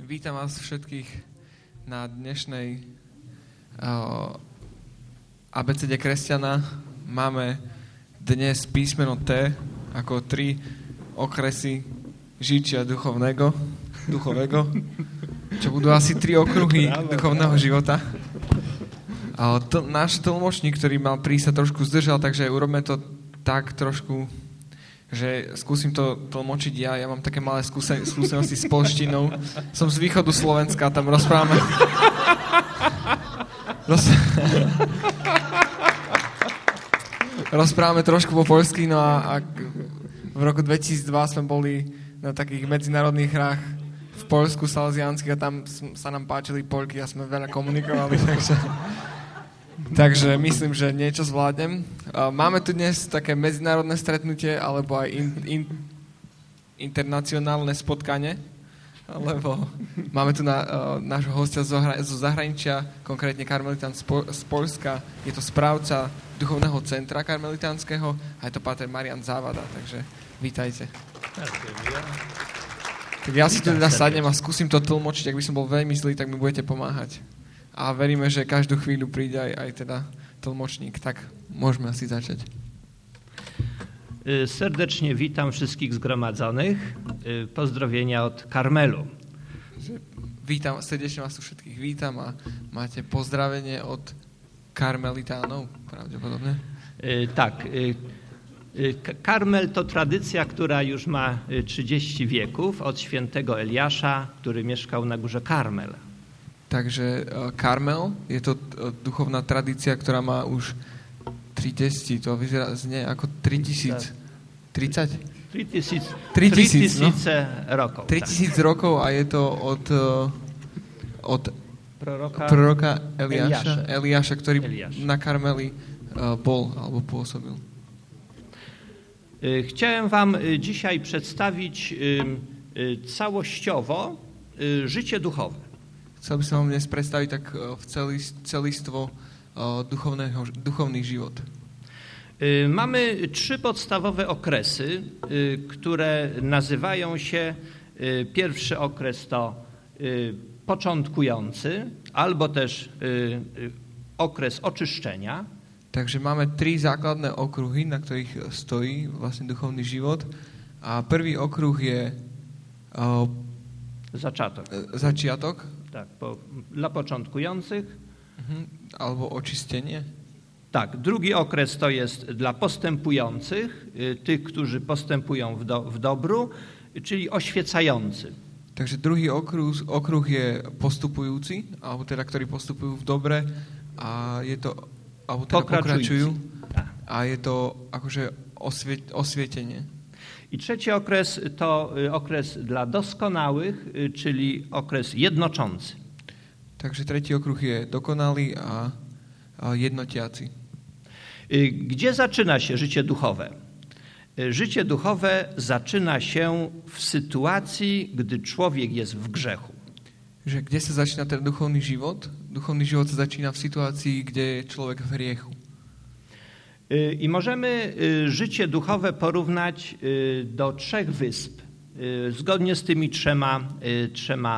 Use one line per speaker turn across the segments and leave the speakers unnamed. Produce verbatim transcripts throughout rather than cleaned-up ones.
Vítam vás všetkých na dnešnej uh, abecede kresťana. Máme dnes písmeno T ako tri okresy žitia duchovného, duchového, čo budú asi tri okruhy duchovného života. A to, náš tlmočník, ktorý mal prísť, sa trošku zdržal, takže urobme to tak trošku, že skúsim to tlmočiť ja. Ja mám také malé skúsen- skúsenosti s poľštinou. Som z východu Slovenska, tam rozprávame... Roz... rozprávame trošku po poľsky, no a, a v roku dvetisícdva sme boli na takých medzinárodných hrách v Poľsku, salesiánskych, a tam sa nám páčili Poľky a sme veľa komunikovali, takže... Takže myslím, že niečo zvládnem. Máme tu dnes také medzinárodné stretnutie, alebo aj in, in, internacionálne spotkanie, lebo máme tu na, uh, nášho hostia zo, hra, zo zahraničia, konkrétne karmelitán z, po, z Poľska. Je to správca duchovného centra karmelitánskeho a je to páter Marian Závada, takže vítajte. Tak ja si tu teda sadnem a skúsim to tlmočiť. Ak by som bol veľmi zlý, tak mi budete pomáhať. A veríme, že každú chvíľu príde aj, aj teda tlmočník. Tak môžeme asi začať.
Serdecznie witam wszystkich zgromadzonych. Pozdrowienia od Karmelu.
Vítam, srdečne vás tu všetkých vítam a máte pozdravenie od karmelitánov, pravdepodobne?
Tak. Karmel to tradycja, która już ma trzydzieści wieków, od świętego Eliasza, który mieszkał na górze Karmel.
Takže uh, Karmel je to uh, duchovná tradícia, ktorá má už tritisíc, to vyzerá znie ako tritisíc. tridsať?
tritisíc rokov.
tritisíc rokov a je to od, uh, od
proroka,
proroka Eliáša,
Eliáša.
Eliáša, ktorý
Eliáš.
na Karmeli uh, bol alebo pôsobil.
Chciałem wam dzisiaj przedstawić całościowo życie duchowe.
Chcel by som vám dnes predstaviť tak v celý, celistvo duchovného, duchovný život.
Mamy trzy podstawowe okresy, które nazywają się, pierwszy okres to początkujący, albo też okres oczyszczenia.
Takže máme tri základné okruhy, na ktorých stojí vlastne duchovný život. A prvý okruh je uh,
začiatok.
začiatok.
Tak, po, dla początkujących.
Mhm, albo oczyszczenie.
Tak, drugi okres to jest dla postępujących, tych, którzy postępują w, do, w dobru, czyli oświecający.
Takže druhý okruh, okruh je postupujúci, alebo teda, ktorí postupujú v dobre, a je to, alebo teda pokračujú. A je to akože osvie, osvietenie.
I trzeci okres to okres dla doskonałych, czyli okres jednoczący.
Takže tretí okruh je dokonalý a, a jednotiaci.
Gdzie zaczyna się życie duchowe? Życie duchowe zaczyna się w sytuacji, gdy człowiek jest w grzechu.
Že kde sa začína ten duchovný život? Duchovný život sa začína v situácii, kde je človek v hriechu.
I możemy życie duchowe porównać do trzech wysp, zgodnie z tymi trzema, trzema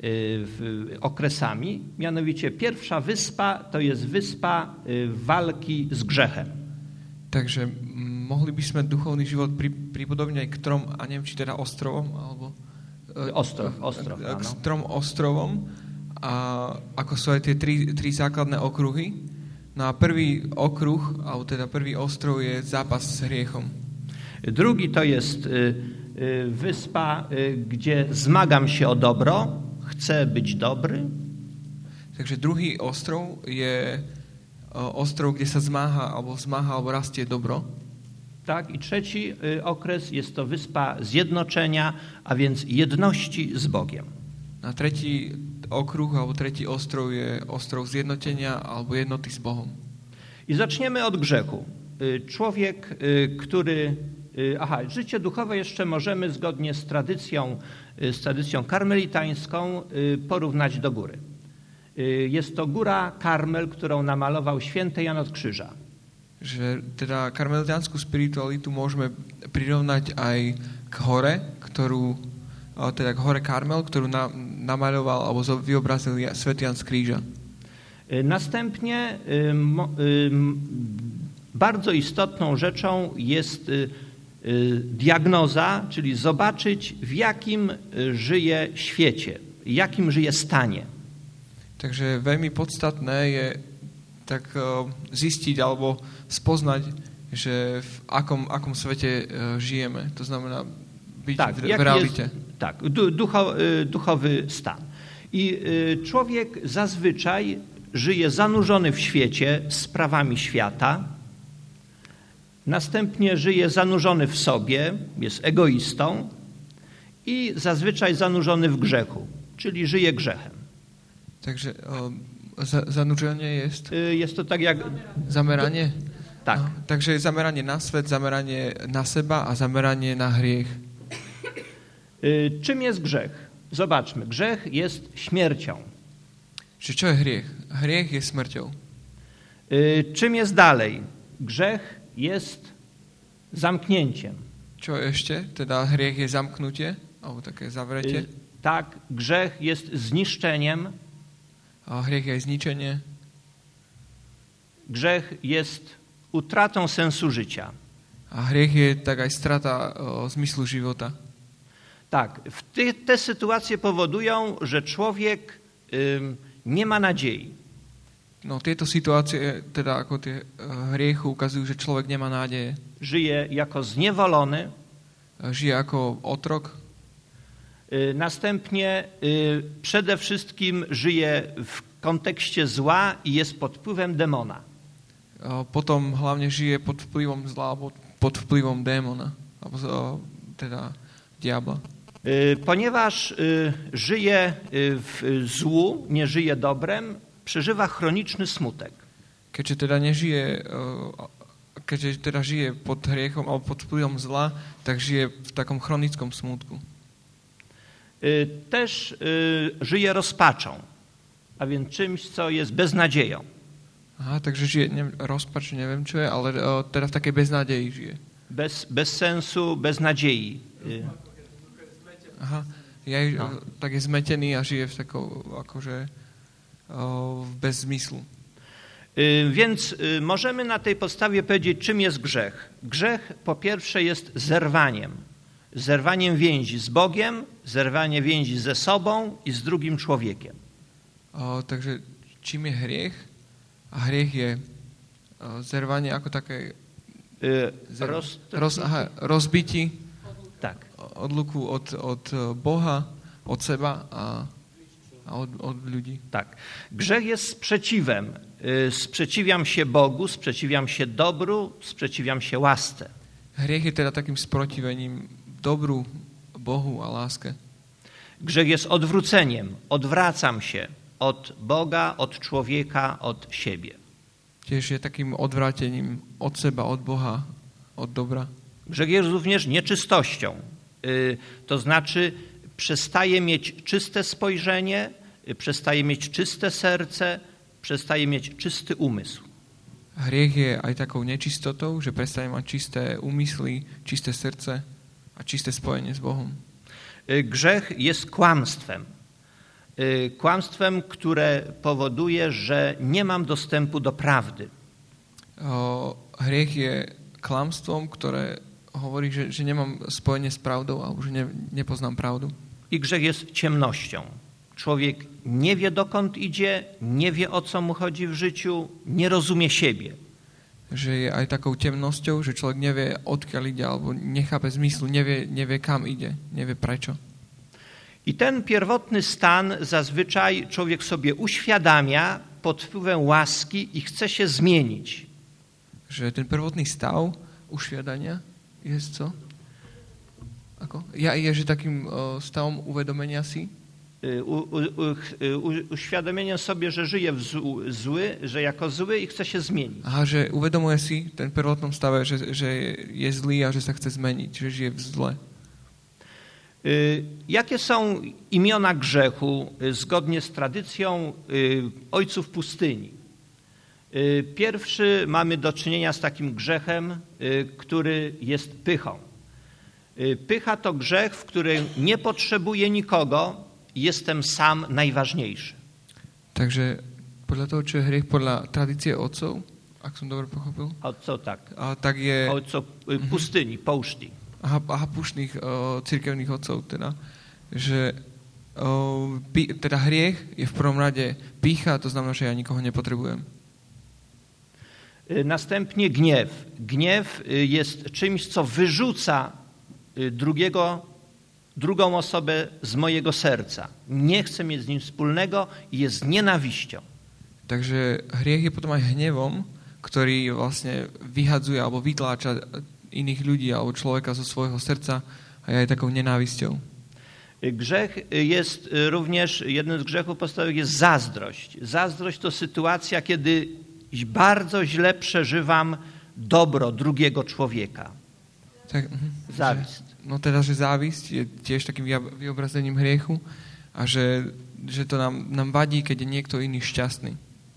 okresami. Mianowicie pierwsza wyspa to jest wyspa walki z grzechem.
Takže mohli by sme duchovný život pri, pripodobniť aj k trom, a neviem, či teda ostrovom, alebo...
Ostrov, ostrov,
k, k
áno.
trom ostrovom, a ako sú aj tie tri, tri základné okruhy. No a prvý okruh, alebo teda prvý ostrov je zápas s hriechom.
Drugi to jest wyspa, gdzie zmagam się o dobro, chcę być dobry.
Takže druhý ostrov je ostrov, kde sa zmáha, alebo zmáha, alebo rastie dobro.
Tak, i trzeci okres jest to wyspa zjednoczenia, a więc jedności z Bogiem.
A tretí okruh, alebo tretí ostrov je ostrov zjednotenia, alebo jednoty s Bohom.
I zaczniemy od grzechu. Człowiek, który... Aha, życie duchowe jeszcze możemy zgodnie z tradycją, z tradycją karmelitańską porównać do góry. Jest to góra Karmel, którą namalował święty Jan od Krzyża.
Že teda karmelitánsku spiritualitu môžeme prirovnať aj k hore, ktorú teda hore Karmel, ktorú na, namaľoval alebo vyobrazil svätý Jan z Kríža.
Następnie y, mo, y, bardzo istotną rzeczą jest y, y, diagnoza, czyli zobaczyć, w jakim żyje świecie, jakim żyje stanie.
Takže veľmi podstatné je tak uh, zistiť alebo spoznať, že v akom, akom svete uh, žijeme. To znamená byť
tak,
v, w realite.
Jest, tak, ducho, duchowy stan. I y, człowiek zazwyczaj żyje zanurzony w świecie sprawami świata, następnie żyje zanurzony w sobie, jest egoistą i zazwyczaj zanurzony w grzechu, czyli żyje grzechem.
Takže o, za, zanurzenie jest...
Jest to tak jak...
Zameranie?
Tak.
No, takže zameranie na svet, zameranie na seba a zameranie na hriech.
Czym jest grzech? Zobaczmy. Grzech jest śmiercią.
Čiže čo je hriech? Hriech je smrťou.
Czym jest dalej? Grzech jest zamknięciem.
Čo ešte? Teda hriech je zamknutie, alebo také zavretie.
Tak, grzech jest zniszczeniem.
A hriech je zničenie.
Grzech jest utratą sensu życia.
A hriech je tak aj strata o, zmyslu života.
Tak, w ty, te sytuacje powodują, że człowiek ym, nie ma nadziei.
No tieto situácie, teda ako tie hriechu ukazujú, že človek nemá nádeje.
Żyje jako zniewolony.
Žije ako otrok.
Y, następnie y, przede wszystkim żyje w kontekście zła i jest pod wpływem demona.
A potom hlavne žije pod vplyvom zla, alebo pod vplyvom démona, alebo teda diabla.
Y, ponieważ y, żyje w złu, nie żyje dobrem, przeżywa chroniczny smutek.
Keďže teda nežije, keďže teda žije pod hriechom alebo pod vplyvom zla, tak žije v takom chronickom smutku.
Też żyje rozpaczą, a więc czymś, co jest beznadzieją.
Aha, takže žije, neviem, rozpač, neviem čo je, ale teda v takej beznadeji žije.
Bez, bez sensu, bez nadziei.
Aha, ja, no. Tak je zmetený a žije v takou, akože bez zmyslu.
Więc możemy na tej podstawie powiedzieć, czym jest grzech. Grzech po pierwsze jest zerwaniem. Zerwaniem więzi z Bogiem, zerwanie więzi ze sobą i z drugim człowiekiem.
O, takže čím je hriech? A hriech je o, zerwanie ako také zer, roz, roz, aha, rozbití,
tak.
odluku od, od Boha, od seba a A od, od ludzi.
Tak. Grzech jest sprzeciwem. Sprzeciwiam się Bogu, sprzeciwiam się dobru, sprzeciwiam się łasce.
Hriech je teda takým sprotivením dobru, Bohu a láske.
Grzech jest odwróceniem. Odwracam się od Boga, od człowieka, od siebie.
Tiež je takým odvrátením od seba, od Boha, od dobra.
Grzech jest również nieczystością. To znaczy przestaje mieć czyste spojrzenie, przestaje mieć czyste serce, przestaje mieć czysty umysł.
Hriech je aj takou nečistotou, že prestane mať čisté úmysly, čisté srdce a čisté spojenie s Bohom.
Grzech jest kłamstwem. Kłamstwem, które powoduje, że nie mam dostępu do prawdy.
O, hriech je klamstvom, ktoré hovorí, že, že nemám spojenie s pravdou alebo že ne, nepoznám pravdu.
I grzech jest ciemnością. Człowiek nie wie, dokąd idzie, nie wie, o co mu chodzi w życiu, nie rozumie siebie.
Že je aj takou temnosťou, že človek nevie, odkiaľ ide, alebo nechápe zmyslu, nevie, nevie kam ide, nevie prečo.
I ten pierwotny stan zazwyczaj człowiek sobie uświadamia pod wpływem łaski i chce się zmienić.
Že ten prvotný stav uświadania jest co? Ako? Ja je, že takým uh, stavom uvedomenia si?
U, u, u, uświadomieniem sobie, że żyje w zły, zły, że jako zły i chce się zmienić.
Aha, že uvedomuje si ten prvotnom stave, že, že je zlý a že sa chce zmeniť, že žije v zle.
Y, jakie są imiona grzechu y, zgodnie z tradycją y, ojców pustyni? Y, pierwszy mamy do czynienia z takim grzechem, y, który jest pychą. Pycha to grzech, w którym nie potrzebuję nikogo, jestem sam najważniejszy.
Takže podľa toho, čo je hriech podľa tradície otcov, ak som dobre pochopil,
Otcov tak.
a tak je...
Ojcov pustyni, poušti.
Aha, aha pušných o, cirkevných otcov, teda, že o, pí, teda hriech je v prvom rade pýcha, to znamená, že ja nikoho nepotrebujem.
Następnie gniew. Gniew jest czymś, co wyrzuca drugiego, drugą osobę z mojego serca. Nie chcę mieć z nim wspólnego i jest nienawiścią.
Takže hriech je potom aj hnevom, ktorý vlastne vyhadzuje alebo vytláča iných ľudí alebo človeka zo svojho srdca a je aj takou nenávisťou.
Grzech jest również, jednym z grzechów podstawowych jest zazdrość. Zazdrość to sytuacja, kiedy bardzo źle przeżywam dobro drugiego człowieka.
Tak, mhm.
Závisť.
No teda, že závisť je tiež takým vyobrazením hriechu a že, že to nám, nám vadí, keď je niekto iný šťastný.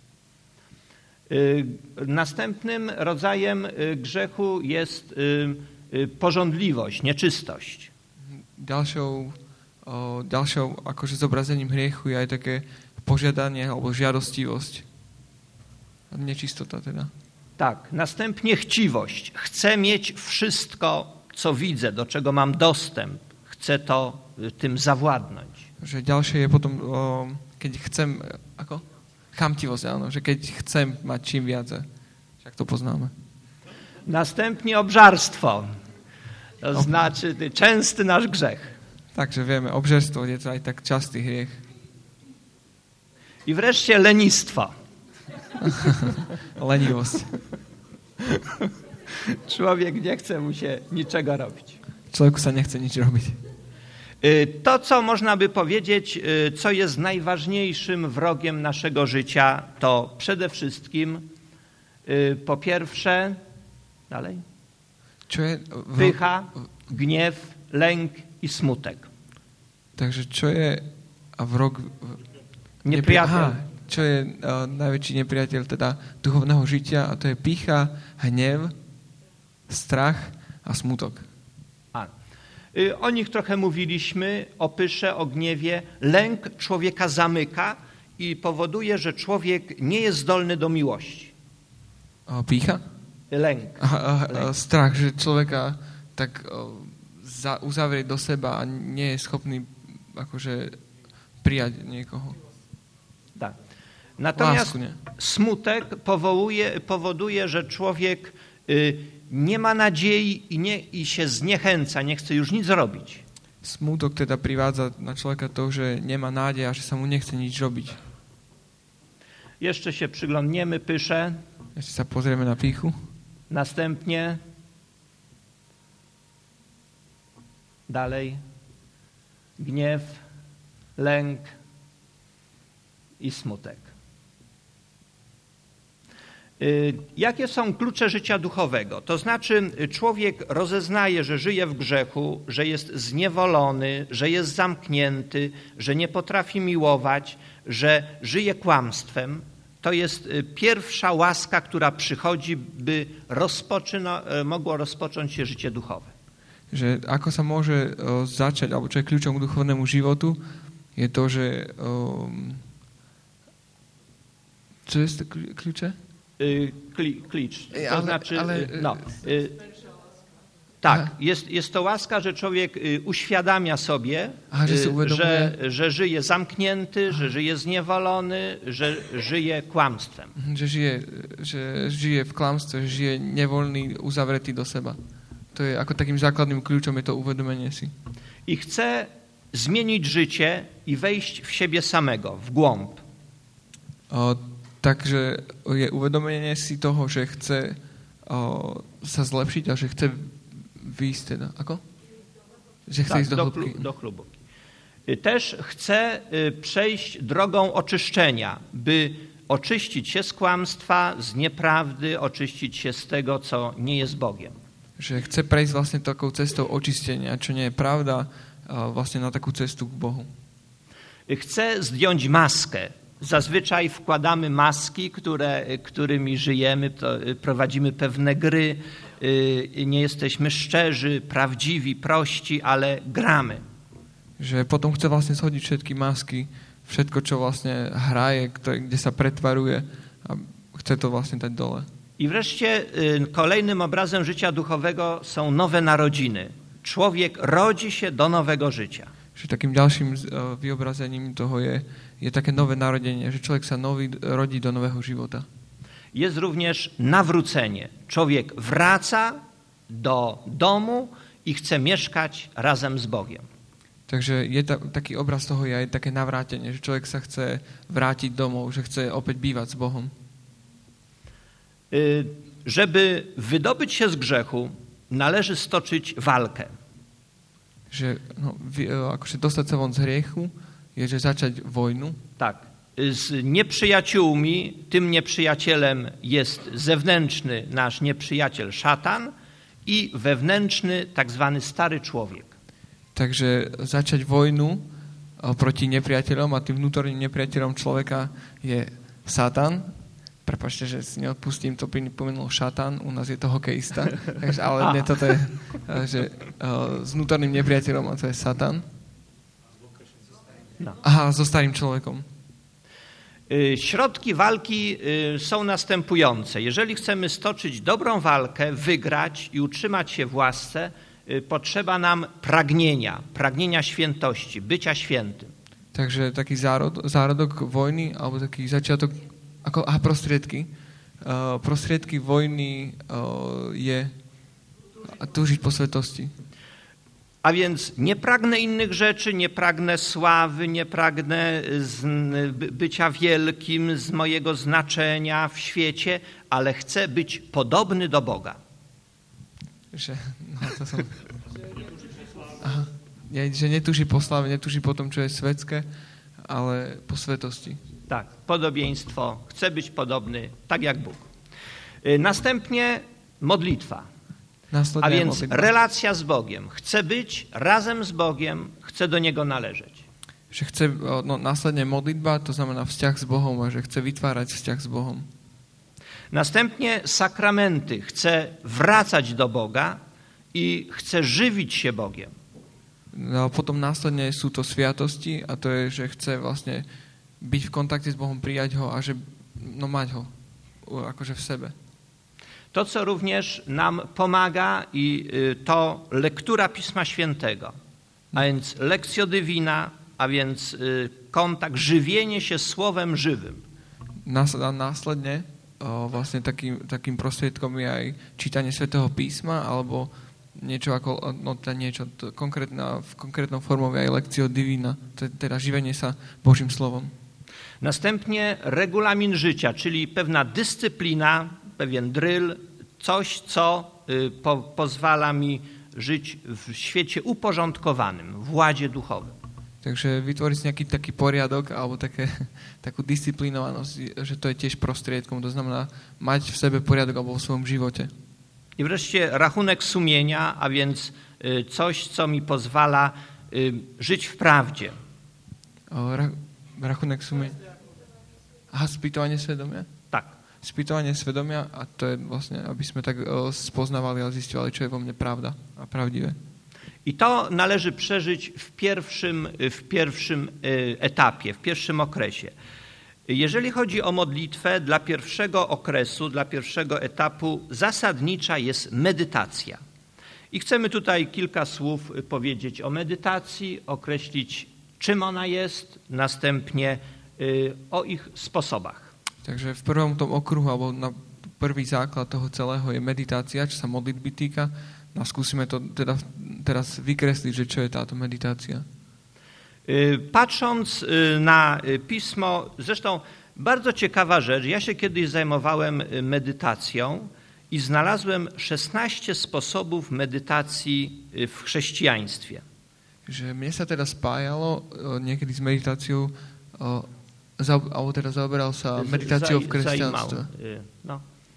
Następnym rodzajem grzechu jest pożądliwość, nieczystość.
Ďalšou, o, ďalšou akože zobrazením hriechu je aj také požiadanie alebo žiadostivosť. Nieczystota teda.
Tak, następnie chciwość. Chcę mieć wszystko, co widzę, do czego mam dostęp. Chcę to tym zawładnąć.
Že ďalšie je potom, o, keď chcem, ako? Chamtivosť, áno, že keď chcem mať čím viac, však to poznáme.
Następnie obżarstwo. To znaczy częsty nasz grzech.
Takže vieme, obžerstvo je to aj tak častý hriech.
I wreszcie lenistwo.
Lenivosť.
Człowiek nie chce mu się niczego robić.
Človeku sa nechce nič robiť.
To, co można by powiedzieć, co jest najważniejszym wrogiem naszego życia, to przede wszystkim po pierwsze, dalej,
Čo je vrog...
pycha, gniew, lęk i smutek.
Takže čo je a vrog...
Nepriateľ.
Aha, čo je uh, najväčší nepriateľ teda duchovného žitia a to je pýcha, hnev, strach a smutok.
A. O nich trochę mówiliśmy, o pysze, o gniewie. Lęk człowieka zamyka i powoduje, że człowiek nie jest zdolny do miłości.
O, pýcha?
Lęk.
A, a, a
Lęk.
strach, že človeka tak o, za, uzavrie do seba a nie je schopný akože prijať niekoho.
Tak. Natomiast
Lásku, nie?
smutek powoduje, powoduje, że człowiek y, nie ma nadziei i, nie, i się zniechęca, nie chce już nic robić.
Smutok teda privádza na človeka to, že nemá nádej a že sa mu nechce nič robiť.
Jeszcze się przyglądniemy pysze.
Ešte sa pozrieme na pýchu.
Następnie dalej gniew, lęk i smutek. Jakie są klucze życia duchowego? To znaczy człowiek rozeznaje, że żyje w grzechu, że jest zniewolony, że jest zamknięty, że nie potrafi miłować, że żyje kłamstwem. To jest pierwsza łaska, która przychodzi, by rozpoczyna, mogło rozpocząć się życie duchowe.
Že ako sa môže o, začať, alebo čo je kľúčom k duchovnému životu, je to, že... O, čo je to kľúče?
Kli, klicz. To
ale,
znaczy,
ale,
no, tak, jest, jest to łaska, że człowiek uświadamia sobie,
Aha, że,
że, że żyje zamknięty, Aha. że żyje zniewolony, że żyje kłamstwem.
Že žije, že žije v klamstve, že žije nevoľný, uzavretý do seba. To je ako takým základným kľúčom je to uvedomenie si.
I chce zmienić życie i wejść w siebie samego, w głąb.
O, takže je uvedomenie si toho, že chce o, sa zlepšiť a že chce wyjść teda. Ako? Że chce
tak,
iść do,
do,
chlubki.
do chlubu. Też chce przejść drogą oczyszczenia, by oczyścić się z kłamstwa, z nieprawdy, oczyścić się z tego, co nie jest Bogiem.
Že chce prejsť vlastne takou cestou očistenia, čo nie je pravda, vlastne na takú cestu k Bohu.
Chce zdjąć maskę. Zazwyczaj wkładamy maski, które, którymi żyjemy, to prowadzimy pewne gry, nie jesteśmy szczerzy, prawdziwi, prości, ale gramy.
Že potom chce vlastne zhodiť všetky masky, všetko, čo vlastne hraje, kde sa pretvaruje a chce to vlastne dať dole.
I wreszcie kolejnym obrazem życia duchowego są nowe narodziny. Człowiek rodzi się do nowego życia.
Že takým ďalším vyobrazením toho je, je také nové narodenie, že človek sa nový, rodí do nového života.
Jest również nawrócenie. Człowiek wraca do domu i chce mieszkać razem z Bogiem.
Takže je ta, taký obraz toho je aj také navrátenie, že človek sa chce vrátiť domov, že chce opäť bývať s Bohom.
Y, żeby wydobyć się z grzechu, należy stoczyć walkę.
Že no, akože dostať sa von z hriechu je, že začať vojnu.
Tak. Z nieprzyjaciółmi, tym nieprzyjacielem jest zewnętrzny nasz nieprzyjaciel szatan i wewnętrzny tak zwany stary człowiek.
Takže začať vojnu proti nepriateľom a tým vnútorným nepriateľom človeka je Satan. Prepáčte, že si neodpustím, to pomenul šatan, u nás je to hokejista. Takže, ale nie, toto je, že s vnútorným nepriateľom a to je Satan.
No.
Aha, so starým človekom.
Środki walki są następujące. Jeżeli chcemy stoczyć dobrą walkę, wygrać i utrzymać się w łasce, potrzeba nam pragnienia, pragnienia świętości, bycia świętym.
Takže taký zárod, zárodok vojny, alebo taký začiatok, ako, aha, prostriedky. Uh, prostriedky vojny uh, je túžiť po svetosti.
A więc nie pragnę innych rzeczy, nie pragnę sławy, nie pragnę z, bycia wielkim, z mojego znaczenia w świecie, ale chcę być podobny do Boga.
Že, no, to som... Aha. Ja, že netúži po slave, netúži po tom, čo je svetské, ale po svetosti.
Tak, podobieństwo. Chcę być podobny tak jak Bóg. Następnie modlitwa.
Następnie
A więc
modlitwa.
relacja z Bogiem. Chcę być razem z Bogiem, chcę do Niego należeć.
Že chce, no, následne modlitba, to znamená vzťah s Bohom a že chce vytvárať vzťah s Bohom.
Następnie sakramenty. Chcę wracać do Boga i chcę żywić się Bogiem.
No, potom následne sú to sviatosti a to je, že chce vlastne byť v kontakte s Bohom, prijať ho a že, no mať ho akože v sebe.
To, co również nam pomaga i to lektura Pisma Świętego, a więc lectio divina, a więc kontakt, żywienie się Słowem żywym.
Následne o, vlastne takým, takým prostriedkom je aj čítanie Svätého písma alebo niečo ako, no to niečo to konkrétna, v konkrétnom formou je aj lectio divina, to je teda živenie sa Božím slovom.
Następnie regulamin życia, czyli pewna dyscyplina, pewien dryl, coś, co y, po, pozwala mi żyć w świecie uporządkowanym, w ładzie duchowym.
Takže vytvoriť si nejaký taký poriadok alebo také, takú disciplinovanosť, že to je tiež prostriedkom, to znamená mať v sebe poriadok alebo v svojom živote.
I wreszcie rachunek sumienia, a więc y, coś, co mi pozwala y, żyć w prawdzie.
O, ra, rachunek sumienia. Aha, spýtovanie svedomia?
Tak.
Spýtovanie svedomia a to je vlastne, aby sme tak o, spoznávali a zisťovali, čo je vo mne pravda a pravdivé.
I to należy przeżyć w pierwszym, w pierwszym etapie, w pierwszym okresie. Jeżeli chodzi o modlitwę, dla pierwszego okresu, dla pierwszego etapu zasadnicza jest medytacja. I chcemy tutaj kilka słów powiedzieć o medytacji, określić, czym ona jest, następnie o ich sposobach.
Takže v prvom tom okruhu, alebo na prvý základ toho celého je meditácia, čo sa modlitby týka. No skúsime to teda teraz wykreslić, że co jest ta medytacja.
Patrząc na pismo, zresztą bardzo ciekawa rzecz, ja się kiedyś zajmowałem medytacją i znalazłem szesnaście sposobów medytacji w chrześcijaństwie.
Że mnie się teraz spájalo niekedy z medytáciou, alebo teda zaoberal sa meditáciou v kresťanstve.
No.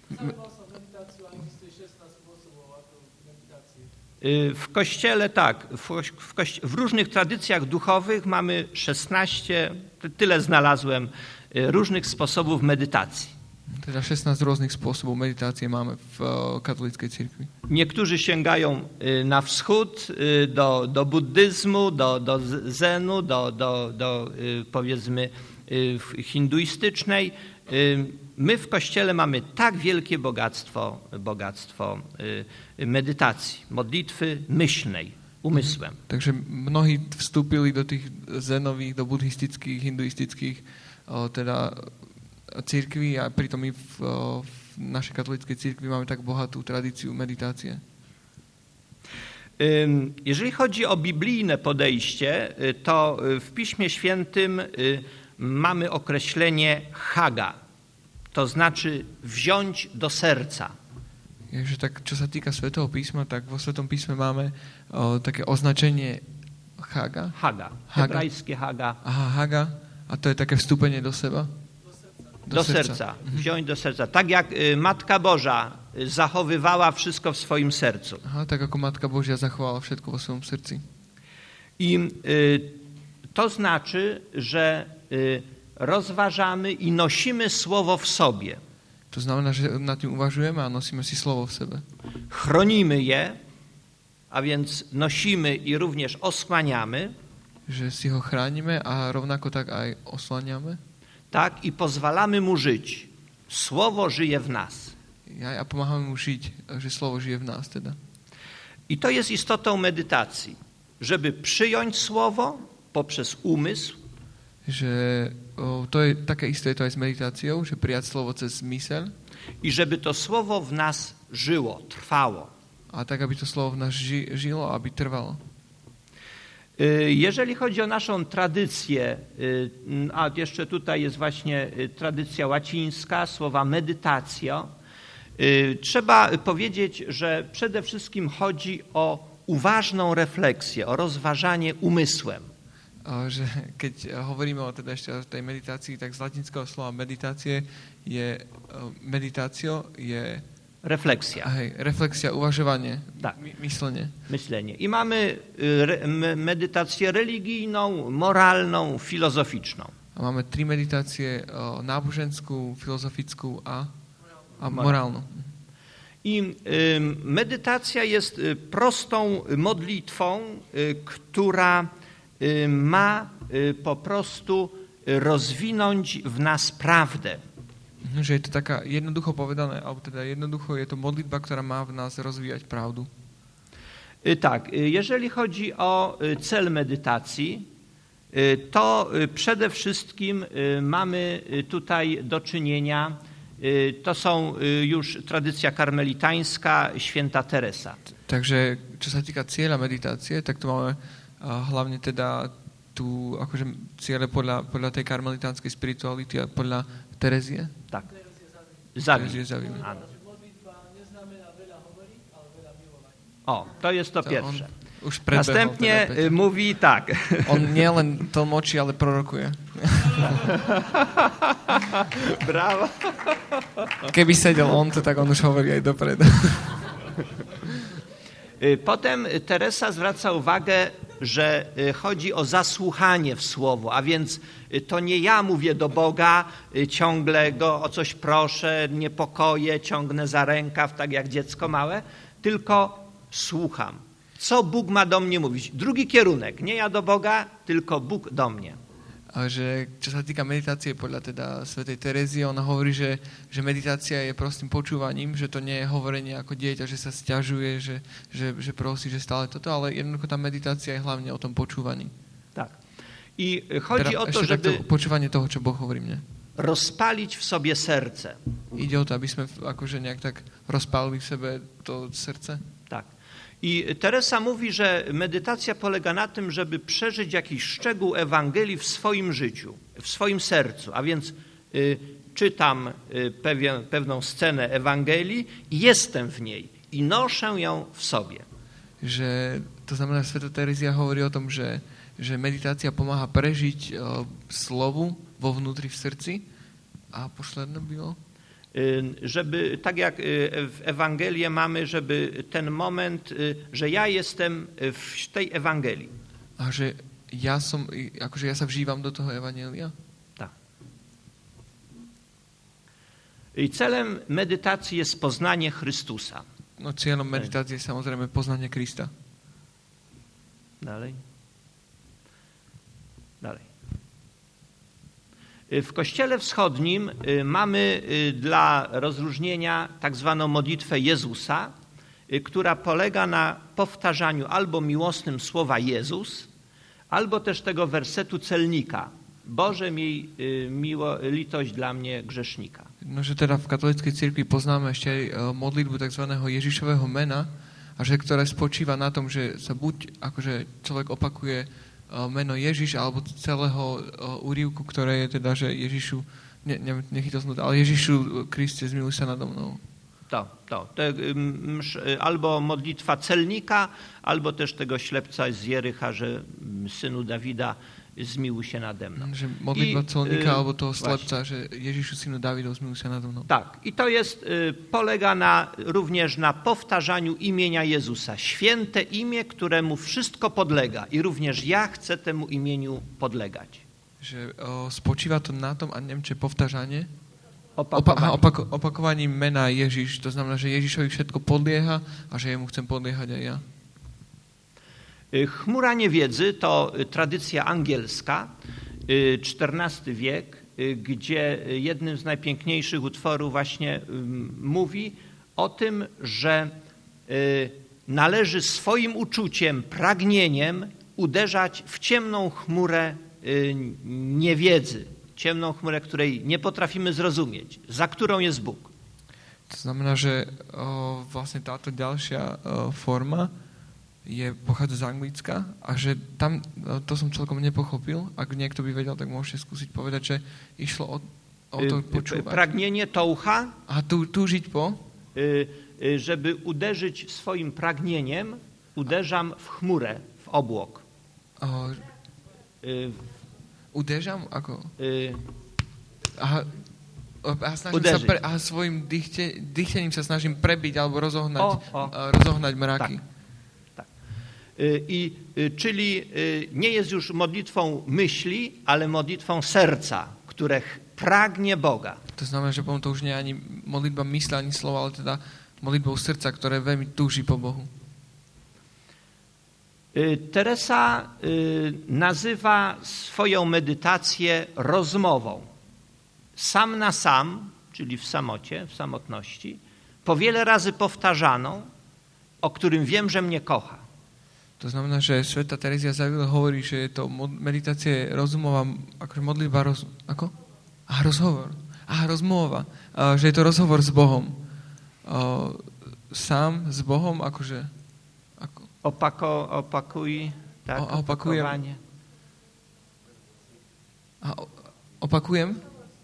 W Kościele tak, w, w, kości- w różnych tradycjach duchowych mamy szesnaście, tyle znalazłem, różnych sposobów medytacji.
Teda šestnásť rôznych spôsobov meditácie máme v katolíckej cirkvi.
Niektórzy sięgają na wschód, do, do buddyzmu, do, do zenu, do, do, do powiedzmy hinduistycznej. My w Kościele mamy tak wielkie bogactwo, bogactwo medytacji, modlitwy myślnej, umysłem.
Takže mnohí vstúpili do tých zenových, do buddhistických, hinduistických o, teda cirkví a pritom my v, o, v našej katolíckej cirkvi máme tak bohatú tradíciu meditácie.
Jeżeli chodzi o biblijne podejście, to w Piśmie Świętym mamy określenie haga, to znaczy wziąć do serca.
Takže tak, čo sa týka Svätého písma, tak vo Svätom písme máme o, také označenie haga.
Haga, hebrajskie haga.
Aha, haga. A to je také vstúpenie do seba?
Do, do serca. serca. Wziąć do serca. Tak jak y, Matka Boża zachowywała wszystko w swoim sercu.
Aha, tak ako Matka Božia zachovala všetko vo svojom srdci.
I y, to znaczy, że y, rozważamy i nosimy słowo w sobie.
To znamená, že nad tým uvažujeme a nosíme si slovo v sebe.
Chronimy je, a więc nosimy i również osłaniamy.
Že si ho chránime a rovnako tak aj osłaniamy.
Tak, i pozwalamy mu żyć. Słowo żyje w nas.
A pomáhame mu žiť, že slovo žije v nás teda.
I to jest istotą medytacji, żeby przyjąć słowo poprzez umysł.
Že o, to je také isté to aj s meditáciou, že prijať slovo cez myseľ.
I żeby to słowo w nas żyło, trwało.
A tak, aby to slovo v nás ži, žilo, aby trvalo.
Jeżeli chodzi o naszą tradycję, a jeszcze tutaj jest właśnie tradycja łacińska, słowa medytacja, trzeba powiedzieć, że przede wszystkim chodzi o uważną refleksję, o rozważanie umysłem.
Že keď hovoríme o teda ešte o tej meditácii, tak z latinského slova meditácie je meditácio je
refleksja.
Hej, refleksja, uvažovanie,
tak.
my, myslenie.
Myślenie. I mamy re, medytację religijną, moralną, filozoficzną.
A máme tri meditácie, náboženskú, filozofickú a, a morálnu.
I y, medytacja jest prostą modlitwą, y, która y, ma y, po prostu rozwinąć w nas prawdę.
Že je to taká jednoducho povedané, alebo teda jednoducho je to modlitba, ktorá má v nás rozvíjať pravdu.
Tak, jeżeli chodzi o cel medytacji, to przede wszystkim mamy tutaj do czynienia, to są już tradycja karmelitańska, święta Teresa.
Takže čo sa týka cieľa meditácie, tak tu máme hlavne teda tu akože ciele podľa, podľa tej karmelitánskej spirituality a podľa Terezie.
Tak. Zawin. O, to jest to, to pierwsze.
Už
Następnie teda mówi tak.
On nie len tlmočí, ale prorokuje.
Brawo.
Keby sedel on, to tak on už hovorí aj dopredu.
Potem Teresa zwraca uwagę, że chodzi o zasłuchanie w słowo, a więc to nie ja mówię do Boga, ciągle go o coś proszę, niepokoję, ciągnę za rękaw, tak jak dziecko małe, tylko słucham. Co Bóg ma do mnie mówić? Drugi kierunek, nie ja do Boga, tylko Bóg do mnie.
A že čo sa týka meditácie podľa teda svätej Terezie, ona hovorí, že, že meditácia je prostým počúvaním, že to nie je hovorenie ako dieťa, že sa sťažuje, že, že, že prosí, že stále toto, ale jednoducho tá meditácia je hlavne o tom počúvaní.
Tak. I chodzi
teda,
o to, żeby
takto, počúvanie toho, čo Boh hovorí mne.
Rozpalić w sobie serce.
Ide o to, aby sme akože nejak tak rozpálili v sebe to srdce.
Tak. I Teresa mówi, że medytacja polega na tym, żeby przeżyć jakiś szczegół Ewangelii w swoim życiu, w swoim sercu. A więc y, czytam y, pewien, pewną scenę Ewangelii i jestem w niej i noszę ją w sobie.
Že to znamená, že Svätá Terezia hovorí o tom, že, že meditácia pomáha prežiť uh, slovu vo vnútri v srdci. A posledné bylo?
Żeby, tak jak w Ewangelii mamy, żeby ten moment, że ja jestem w tej Ewangelii.
A že ja som, akože ja sa vžívam do toho Evangelia?
Tak. I celem medytacji jest poznanie Chrystusa.
No cieľom meditácie je samozrejme poznanie Krista.
Dalej. Dalej. W Kościele Wschodnim mamy dla rozróżnienia tak zwaną modlitwę Jezusa, która polega na powtarzaniu albo miłosnym słowa Jezus, albo też tego wersetu celnika. Boże, miej miło, litość dla mnie grzesznika.
No, že teda v katolíckej cirkvi poznáme ešte aj modlitbu tzv. Ježišového mena, a že ktoré spočíva na tom, že sa buď akože človek opakuje meno Ježiš, alebo celého úryvku, ktoré je teda, že Ježišu, ne, ne, nechytil som to, ale Ježišu Kriste, zmiluj sa nado mnou.
To, to. to msz, albo modlitwa celnika, albo też tego ślepca z Jericha, że synu Dawida, zmiłuj się nade mną.
Že modlitba celnika,
y,
albo toho slepca, že Ježišu, synu Davidov, zmiluj sa nado mnou.
Tak. I to jest, y, polega na, również na powtarzaniu imienia Jezusa. Święte imię, któremu wszystko podlega. I również ja chcę temu imieniu podlegać.
Že o, spočíva to na tom, a neviem, čo je povtažanie,
Opakowanie.
Opa- opak- opakovaním mena Ježiš. To znamená, že Ježišovi všetko podlieha a že jemu chcem podliehať aj ja.
Chmura niewiedzy to tradycja angielska, czternasty wiek, gdzie jednym z najpiękniejszych utworów właśnie mówi o tym, że należy swoim uczuciem, pragnieniem uderzać w ciemną chmurę niewiedzy. Ciemną chmurę, której nie potrafimy zrozumieć, za którą jest Bóg.
To znamená, že o, vlastne táto ďalšia o, forma je, pochádza z Anglicka a že tam, o, to som celkom nepochopil. Ak niekto by vedel, tak môžete skúsiť povedať, že išlo o, o to počúvať.
Pragnienie toucha.
A tu, túžiť po?
Żeby uderzyć swoim pragnieniem, uderzam w chmurę, w obłok.
O, Udežam? Ako?
Y...
Aha, aha, snažím sa pre, aha, svojim dýchte, dýchtením sa snažím prebiť alebo rozohnať,
o, o.
rozohnať mraky.
Tak, tak. Y, i, y, czyli y, nie jest już modlitwą myśli, ale modlitwą serca, które pragnie Boga.
To znamená, že potom to už nie je ani modlitba mysle, ani slova, ale teda modlitbou srdca, ktoré veľmi túži po Bohu.
Teresa nazywa swoją medytację rozmową. Sam na sam, czyli w samocie, w samotności, po wiele razy powtarzaną, o którym wiem, że mnie kocha.
To znamená, že Svätá Terézia z Avila hovorí, že je to meditácia rozumová, akože modlitba roz... Ako? Aha, rozhovor. Aha, rozmova. A, že je to rozhovor s Bohom. A, sám s Bohom, akože... Ako?
Opako, opakuj, tak,
o, opakujem.
Opakowanie.
A, opakujem?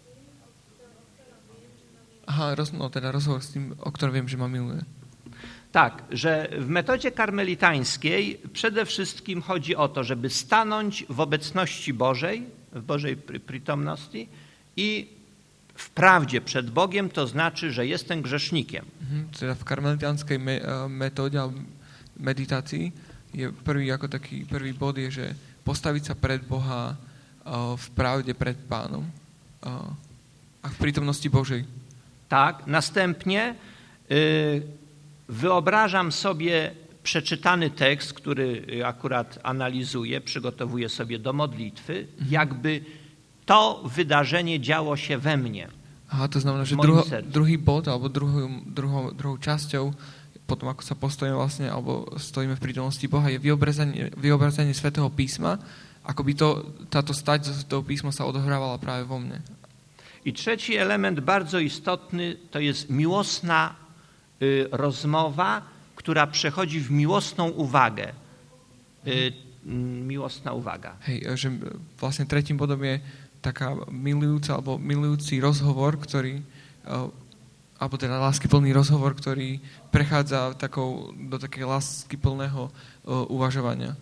Aha, roz, no teda rozhovor s tým, o ktorom wiem, że ma miluje.
Tak, że w metodzie karmelitańskiej przede wszystkim chodzi o to, żeby stanąć w obecności Bożej, w Bożej przytomności i w prawdzie przed Bogiem, to znaczy, że jestem grzesznikiem.
Mhm, teda v karmelitánskej me, metóde meditácii je prvý, ako taký prvý bod je, že postaviť sa pred Boha v pravde pred Pánom a v prítomnosti Božej.
Tak, następnie y, wyobrażam sobie przeczytany tekst, który akurat analizuję, przygotowuję sobie do modlitwy, jakby to wydarzenie działo się we mnie.
Aha, to znamená, že druho, druhý bod, alebo druhou, druhou, druhou časťou, potom ako sa postojíme vlastne, alebo stojíme v prítomnosti Boha, je vyobrazenie, vyobrazenie Svätého písma, ako by to, táto stať zo Svätého písma sa odohrávala práve vo mne.
I trzeci element bardzo istotny to jest miłosna y, rozmowa, która przechodzi w miłosną uwagę. Y, y, miłosna uwaga.
Hej, že vlastne tretím bodom je taká milujúca alebo milujúci rozhovor, ktorý, uh, alebo teda láskyplný rozhovor, ktorý prechádza takou, do takého láskyplného uh, uvažovania.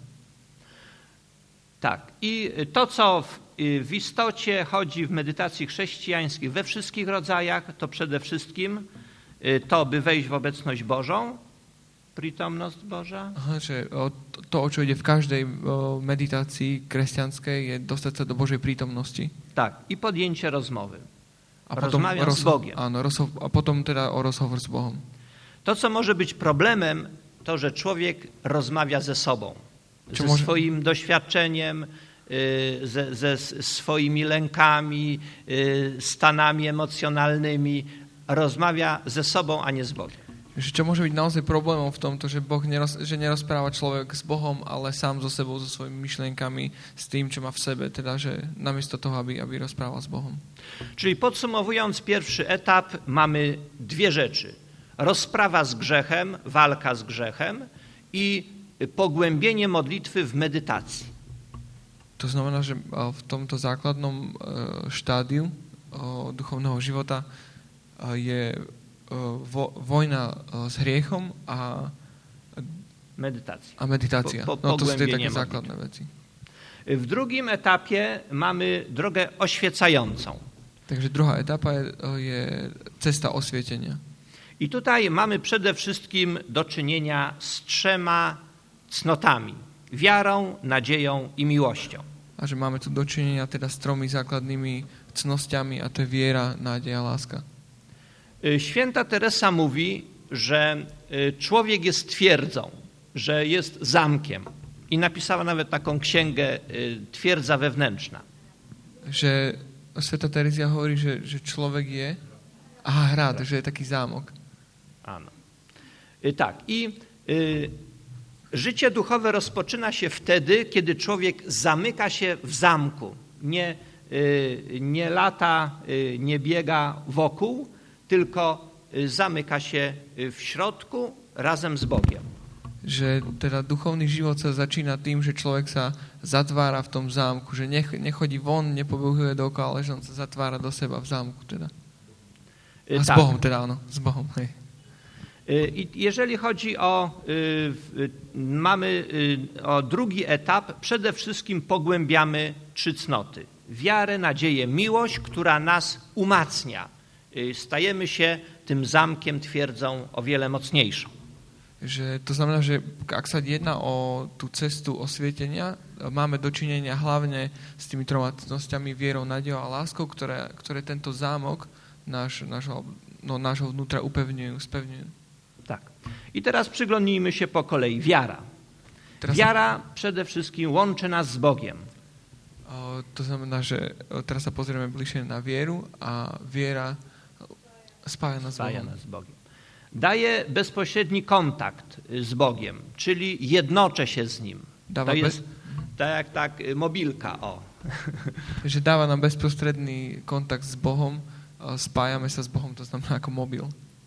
Tak. I to, co w, w istocie chodzi w medytacji chrześcijańskiej we wszystkich rodzajach, to przede wszystkim to, by wejść w obecność Bożą, prítomnosť Boža.
Aha, že to, o čo ide v každej meditácii kresťanskej, je dostať sa do Božej prítomnosti.
Tak. I podjęcie rozmowy.
A
rozmawiam
roz,
z Bogiem.
Áno, rozho, a potom teda o rozhovor s Bohom.
To, co może być problemem, to, że człowiek rozmawia ze sobą,
Czy
ze
może...
swoim doświadczeniem, ze, ze swoimi lękami, stanami emocjonalnymi. Rozmawia ze sobą, a nie z Bogiem.
Že čo môže byť naozaj problémom v tomto, že Boh neroz, že nerozpráva človek s Bohom, ale sám so sebou, so svojimi myšlienkami, s tým, čo má v sebe, teda, že namiesto toho, aby, aby rozprával s Bohom.
Czyli podsumowując pierwszy etap, mamy dwie rzeczy. Rozprawa z grzechem, walka z grzechem i pogłębienie modlitwy w medytacji.
To znamená, že v tomto základnom štádiu duchovného života je vo, vojna s hriechom a
medytacja.
A medytacja.
Po, po,
no to są te takie základné veci.
W drugim etapie mamy drogę oświecającą.
Takže druhá etapa je, je cesta osvietenia.
I tutaj mamy przede wszystkim do czynienia z trzema cnotami. Wiarą, nadzieją i miłością.
A že máme tu dočinenia teda s tromi základnými cnostiami, a to je viera, nádej a láska.
Święta Teresa mówi, że człowiek jest twierdzą, że jest zamkiem. I napisała nawet taką księgę Twierdza wewnętrzna.
Že Sveta Terézia hovorí, že, že človek je aha, hrad, tak. Že je taký zámok.
Ano. Tak. I y, życie duchowe rozpoczyna się wtedy, kiedy człowiek zamyka się w zamku. Nie, y, nie lata, y, nie biega wokół, tylko y, zamyka się w środku razem z Bogiem.
Že teda duchovný život sa začína tým, že človek sa zatvára v tom zámku, že nech, nechodí von, nepobehuje dookola, ale že on sa zatvára do seba v zámku teda. A tak. S Bohom teda, áno, s Bohom, hej.
I jeżeli chodzi o, y, mamy y, o drugi etap, przede wszystkim pogłębiamy trzy cnoty. Wiarę, nadzieję, miłość, która nas umacnia. Y, stajemy się tym zamkiem, twierdzą o wiele mocniejszą.
Že to znamená, že ak sa jedná o tú cestu osvietenia, máme dočinenia hlavne s tými troma cnostiami, vierou, nádejou a láskou, ktoré, ktoré tento zámok náš, nášho, no, nášho vnútra upevňujú, spevňujú.
Tak. I teraz przyglądnijmy się po kolei. Wiara. Teraz Wiara przede wszystkim łączy nas z Bogiem.
O, to znamená, že teraz sa pozrieme bližšie na vieru a viera spája nás,
spája nas z Bogiem. Daje bezpośredni kontakt z Bogiem, czyli jednoczę się z Nim.
Dawa
to jest
bez...
tak jak tak mobilka, o.
Že dáva nám bezprostredný kontakt s Bohom, spájame sa s Bohom, to znamená ako mobil.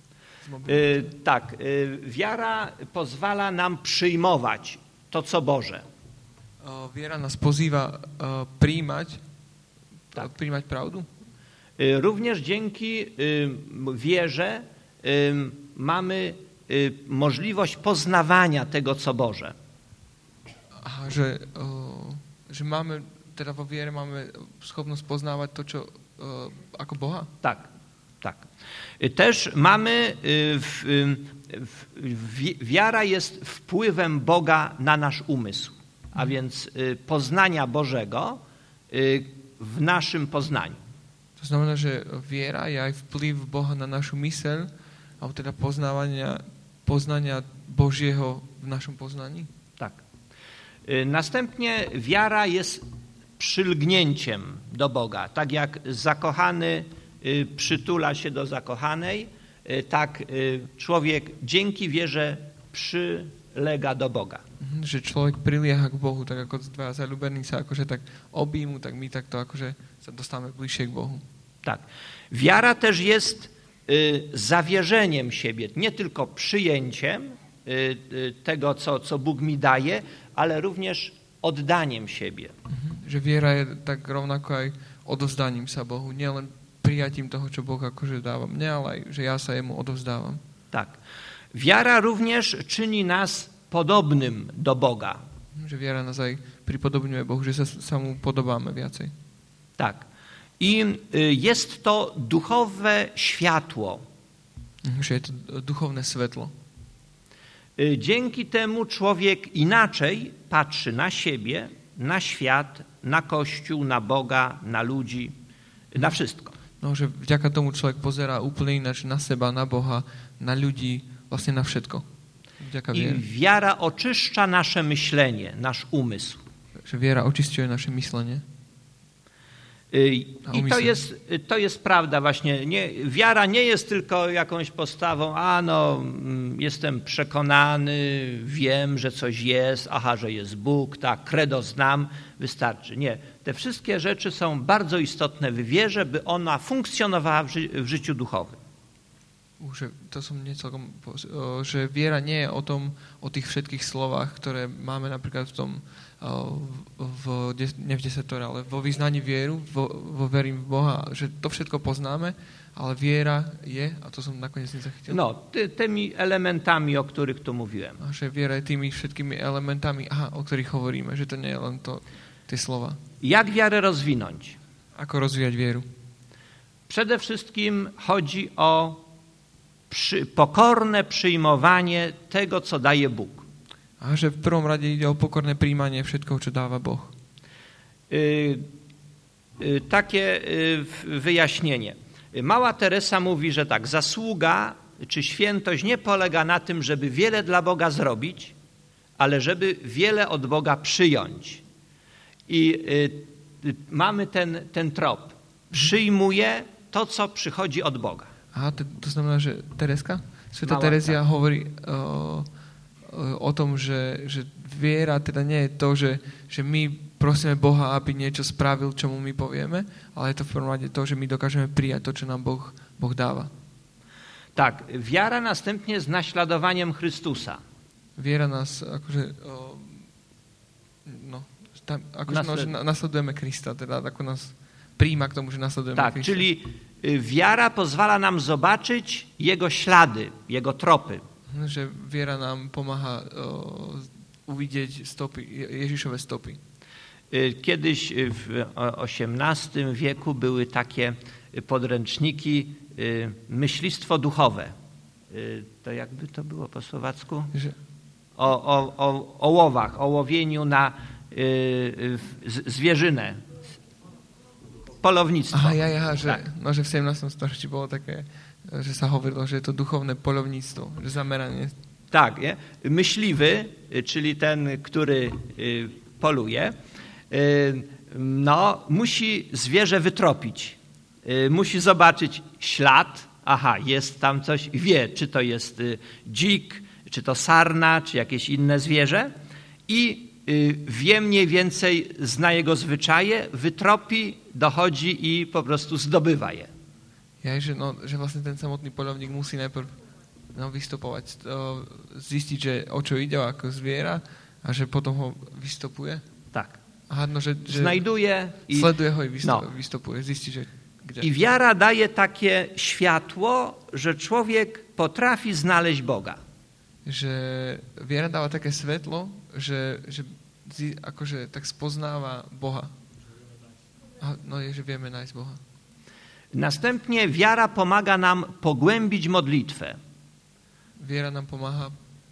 Y, tak, y, wiara pozwala nam przyjmować to, co Boże.
O, viera nás pozýva uh, príjmať, tak. príjmať pravdu.
Y, również dzięki y, wierze y, mamy y, możliwość poznawania tego, co Boże.
Aha, že, uh, že máme, teda vo viere máme schopnosť poznávať to, čo, uh, ako Boha?
Tak, tak. Y, też mamy, y, w, w, w, wiara jest wpływem Boga na nasz umysł, a hmm. więc y, poznania Bożego y, w naszym poznaniu.
To znamená, že viera je aj vplyv Boha na našu myseľ, alebo teda poznávania, poznania Božieho w naszym poznaní?
Tak. Następnie wiara jest przylgnięciem do Boga. Tak jak zakochany przytula się do zakochanej, tak człowiek dzięki wierze przylega do Boga.
Že človek prilieha k Bohu, tak ako dvaja zaľúbení sa akože tak objímu, tak my takto akože sa dostávame bližšie k Bohu.
Tak. Wiara też jest zawierzeniem siebie, nie tylko przyjęciem tego, co, co Bóg mi daje, ale również oddaniem siebie.
Mhm. Že viera je tak rovnako aj odovzdaním sa Bohu, nielen prijatím toho, čo Boh akože dáva mne, ale aj, že ja sa jemu odovzdávam.
Tak. Wiara również czyni nas podobnym do Boga.
Že viera nás aj pripodobňuje Bohu, že sa, sa mu podobáme viacej.
Tak. I jest to duchowe światło.
Že je to duchovné svetlo.
Dzięki temu człowiek inaczej patrzy na siebie, na świat, na Kościół, na Boga, na ludzi, na wszystko.
No, že vďaka tomu človek pozerá úplne ináč na seba, na Boha, na ľudí, vlastne na všetko. Vďaka
I
viere.
wiara oczyszcza nasze myślenie, nasz umysł.
Že viera očisťuje naše myslenie.
I to jest, to jest prawda właśnie. Nie, wiara nie jest tylko jakąś postawą, a no, jestem przekonany, wiem, że coś jest, aha, że jest Bóg, tak, credo znam, wystarczy. Nie, te wszystkie rzeczy są bardzo istotne w wierze, by ona funkcjonowała w, ży w życiu duchowym.
Že to som necelkom, že viera nie je o tom, o tých všetkých slovách, ktoré máme napríklad v tom, v, ne v desetore, ale vo vyznaní vieru, vo, vo verím v Boha, že to všetko poznáme, ale viera je, a to som nakoniec nezachytil.
No, ty, tymi elementami, o których tu mówiłem.
A že viera je tými všetkými elementami, aha, o ktorých hovoríme, že to nie je len to, tie slova.
Jak wiarę rozwinąć?
Ako rozvíjať vieru?
Przede wszystkim chodzi o Przy, pokorne przyjmowanie tego, co daje Bóg.
A že v prvom rade ide o pokorné príjmanie všetko, čo dáva Boh.
Y, y, takie y, wyjaśnienie. Mała Teresa mówi, że tak, zasługa czy świętość nie polega na tym, żeby wiele dla Boga zrobić, ale żeby wiele od Boga przyjąć. I y, y, mamy ten, ten trop. Przyjmuje to, co przychodzi od Boga.
Aha, to, to znamená, že Tereska? Sveta
Mala,
Terezia
tak.
hovorí o, o tom, že, že viera teda nie je to, že, že my prosíme Boha, aby niečo spravil, čo mu my povieme, ale je to v prvom rade to, že my dokážeme prijať to, čo nám Boh, boh dáva.
Tak, wiara następnie z naśladowaniem Chrystusa.
Viera nás akože o, no, tam, akože
Nasled...
no, že nasledujeme Krista, teda ako nás príjma k tomu, že nasledujeme
tak,
Krista.
Czyli wiara pozwala nam zobaczyć Jego ślady, Jego tropy.
Že viera nám pomáha o, uvidieť stopy, Ježišove stopy.
Kiedyś w osiemnastym wieku były takie podręczniki myślistwo duchowe. To jakby to było po słowacku?
Že...
O, o, o, o łowach, o łowieniu na y, zwierzynę. Polownictwo.
Aha, ja, ja, že,
tak.
no, že v sedemnástom storočí bolo také, že sa hovorilo, že je to duchovné polovníctvo, že zameranie.
Tak, nie? Myśliwy, czyli ten, który poluje, no, musi zwierzę wytropić. Musi zobaczyć ślad, aha, jest tam coś, wie, czy to jest dzik, czy to sarna, czy jakieś inne zwierzę i wie mniej więcej, zna jego zwyczaje, wytropi, dochodzi i po prostu zdobywa je.
Ja, že, no, že vlastne ten samotný poľovník musí najprv no, vystopovať, to, zistiť, že o čo ide, ako zviera a že potom ho vystopuje.
Tak.
Aha, no, že, že
znajduje i
sleduje ho i vystopuje,
no.
vystopuje zistí, že kde.
I wiara daje takie światło, że człowiek potrafi znaleźć Boga.
Že viera dáva také svetlo, že, že akože tak spoznáva Boha. Aha, no je, že vieme nájsť Boha.
Następnie wiara pomaga nam pogłębić modlitwę.
Viera nám pomáha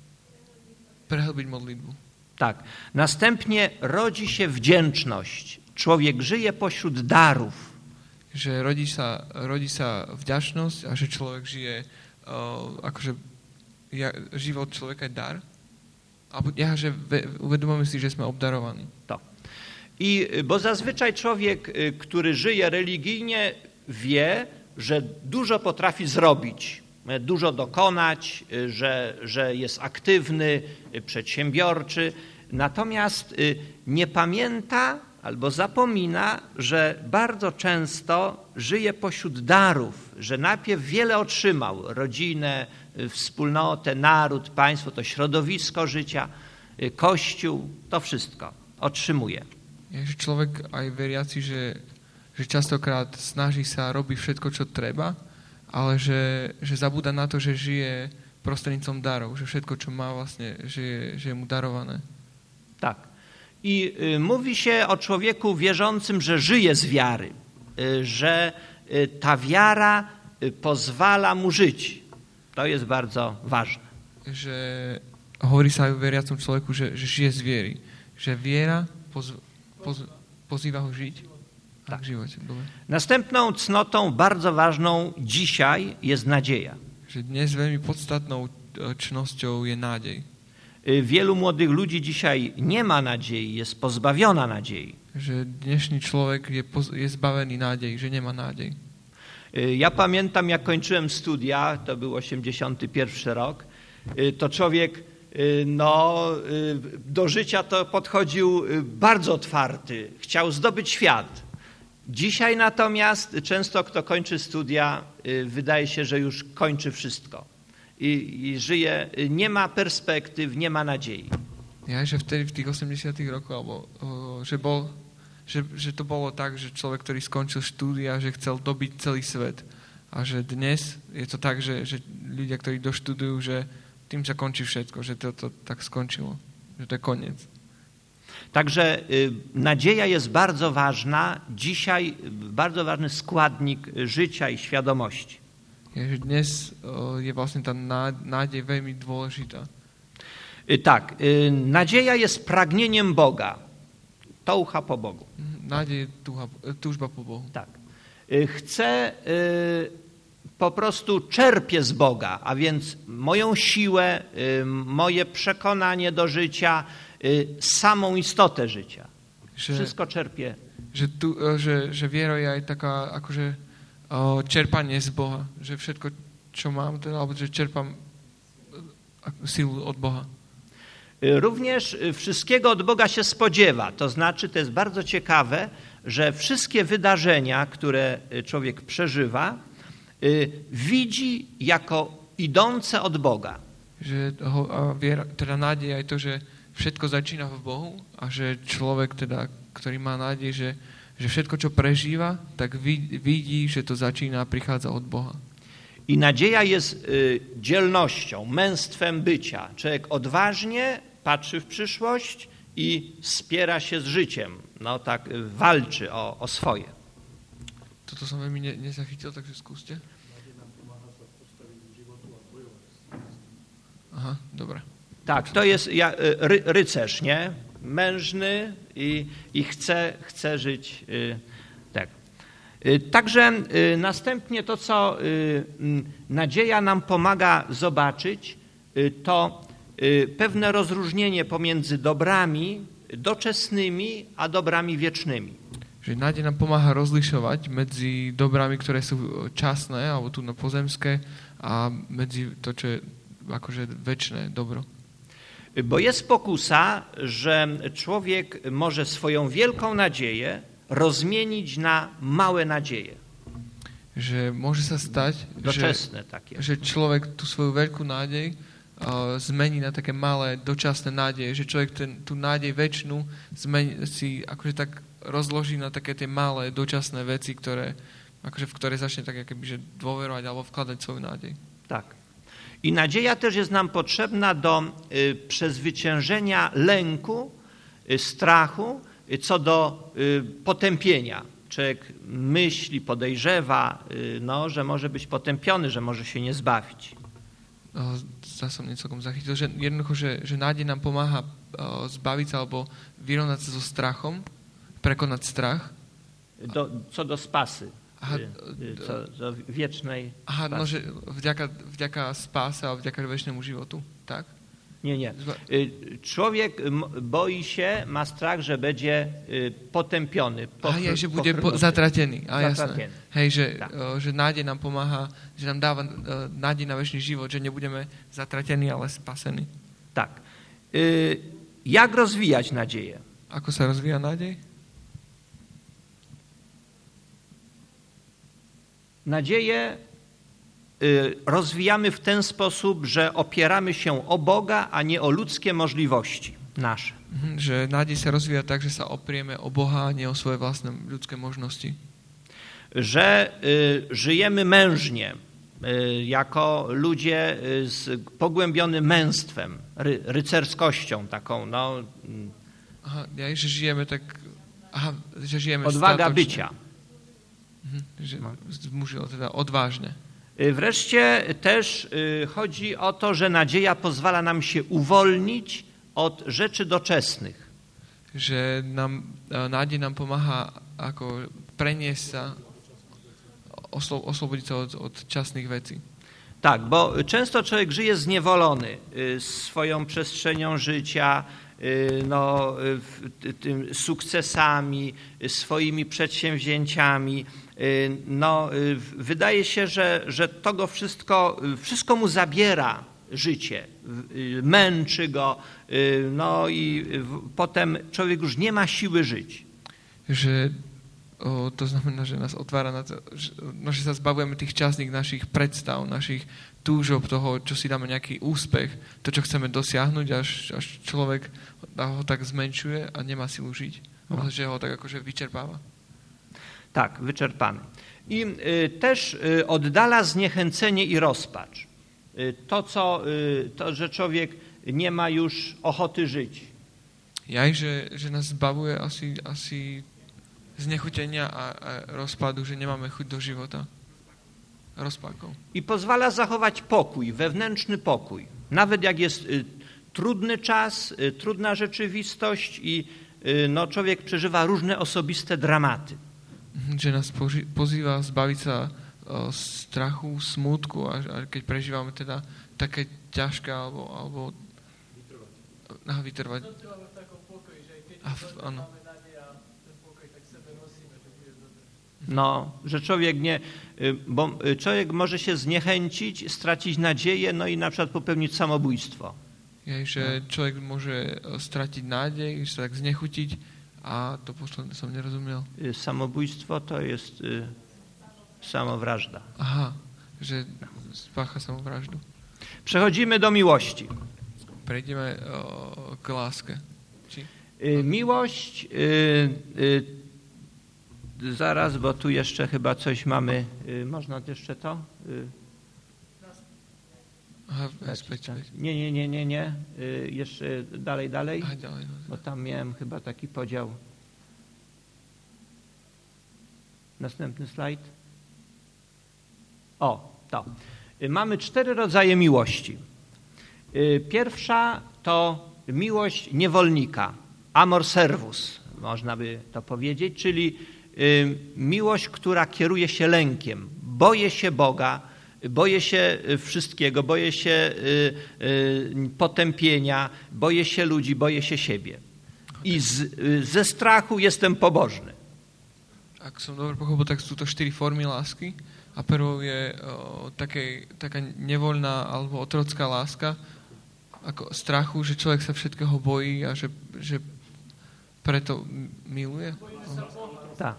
prehlbiť modlitbu.
Tak. Następnie rodzi się wdzięczność. Człowiek żyje pośród darów.
Že rodí sa, rodí sa vďačnosť a že človek žije uh, akože ja, život človeka je dar. A ja, že uvedomujeme si, že sme obdarovaní.
To. I, bo zazwyczaj człowiek, który żyje religijnie, wie, że dużo potrafi zrobić, dużo dokonać, że, że jest aktywny, przedsiębiorczy, natomiast nie pamięta albo zapomina, że bardzo często żyje pośród darów, że najpierw wiele otrzymał, rodzinę, wspólnotę, naród, państwo, to środowisko życia, Kościół, to wszystko otrzymuje.
Je, že človek aj veriaci, že, že častokrát snaží sa, robí všetko, čo treba, ale že, že zabúda na to, že žije prostredníctvom darov, že všetko, čo má vlastne, že je, že je mu darované.
Tak. I y, mówi się o człowieku wierzącym, że żyje z wiary, y, że y, ta wiara y, pozwala mu żyć. To jest bardzo ważne.
Že hovorí sa aj o veriacom človeku, že, že žije z viery. Že viera poz, poz, pozýva ho žiť. Tak. V živote. Dobre.
Następną cnotą bardzo ważną dzisiaj jest nadzieja.
Že dnes veľmi podstatnou čnosťou je nádej.
Wielu młodych ludzi dzisiaj nie ma nadziei, jest pozbawiona nadziei.
Že dnešný človek je, poz, je zbavený nádej, že nemá nádej.
Ja pamiętam, jak kończyłem studia, to był osiemdziesiąty pierwszy rok, to człowiek no, do życia to podchodził bardzo otwarty, chciał zdobyć świat. Dzisiaj natomiast często kto kończy studia, wydaje się, że już kończy wszystko i, i żyje, nie ma perspektyw, nie ma nadziei.
Ja, že vtedy v tých osemdesiatych rokoch, alebo že, bol, že, že to bolo tak, že človek, ktorý skončil štúdia, že chcel dobiť celý svet. A že dnes je to tak, že, že ľudia, ktorí doštudujú, že tým sa končí všetko, že to, to tak skončilo, że to koniec.
Także y, nadzieja jest bardzo ważna, dzisiaj bardzo ważny składnik życia i świadomości.
Je, že dnes o, je vlastne tá nádej veľmi dôležitá.
Y, tak, y, nadzieja jest pragnieniem Boga, toucha po Bogu.
Nádej je túžba po Bohu.
Tak. Y, chcę y, po prostu czerpię z Boga, a więc moją siłę, y, moje przekonanie do życia, y, samą istotę życia. Že, Wszystko czerpię.
Že, tu, že, že viera je aj taká akože o, čerpanie z Boha. Že všetko, čo mám, teda, alebo že čerpám silu od Boha.
Y, również wszystkiego od Boga się spodziewa. To znaczy, to jest bardzo ciekawe, że wszystkie wydarzenia, które człowiek przeżywa, widzi jako idące od Boga.
Že ho, a viera, teda nádej aj to, že všetko začína v Bohu a že človek, teda, ktorý má nádej, že, že všetko, čo prežíva, tak vidí, že to začína a prichádza od Boha.
I nadzieja jest y, dzielnością, męstwem bycia. Człowiek odważnie patrzy w przyszłość i spiera się z życiem. No tak, y, walczy o, o swoje.
Toto som veľmi ne, nezachytil, takže skúste. Aha, dobra.
Tak, to jest ja, ry, rycerz, nie? Mężny i, i chce, chce żyć y, tak. Y, także y, następnie to, co y, y, nadzieja nam pomaga zobaczyć, y, to y, pewne rozróżnienie pomiędzy dobrami doczesnymi a dobrami wiecznymi.
Že nádej nám pomáha rozlišovať medzi dobrami, ktoré sú časné, alebo tu na pozemské, a medzi to, čo je akože večné dobro.
Bo jest pokusa, że człowiek może swoją wielką nadzieję rozmienić na małe nadzieje.
Že môže sa stať,
dočasné
že,
také.
že človek tú svoju veľkú nádej uh, zmení na také malé dočasné nádeje. Že človek ten, tú nádej večnú zmení, si akože tak rozloží na také tie malé dočasné veci, ktoré, akože v ktoré začne tak akoby, že dôverovať alebo vkladať svoju nádej.
Tak. I nadzieja też jest nam potrzebna do y, przezwyciężenia lęku, y, strachu, y, co do y, potępienia. Człowiek myśli, podejrzewa, y, no, że może być potępiony, że może się nie zbawić.
Zase som niecelkom zachytil, že jednoducho, že, že nádej nám pomáha o, zbaviť sa alebo vyrovnať sa so strachom, prekonať strach.
Do, co do spasy.
Aha,
co do wiecznej
aha, no, že vďaka, vďaka spáse a vďaka večnému životu, tak?
Nie, nie. Człowiek boi się, ma strach, że będzie potępiony.
Po, a je, že bude po, zatratený. A jasné. Hej, že, že nádej nám pomáha, že nám dáva nádej na večný život, že nebudeme zatratení, ale spasení.
Tak. Jak rozwijać nadzieję?
Ako sa rozvíja nádej?
Nadzieję rozwijamy w ten sposób, że opieramy się o Boga, a nie o ludzkie możliwości nasze.
Że nádej sa rozvíja tak, že sa oprieme o Boha, a nie o svoje vlastné ľudské možnosti.
Że y, żyjemy mężnie, y, jako ludzie y, z pogłębionym męstwem, ry, rycerskością taką, no.
Aha, ja, że żyjemy tak, aha, że żyjemy
odwaga bycia.
Mhm, że musi teda odważnie.
Wreszcie też chodzi o to, że nadzieja pozwala nam się uwolnić od rzeczy doczesnych.
Że nam, nádej nam pomáha ako preniesť sa, oslo, oslobodiť sa od, od časných vecí.
Tak, bo często człowiek żyje zniewolony swoją przestrzenią życia, no, tym sukcesami, swoimi przedsięwzięciami. No, wydaje się, że, że to go wszystko, wszystko mu zabiera życie, męczy go, no i potem człowiek już nie ma siły żyć.
Že o, to znamená, že nás otvára na to, že, no, že sa zbavujeme tých časných našich predstav, našich túžob, toho, čo si dáme nejaký úspech, to, čo chceme dosiahnuť, až, až človek ho tak zmenšuje a nemá silu žiť. No. Že ho tak akože vyčerpáva.
Tak, wyczerpany. I y, też y, oddala zniechęcenie i rozpacz. Y, to, co, y, to, że człowiek nie ma już ochoty żyć.
Jaj, že, že nás zbavuje asi, asi znechutenia a, a rozpadu, že nemáme chuť do života. Rozpakov.
I pozwala zachować pokój, wewnętrzny pokój. Nawet jak jest y, trudny czas, y, trudna rzeczywistość i y, no, człowiek przeżywa różne osobiste dramaty.
Že nás poži- pozýva zbaviť sa o, strachu, smútku, a, a keď prežívame teda také ťažké alebo, alebo aha, vytrvať. A v, áno.
No, że człowiek nie, bo człowiek może się zniechęcić, stracić nadzieję, no i na przykład popełnić samobójstwo.
Je, že človek môže stratiť nádej, že sa tak znechutiť a to posledné som nerozumiel.
Samobójstwo to jest y, samowrażda.
Aha, že spácha samovraždu.
Przechodzimy do miłości.
Prejdeme o, k láske. Či?
Y, miłość, y, y, zaraz, bo tu jeszcze chyba coś mamy, y, można jeszcze to? Y,
Aha, späť, späť.
Nie, nie, nie, nie, nie. Y, jeszcze dalej, dalej.
Aha, ďalej.
Bo tam miałem chyba taki podział. Następny slajd. O, to. Y, Mamy cztery rodzaje miłości. Y, Pierwsza to miłość niewolnika, amor servus, można by to powiedzieć, czyli y, miłość, która kieruje się lękiem. Boję się Boga, boję się wszystkiego, boję się y, y, potępienia, boję się ludzi, boję się siebie. I z, y, ze strachu jestem pobożny.
Ak som dobre pochopil, tak sú to štyri formy lásky. A prvou je o, také, taká nevoľná alebo otrocká láska, ako strachu, že človek sa všetkého bojí a že, že preto miluje.
Tak.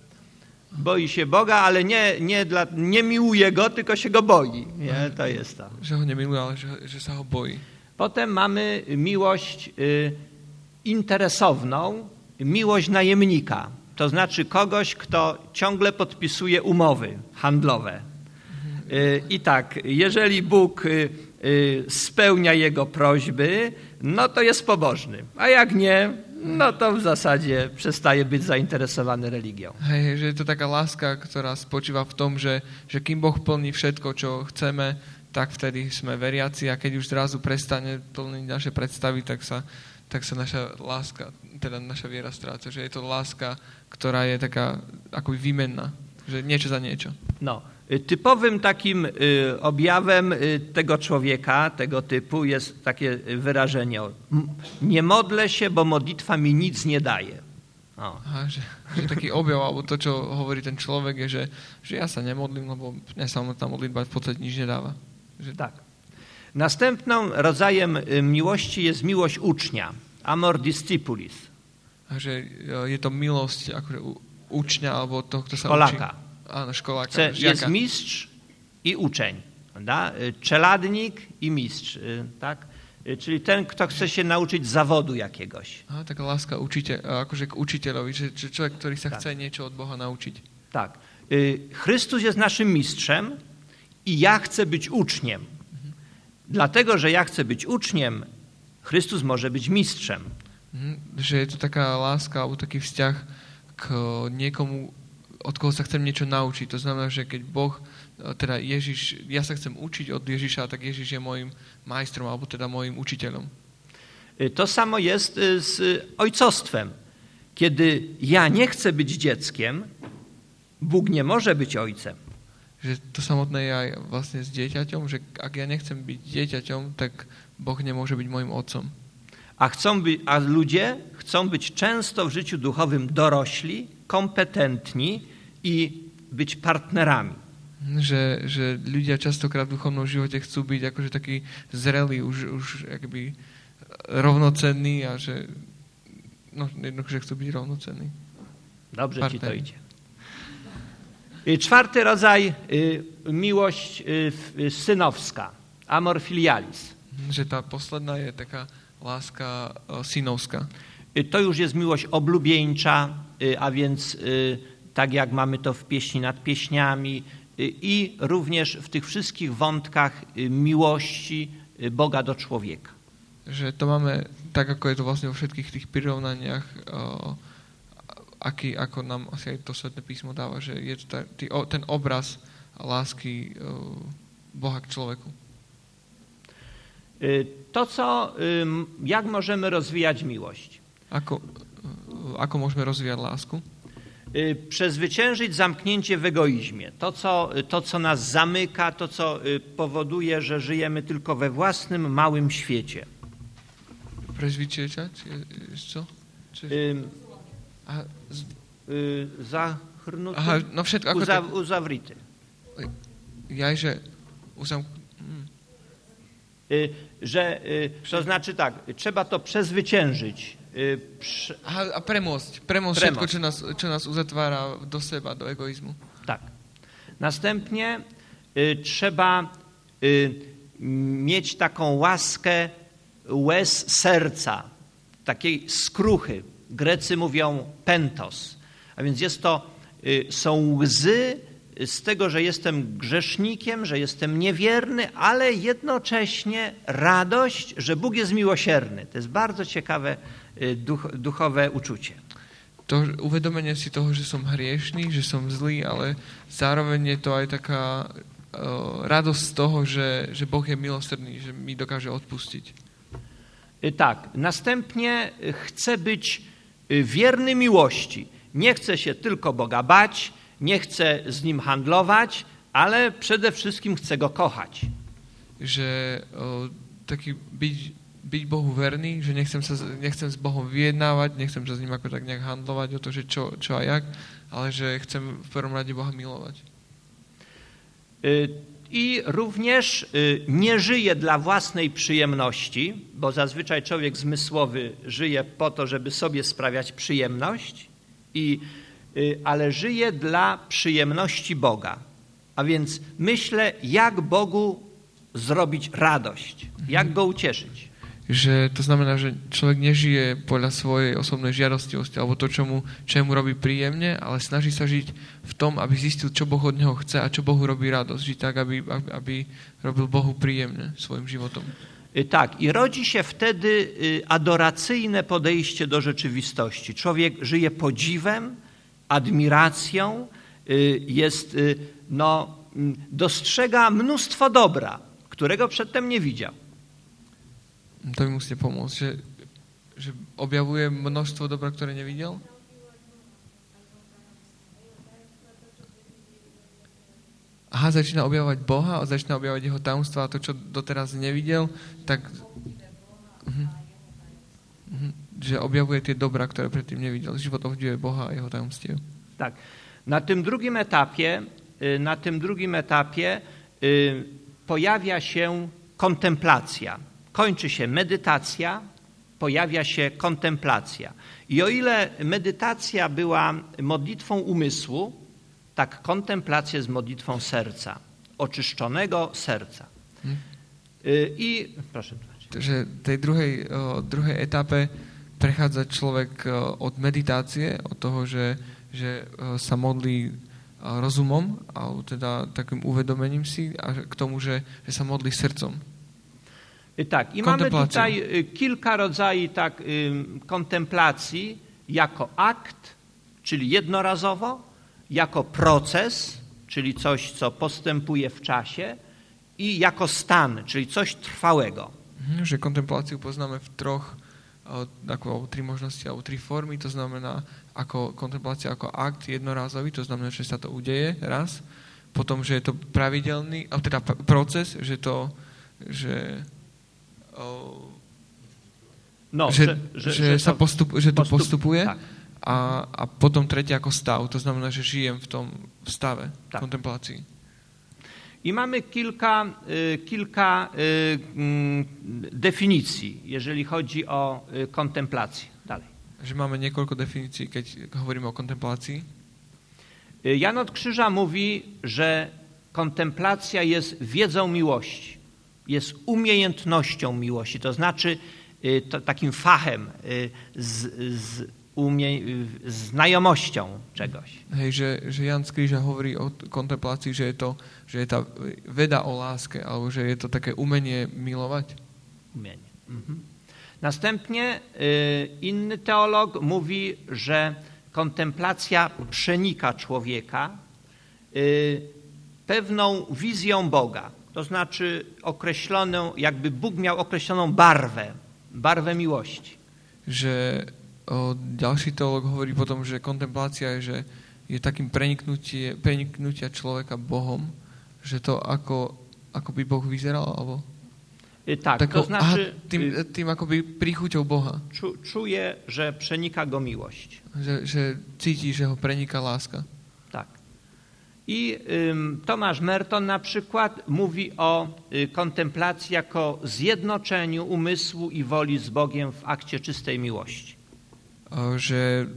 Boi się Boga, ale nie, nie, dla, nie miłuje Go, tylko się Go boi. Nie? To jest to.
Že ho nemiluje, ale že, že sa ho bojí.
Potem mamy miłość y, interesowną, miłość najemnika. To znaczy kogoś, kto ciągle podpisuje umowy handlowe. Y, I tak, jeżeli Bóg y, y, spełnia jego prośby, no to jest pobożny. A jak nie, no to v zásade přestaje byť zainteresovaný religiou.
Hej, že je to taká láska, ktorá spočíva v tom, že, že kým Boh plní všetko, čo chceme, tak vtedy sme veriaci a keď už zrazu prestane plniť naše predstavy, tak sa, tak sa naša láska, teda naša viera stráca. Že je to láska, ktorá je taká akoby výmenná. Że niečo za niečo.
No, typowym takim y, objawem y, tego człowieka, tego typu jest takie wyrażenie: nie modlę się, bo modlitwa mi nic nie daje. O.
Aha, že, že taký objav, alebo to, čo hovorí ten človek, je, že, že ja sa nemodlím, lebo mňa samotná modlitba v podstate nič nedáva. Že...
Tak. Następnym rodzajem miłości jest miłość ucznia, amor discipulis.
A že je to milosť akože učňa, alebo toho, kto sa
školáka.
učí. Áno, školáka,
Chce,
žiaka.
Jest mistrz i uczeń, prawda? Czeladnik i mistrz, tak? Czyli ten, kto chce się nauczyć zawodu jakiegoś.
Aha, taká láska učiteľ, akože k učiteľovi, že, že človek, ktorý sa
tak.
chce niečo od Boha naučiť.
Tak. Chrystus jest naszym mistrzem i ja chcę być uczniem. Mhm. Dlatego, że ja chcę być uczniem, Chrystus może być mistrzem.
Mhm. Že je to taká láska, alebo taký vzťah k niekomu, od koho sa chcem niečo naučiť. To znamená, že keď Boh, teda Ježiš, ja sa chcem učiť od Ježiša, tak Ježiš je môjim majstrom, alebo teda môjim učiteľom.
To samo jest z ojcostwem. Kiedy ja nie chcę być dzieckiem, Bóg nie może być ojcem.
Že to samotné je aj vlastne s dieťaťom, že ak ja nechcem byť dieťaťom, tak Boh nemôže byť môjim otcom.
A, chcą by, a ludzie chcą być często w życiu duchowym dorośli, kompetentni i być partnerami.
Že, že ľudia častokrát v duchovnom živote chcú byť akože takí zrelí, už, už akoby rovnocenní a že no, jednoducho, že chcú byť rovnocenní.
Dobrze
Partner.
ci to idzie. Czwarty rodzaj, miłość synowska, amor filialis.
Že tá posledná je taká láska synovská.
To już jest miłość oblubieńcza, a więc tak jak mamy to w pieśni nad pieśniami i również w tych wszystkich wątkach miłości Boga do człowieka.
Že to máme tak, ako je to vlastne vo všetkých tých prirovnaniach, o, aký, ako nám asi aj to Sväté písmo dáva, že je to ta, tý, o, ten obraz lásky o, Boha k človeku.
To, co, jak możemy rozwijać miłość?
Ako, ako môžeme rozvíjať lásku?
Przezwyciężyć zamknięcie w egoizmie. To co, to, co nas zamyka, to, co powoduje, że żyjemy tylko we własnym, małym świecie.
Prezwyciężać? Co? Czy...
Ym,
Aha, z...
y, zachrnuty,
Aha, no všetko, ako
uza,
to...
uzawrity.
Jaj, že uzam... Hmm.
Y, że, y, to znaczy tak, trzeba to przezwyciężyć. Y, prze...
Aha, a premôcť. Premôcť všetko, čo nás, čo nás uzatvára do seba, do egoizmu.
Tak. Następnie y, trzeba y, mieć taką łaskę łez serca, takiej skruchy. Grecy mówią pentos. A więc jest to, y, są łzy z tego, że jestem grzesznikiem, że jestem niewierny, ale jednocześnie radość, że Bóg jest miłosierny. To jest bardzo ciekawe y, duch, duchowe uczucie.
To uvedomenie si toho, že som hriešný, že som zlý, ale zároveň je to aj taká uh, radosť z toho, že, že Boh je milosrdný, že mi dokáže odpustiť.
Tak, następnie chcę być wierny miłości. Nie chcę się tylko Boga bać, nie chcę z Nim handlować, ale przede wszystkim chcę Go kochać.
Že o, taký byť, byť Bohu verný, že nechcem, sa, nechcem s Bohom vyjednávať, nechcem sa s ním ako tak nejak handlovať o to, že čo, čo a jak, ale že chcem v prvom rade Boha milovať.
I również nie żyje dla własnej przyjemności, bo zazwyczaj człowiek zmysłowy żyje po to, żeby sobie sprawiać przyjemność, i, ale żyje dla przyjemności Boga. A więc myślę, jak Bogu zrobić radość, jak Go ucieszyć.
Že to znamená, že človek nežije podľa svojej osobnej žiadostivosti alebo to, čo mu, čo mu robí príjemne, ale snaží sa žiť v tom, aby zistil, čo Boh od neho chce a čo Bohu robí radosť. Žiť tak, aby, aby, aby robil Bohu príjemne svojim životom.
Tak, i rodzi się wtedy adoracyjne podejście do rzeczywistości. Człowiek żyje podziwem, admiracją, jest, no, dostrzega mnóstwo dobra, którego przedtem nie widział.
To mi musíte pomôcť, že, že objavuje množstvo dobra, ktoré nevidel? Aha, začína objavovať Boha a začína objavovať jeho tajomstva a to, čo doteraz nevidel, tak uh-huh. Uh-huh. že objavuje tie dobrá, ktoré predtým nevidel. Život obdivuje Boha a jeho tajomstiev.
Tak. Na tym drugim etapie, na tym drugim etapie pojawia się kontemplacja. Kończy się medytacja, pojawia się kontemplacja. I o ile medytacja była modlitwą umysłu, tak kontemplacja jest modlitwą serca, oczyszczonego serca. Hmm. I proszę.
Že v tej druhej, druhej etape prechádza človek od meditácie, od toho, že, že sa modlí rozumom, a teda takým uvedomením si, a k tomu, že, že sa modlí srdcom.
Tak, i mamy tutaj kilka rodzajów tak, kontemplacji jako akt, czyli jednorazowo, jako proces, czyli coś, co postępuje w czasie, i jako stan, czyli coś trwałego.
Mhm, že kontempláciu poznáme v troch, ako tri možnosti alebo tri formy, to znamená ako kontemplácia ako akt jednorázový, to znamená, že sa to udeje raz, potom, že je to pravidelný, teda proces, že to, že, o,
no,
že,
že,
že,
že,
sa
to
postup, že to
postup,
postupuje
tak.
a, a potom tretie ako stav, to znamená, že žijem v tom stave
tak.
kontemplácii.
I mamy kilka, y, kilka y, y, definicji, jeżeli chodzi o y, kontemplację. Dalej.
Že máme niekoľko definícií, keď hovoríme o kontemplácii.
Jan od Krzyża mówi, że kontemplacja jest wiedzą miłości, jest umiejętnością miłości, to znaczy y, to, takim fachem, y, z, z umie, y, znajomością czegoś.
Hej, že, že Jan z Kríža hovorí o kontemplácii, že je to, že je tá veda o láske, alebo že je to také umenie milovať.
Umienie. Mhm. Następnie y, inny teolog mówi, że kontemplacja przenika człowieka y, pewną wizją Boga. To znaczy określoną, jakby Bóg miał określoną barwę, barwę miłości.
Že o, ďalší teolog hovorí potom, že kontemplácia je, že je takým preniknutie, preniknutia človeka Bohom, že to ako, ako by Boh vyzeral, alebo
Y, tak,
taką,
to znaczy
aha, tým, tým akoby príchuťou Boha.
czu, czuje, że przenika go miłość.
Že, že cíti, že ho preniká láska.
Tak. I ym, Tomasz Merton na przykład mówi o y, kontemplacji jako zjednoczeniu umysłu i woli z Bogiem w akcie czystej miłości.
O, že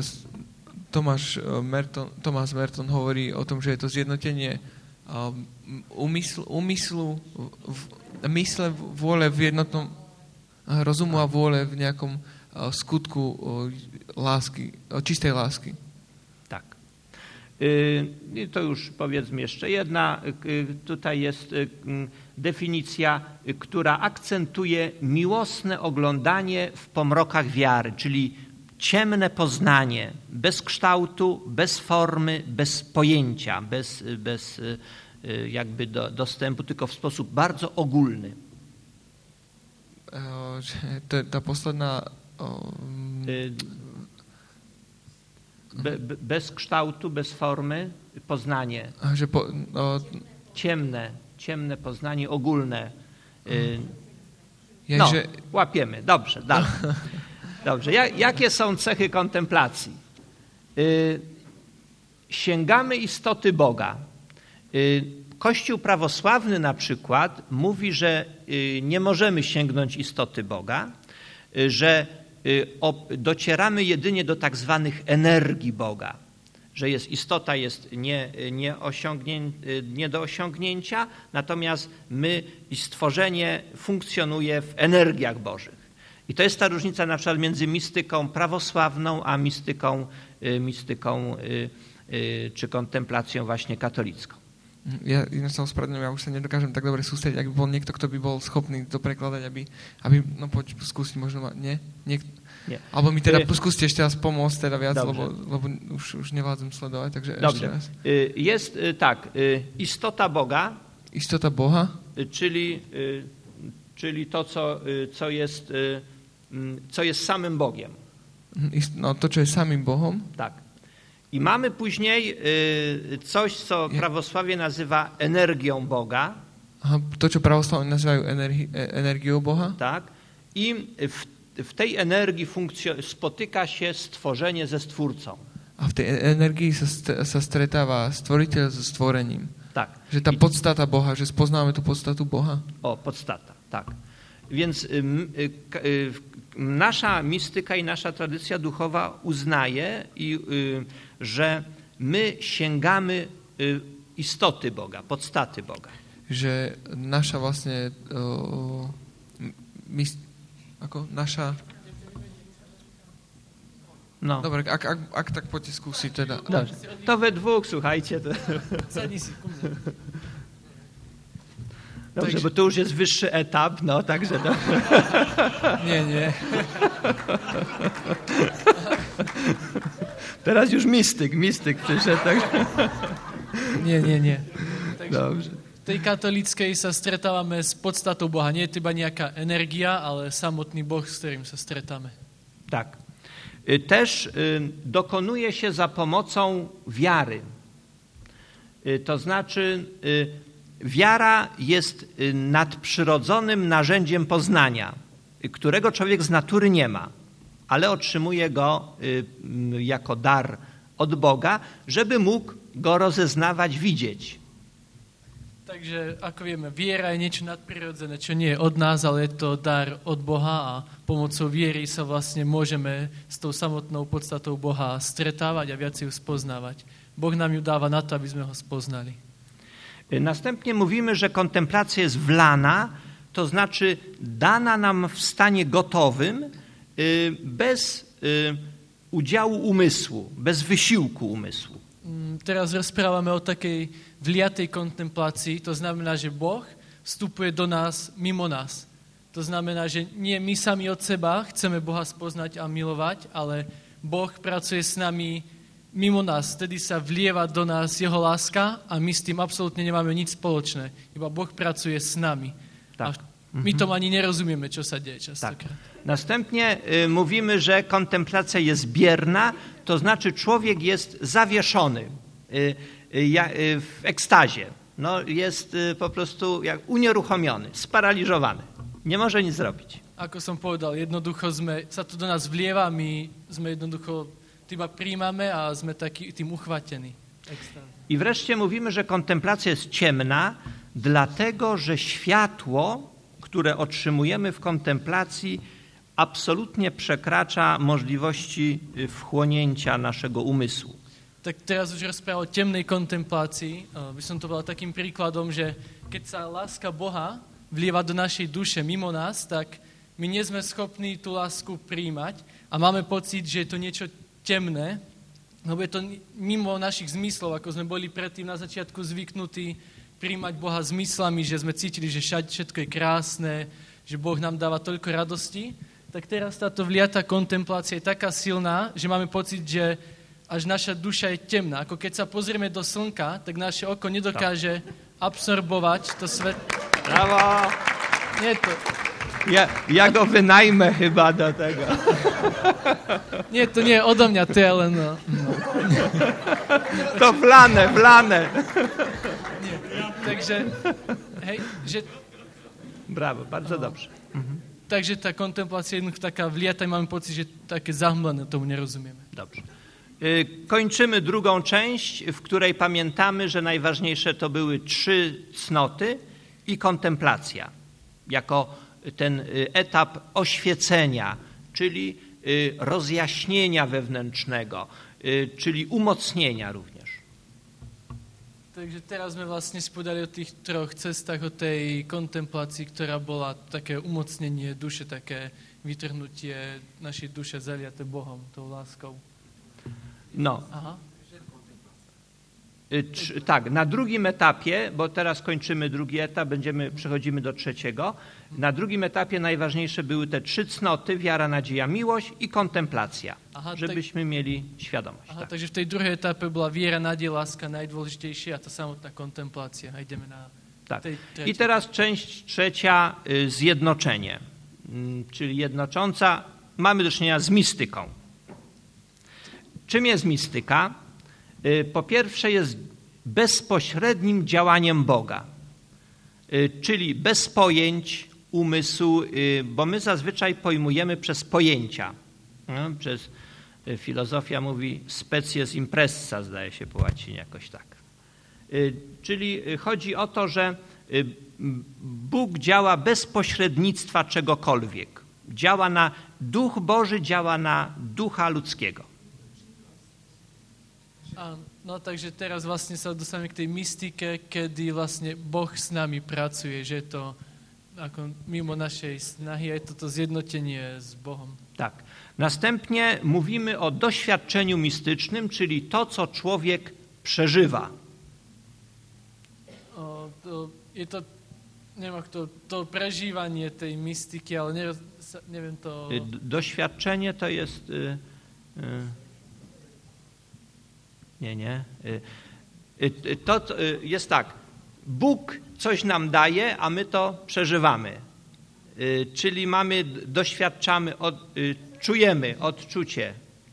Tomáš Merton, Thomas Merton hovorí o tom, že je to zjednotenie úmyslu, úmyslu v, mysle, vôle v jednotnom rozumu a vôle v nejakom skutku lásky, čistej lásky.
Tak. I to już powiedzmy jeszcze jedna. Tutaj jest definicja, która akcentuje miłosne oglądanie w pomrokach wiary, czyli ciemne poznanie, bez kształtu, bez formy, bez pojęcia, bez, bez jakby do, dostępu, tylko w sposób bardzo ogólny.
To, ta posledná...
Be, be, bez kształtu, bez formy, poznanie.
Że po, o,
ciemne, ciemne poznanie ogólne.
Ja,
no,
że...
łapiemy. Dobrze, dalej. Dobrze. Jakie są cechy kontemplacji? Sięgamy istoty Boga. Kościół prawosławny na przykład mówi, że nie możemy sięgnąć istoty Boga, że docieramy jedynie do tak zwanych energii Boga, że jest istota jest nie, nie, osiągnię, nie do osiągnięcia, natomiast my i stworzenie funkcjonuje w energiach Bożych. I to jest ta różnica na przykład między mistyką prawosławną, a mistyką, mistyką czy kontemplacją właśnie katolicką.
Ja inak sa ospravedlňujem, ja už sa nedokážem tak dobre sústrediť, ak by bol niekto, kto by bol schopný to prekladať, aby, aby no poď skúsiť možno ma, nie? Niek- nie. Alebo mi teda skúste ešte raz pomôcť teda viac, lebo, lebo už, už nevládzem sledovať, takže
Dobrze.
ešte raz.
Jest tak, istota Boga,
istota Boha,
czyli, czyli to, co, co, jest, co jest samym Bogiem.
No to, čo je samým Bohom.
Tak. I mamy później coś, co prawosławie nazywa energią Boga.
Aha, to, čo pravoslavní nazývajú energi- energiou Boha.
Tak. I w, w tej energii funkcio- spotyka się stworzenie ze Stwórcą.
A v tej energii sa, st- sa stretáva stvoriteľ so stvorením.
Tak.
Že tá podstata Boha, že spoznáme tú podstatu Boha.
O, podstata, tak. Więc y, y, y, nasza mistyka i nasza tradycja duchowa uznaje, i, y, że my sięgamy y, istoty Boga, podstaty Boga.
Že naša vlastne o, my, ako naša
no.
Dobre, ak, ak, ak tak poďte skúsiť teda.
Dobrze. To we dwóch, słuchajcie. To... Dobrze, bo to już jest wyższy etap, no także... To...
Nie, nie.
Teraz już mistyk, mistyk przyszedł, także...
Nie, nie, nie.
Dobrze.
V tej katolíckej sa stretávame s podstatou Boha. Nie je to iba nejaká energia, ale samotný Boh, s ktorým sa stretáme.
Tak. też dokonuje się za pomocą wiary. To znaczy wiara jest nadprzyrodzonym narzędziem poznania, którego człowiek z natury nie ma, ale otrzymuje go jako dar od Boga, żeby mógł go rozeznawać, widzieć.
Takže ako vieme, viera je niečo nadprirodzené, čo nie je od nás, ale je to dar od Boha a pomocou viery sa vlastne môžeme s tou samotnou podstatou Boha stretávať a viac ju spoznávať. Boh nám ju dáva na to, aby sme ho spoznali.
Następnie mówimy, że kontemplacja jest wlana, to znaczy dana nam w stanie gotowym, bez udziału umysłu, bez wysiłku umysłu.
Teraz rozprávame o takej vliatej kontemplácii, to znamená, že Boh vstupuje do nás mimo nás. To znamená, že nie my sami od seba chceme Boha spoznať a milovať, ale Boh pracuje s nami mimo nás. Vtedy sa vlieva do nás jeho láska a my s tým absolútne nemáme nič spoločné. Iba Boh pracuje s nami.
Tak.
A my tomu ani nerozumiemy, čo sa deje častokrát.
Tak. Następnie y, mówimy, że kontemplacja jest bierna, to znaczy człowiek jest zawieszony y, y, w ekstazie. No, jest y, po prostu jak unieruchomiony, sparaliżowany. Nie może nic zrobić.
Ako som povedal, jednoducho sme, sa to do nás vlieva, my sme jednoducho iba príjmame a sme taký tým uchvatení.
I wreszcie mówimy, że kontemplacja jest ciemna, dlatego że światło, które otrzymujemy w kontemplacji, absolutnie przekracza możliwości wchłonięcia naszego umysłu.
Tak teraz už rozprávam o temnej kontemplácii. By som to povedal takým príkladom, že keď sa láska Boha vlieva do našej duše mimo nás, tak my nie sme schopní tú lásku príjmať a máme pocit, že je to niečo temné, lebo je to mimo našich zmyslov, ako sme boli predtým na začiatku zvyknutí príjmať Boha zmyslami, že sme cítili, že všetko je krásne, že Boh nám dáva toľko radosti. Tak teraz táto vliatá kontemplácia je taká silná, že máme pocit, že až naša duša je temná. Ako keď sa pozrieme do slnka, tak naše oko nedokáže absorbovať to svet.
Brawo!
Nie to.
Ja, ja go wynajmę chyba do tego.
Nie, to nie odo mňa, to je len... No.
To vlane, vlane.
Nie. Takže, hej, že...
Brawo, bardzo
no.
dobrze. Mhm.
Takže tá kontemplácia je jednoducho taká vliata i máme pocit, že také zahmlené, tomu nerozumieme.
Dobrze. Kończymy drugą część, w której pamiętamy, że najważniejsze to były trzy cnoty i kontemplacja, jako ten etap oświecenia, czyli rozjaśnienia wewnętrznego, czyli umocnienia również.
Takže teraz sme vlastne spodali o tých troch cestách, o tej kontemplácii, ktorá bola také umocnenie duše, také vytrhnutie našej duše zaliate Bohom, tou láskou.
No.
Aha.
Trz, tak, na drugim etapie, bo teraz kończymy drugi etap, będziemy, przechodzimy do trzeciego. Na drugim etapie najważniejsze były te trzy cnoty, wiara, nadzieja, miłość i kontemplacja, Aha, żebyśmy tak, mieli świadomość.
Aha,
tak.
Takže v tej druhej etape bola viera, nádej, láska najdôležitejšia a ta samotná kontemplácia. A ideme na
tak.
tej
I teraz część trzecia, zjednoczenie, czyli jednocząca. Mamy do czynienia z mistyką. Czym jest mistyka? Po pierwsze jest bezpośrednim działaniem Boga, czyli bez pojęć, umysłu, bo my zazwyczaj pojmujemy przez pojęcia. Przez filozofia mówi species impressa, zdaje się po łacinie jakoś tak. Czyli chodzi o to, że Bóg działa bez pośrednictwa czegokolwiek. Działa na Duch Boży, działa na ducha ludzkiego.
A, no takže teraz vlastne sa dostaneme k tej mystike, kedy vlastne Boh s nami pracuje, že je to ako mimo našej snahy, je to to zjednotenie z Bohom.
Tak. Następnie mówimy o doświadczeniu mistycznym, czyli to, co człowiek przeżywa.
O, to, je to, neviem, to, to prežívanie tej mystiky, ale ne, neviem to...
Doświadczenie to jest... Y, y, Nie, nie. To jest tak, Bóg coś nam daje, a my to przeżywamy. Czyli mamy, doświadczamy, od, czujemy odczucie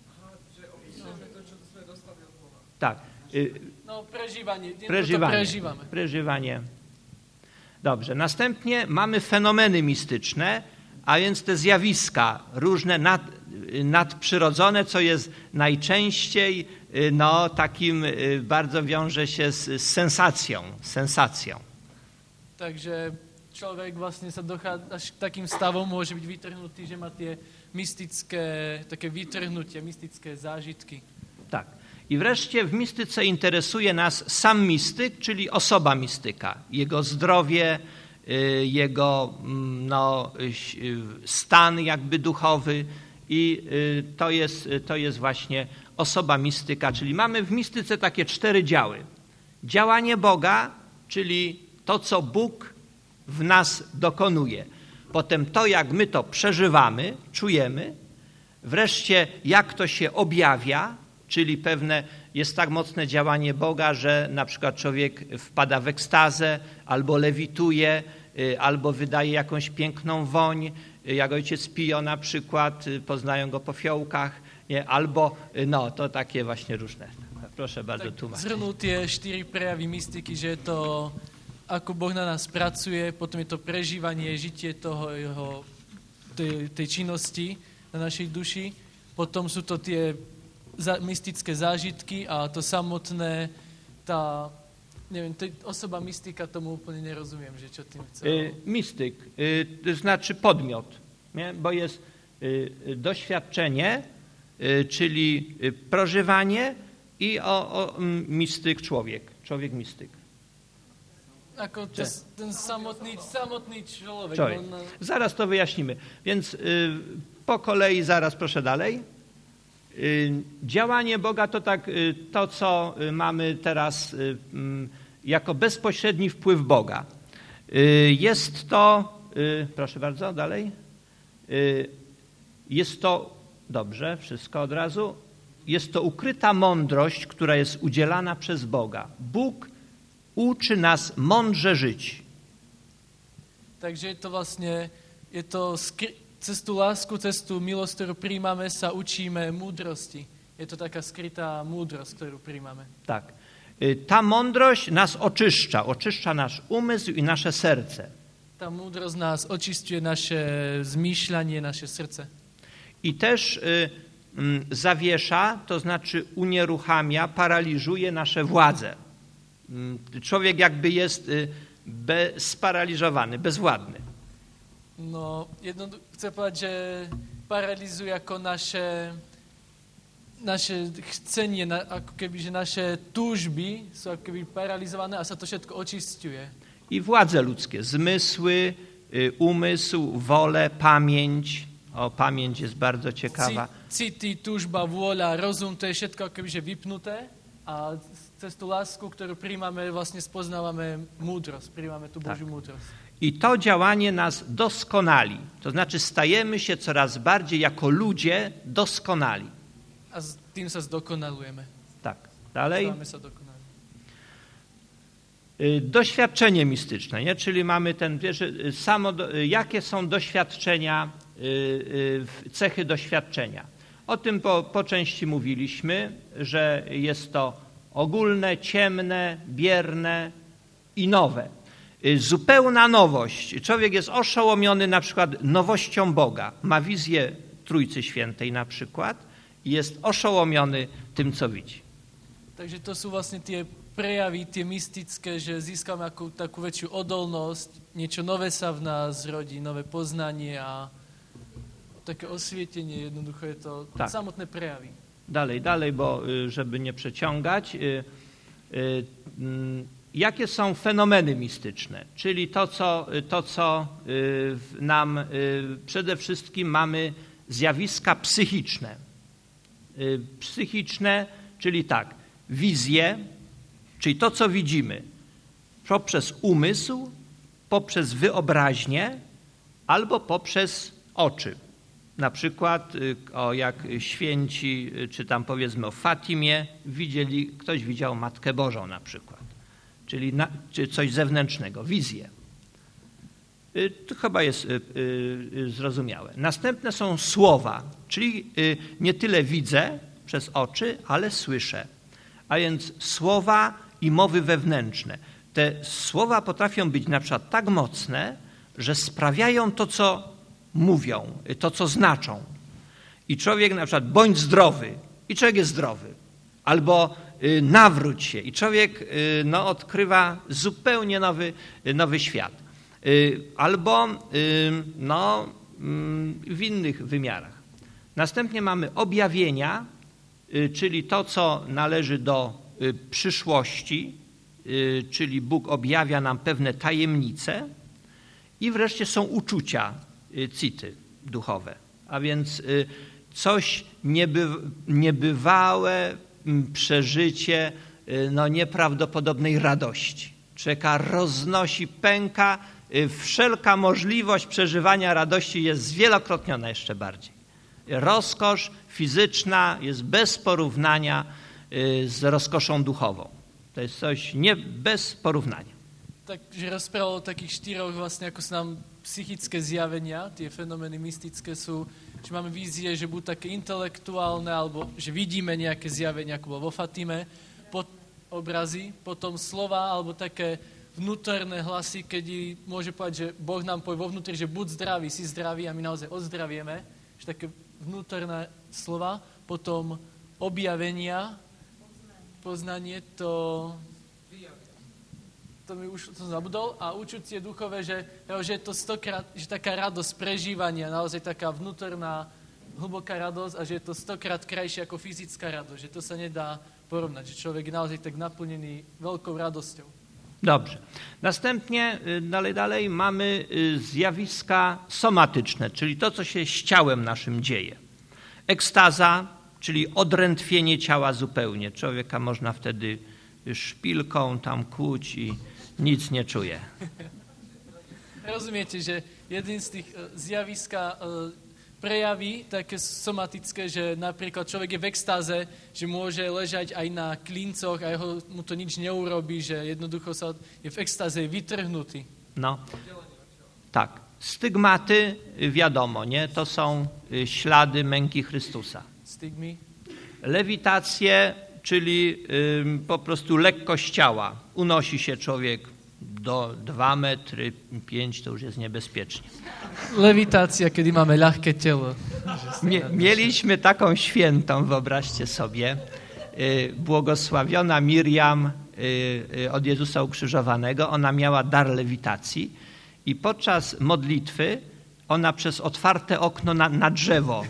Tak.
No, przeżywanie.
Przeżywanie.
Przeżywamy.
Przeżywanie. Dobrze. Następnie mamy fenomeny mistyczne, a więc te zjawiska różne nad, nadprzyrodzone, co jest najczęściej no, takim bardzo wiąże się z, z sensacją. sensacją.
Takže človek vlastne sa dochádza až k takým stavom, môže byť vytrhnutý, že má tie mystické, také vytrhnutie, mystické zážitky.
Tak. I wreszcie w mistyce interesuje nas sam mistyk, czyli osoba mistyka. Jego zdrowie, jego no, stan jakby duchowy i to jest, to jest właśnie osoba mistyka. Czyli mamy w mistyce takie cztery działy. Działanie Boga, czyli to, co Bóg w nas dokonuje. Potem to, jak my to przeżywamy, czujemy. Wreszcie, jak to się objawia, czyli pewne jest tak mocne działanie Boga, że na przykład człowiek wpada w ekstazę, albo lewituje, albo wydaje jakąś piękną woń, jak ojciec Pio na przykład, poznają go po fiołkach, nie? Albo no, to takie właśnie różne. Proszę bardzo
tak
tłumaczyć.
Zhrnul tie štyri prejavy mystiky, že je to, ako Boh na nás pracuje, potom je to prežívanie, žitie toho jeho, tej, tej činnosti na našej duši, potom sú to tie za, mystické zážitky a to samotné, tá, neviem, tej, osoba mystika, tomu úplne nerozumiem, že čo tým chce.
Y, mistyk, y, to znaczy podmiot, nie? Bo jest y, doświadczenie, y, czyli y, prożywanie i o, o, mistyk człowiek, człowiek mistyk.
Ako to, ten samotný, samotný človek.
Człowiek.
On...
Zaraz to wyjaśnimy. Więc y, po kolei zaraz proszę dalej. Y, działanie Boga to tak y, to, co y, mamy teraz y, y, jako bezpośredni wpływ Boga. Y, jest to, y, proszę bardzo, dalej. Y, jest to, dobrze, wszystko od razu. Jest to ukryta mądrość, która jest udzielana przez Boga. Bóg uczy nas mądrze żyć.
Takže je to vlastne, je to skry, cez tú lásku, cez tú milosť, ktorú príjmame, sa učíme múdrosti. Je to taká skrytá múdrosť, ktorú príjmame.
Tak. Ta mądrość nas oczyszcza, oczyszcza nasz umysł i nasze serce.
Tá múdrosť nás očistuje naše zmýšľanie, naše srdce.
I też y, y, zawiesza, to znaczy unieruchamia, paraliżuje nasze władze. Y, człowiek jakby jest y, be, sparaliżowany, bezwładny.
No, jednoducho chcę powiedzieć, że paralizuje ako naše, naše chcenie, na, ako keby, že naše túžby sú ako keby paralizované a sa to všetko očisťuje.
I władze ludzkie, zmysły, y, umysł, wolę, pamięć. O, pamięć jest bardzo ciekawa.
City, túžba, vôľa, rozum, to je všetko ako keby, že vypnuté a cez tú lásku, ktorú príjmame, vlastne spoznávame múdrosť, príjmame tú Božiu
tak.
múdrosť.
I to działanie nas doskonali. To znaczy stajemy się coraz bardziej jako ludzie doskonali.
A s tým sa zdokonalujeme.
Tak, dalej.
Stávame sa dokonali.
Doświadczenie mistyczne, nie? Czyli mamy ten, wiesz, samo, jakie są doświadczenia, cechy doświadczenia. O tym po, po części mówiliśmy, że jest to ogólne, ciemne, bierne i nowe. Zupełna nowość. Człowiek jest oszołomiony na przykład nowością Boga. Ma wizję Trójcy Świętej na przykład i jest oszołomiony tym, co widzi.
Takže to sú vlastne tie prejavy, tie mystické, že získame akú, takú väčšiu odolnosť, niečo nové sa v nás rodí, nové poznanie a také osvietenie, jednoducho je to
tak.
Samotné prejavy.
Dalej, dalej, bo żeby nie przeciągać. Jakie są fenomeny mistyczne? Czyli to, co, to, co nam przede wszystkim mamy zjawiska psychiczne. Psychiczne, czyli tak, wizje, czyli to, co widzimy poprzez umysł, poprzez wyobraźnię albo poprzez oczy. Na przykład, o, jak święci, czy tam powiedzmy o Fatimie, widzieli, ktoś widział Matkę Bożą na przykład, czyli na, czy coś zewnętrznego, wizję. To chyba jest y, y, zrozumiałe. Następne są słowa, czyli y, nie tyle widzę przez oczy, ale słyszę. a więc słowa i mowy wewnętrzne. Te słowa potrafią być na przykład tak mocne, że sprawiają to, co mówią, to, co znaczą. I człowiek na przykład bądź zdrowy i człowiek jest zdrowy. Albo y, nawróć się i człowiek y, no, odkrywa zupełnie nowy, y, nowy świat. Y, albo y, no, y, w innych wymiarach. Następnie mamy objawienia, y, czyli to, co należy do y, przyszłości, y, czyli Bóg objawia nam pewne tajemnice. I wreszcie są uczucia, y, city duchowe, a więc y, coś nieby, niebywałe, przeżycie no, nieprawdopodobnej radości. Człowieka roznosi, pęka, wszelka możliwość przeżywania radości jest zwielokrotniona jeszcze bardziej. Rozkosz fizyczna jest bez porównania z rozkoszą duchową. To jest coś nie bez porównania.
Takže rozprával o takých štyroch vlastne, ako sú nám psychické zjavenia, tie fenomény mystické sú, že máme vízie, že budú také intelektuálne, alebo že vidíme nejaké zjavenia, ako bolo vo Fatime, pod obrazy, potom slova, alebo také vnútorné hlasy, keď môže povedať, že Boh nám povie vo vnútri, že buď zdravý, si zdravý a my naozaj odzdravieme, že také vnútorné slova, potom objavenia, poznanie, to... to mi už som zabudol, a učucie duchové, že, že je to stokrát, že taká radosť prežívania, naozaj taká vnútorná, hlboká radosť a že je to stokrát krajšie ako fyzická radosť, že to sa nedá porovnať, že človek je naozaj tak naplnený veľkou radosťou.
Dobrze. Następnie, dalej, dalej mamy zjawiska somatyczne, czyli to, co się z ciałem naszym dzieje. Ekstaza, czyli odrętwienie ciała zupełnie. Człowieka można wtedy szpilką tam kłuć i nic nie czuje.
Rozumiete, že jeden z tých zjaviska prejaví také somatické, že napríklad človek je v extáze, že môže ležať aj na klincoch a jeho, mu to nič neurobí, že jednoducho sa je v extáze vytrhnutý.
No, tak. Stygmaty, wiadomo, nie? To są ślady męki Chrystusa.
Stygmy.
Lewitacje, czyli y, po prostu lekkość ciała. Unosi się człowiek do dwa metry, pięć, to już jest niebezpiecznie.
Lewitácia, kiedy mamy ľahké telo.
Mie, mieliśmy taką świętą, wyobraźcie sobie, y, błogosławiona Miriam y, y, od Jezusa ukrzyżowanego. Ona miała dar lewitacji i podczas modlitwy ona przez otwarte okno na, na drzewo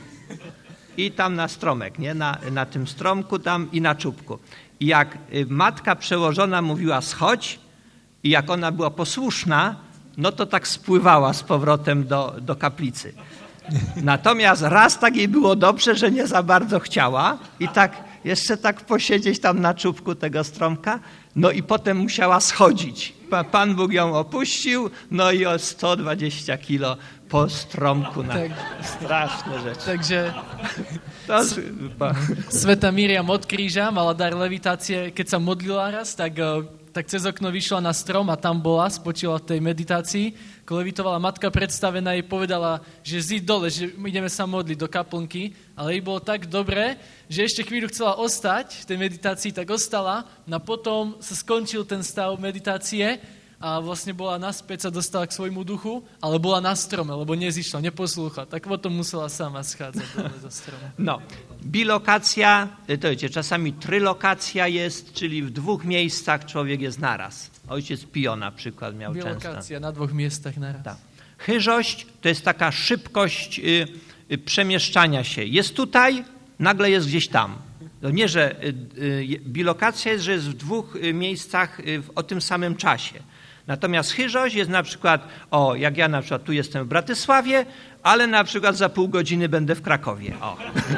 i tam na stromek, nie? Na, na tym stromku tam i na czubku. I jak matka przełożona mówiła schodź i jak ona była posłuszna, no to tak spływała z powrotem do, do kaplicy. Natomiast raz tak jej było dobrze, że nie za bardzo chciała i tak jeszcze tak posiedzieć tam na czubku tego stromka, no i potem musiała schodzić. Pan Bóg ją opuścił, no i o sto dwadzieścia kilo po stromku na
tak.
Straszne rzeczy.
Takže
to...
Sveta Miriam od kríža mala dar levitácie, keď sa modlila raz, tak, tak cez okno vyšla na strom a tam bola, spočila v tej meditácii. Ako levitovala, matka predstavená jej povedala, že zíď dole, že ideme sa modliť do kaplnky, ale jej bolo tak dobré, že ešte chvíľu chcela ostať v tej meditácii, tak ostala, a potom sa skončil ten stav meditácie a vlastne bola naspäť, sa dostala k svojmu duchu, ale bola na strome, lebo nezišla, neposlúcha. Tak potom musela sama schádzať dole zo stromu.
No, bilokacja, to wiecie, czasami trylokacja jest, czyli w dwóch miejscach człowiek jest naraz. Ojciec Pio na przykład miał
Bilokacja
często.
na dwóch miejscach naraz.
Tak. Chyżość to jest taka szybkość y, y, przemieszczania się. Jest tutaj, nagle jest gdzieś tam. To nie, że y, y, bilokacja jest, że jest w dwóch y, miejscach y, w, o tym samym czasie. Natomiast chyżość jest na przykład, o, jak ja na przykład tu jestem w Bratysławie, ale na przykład za pół godziny będę w Krakowie. O.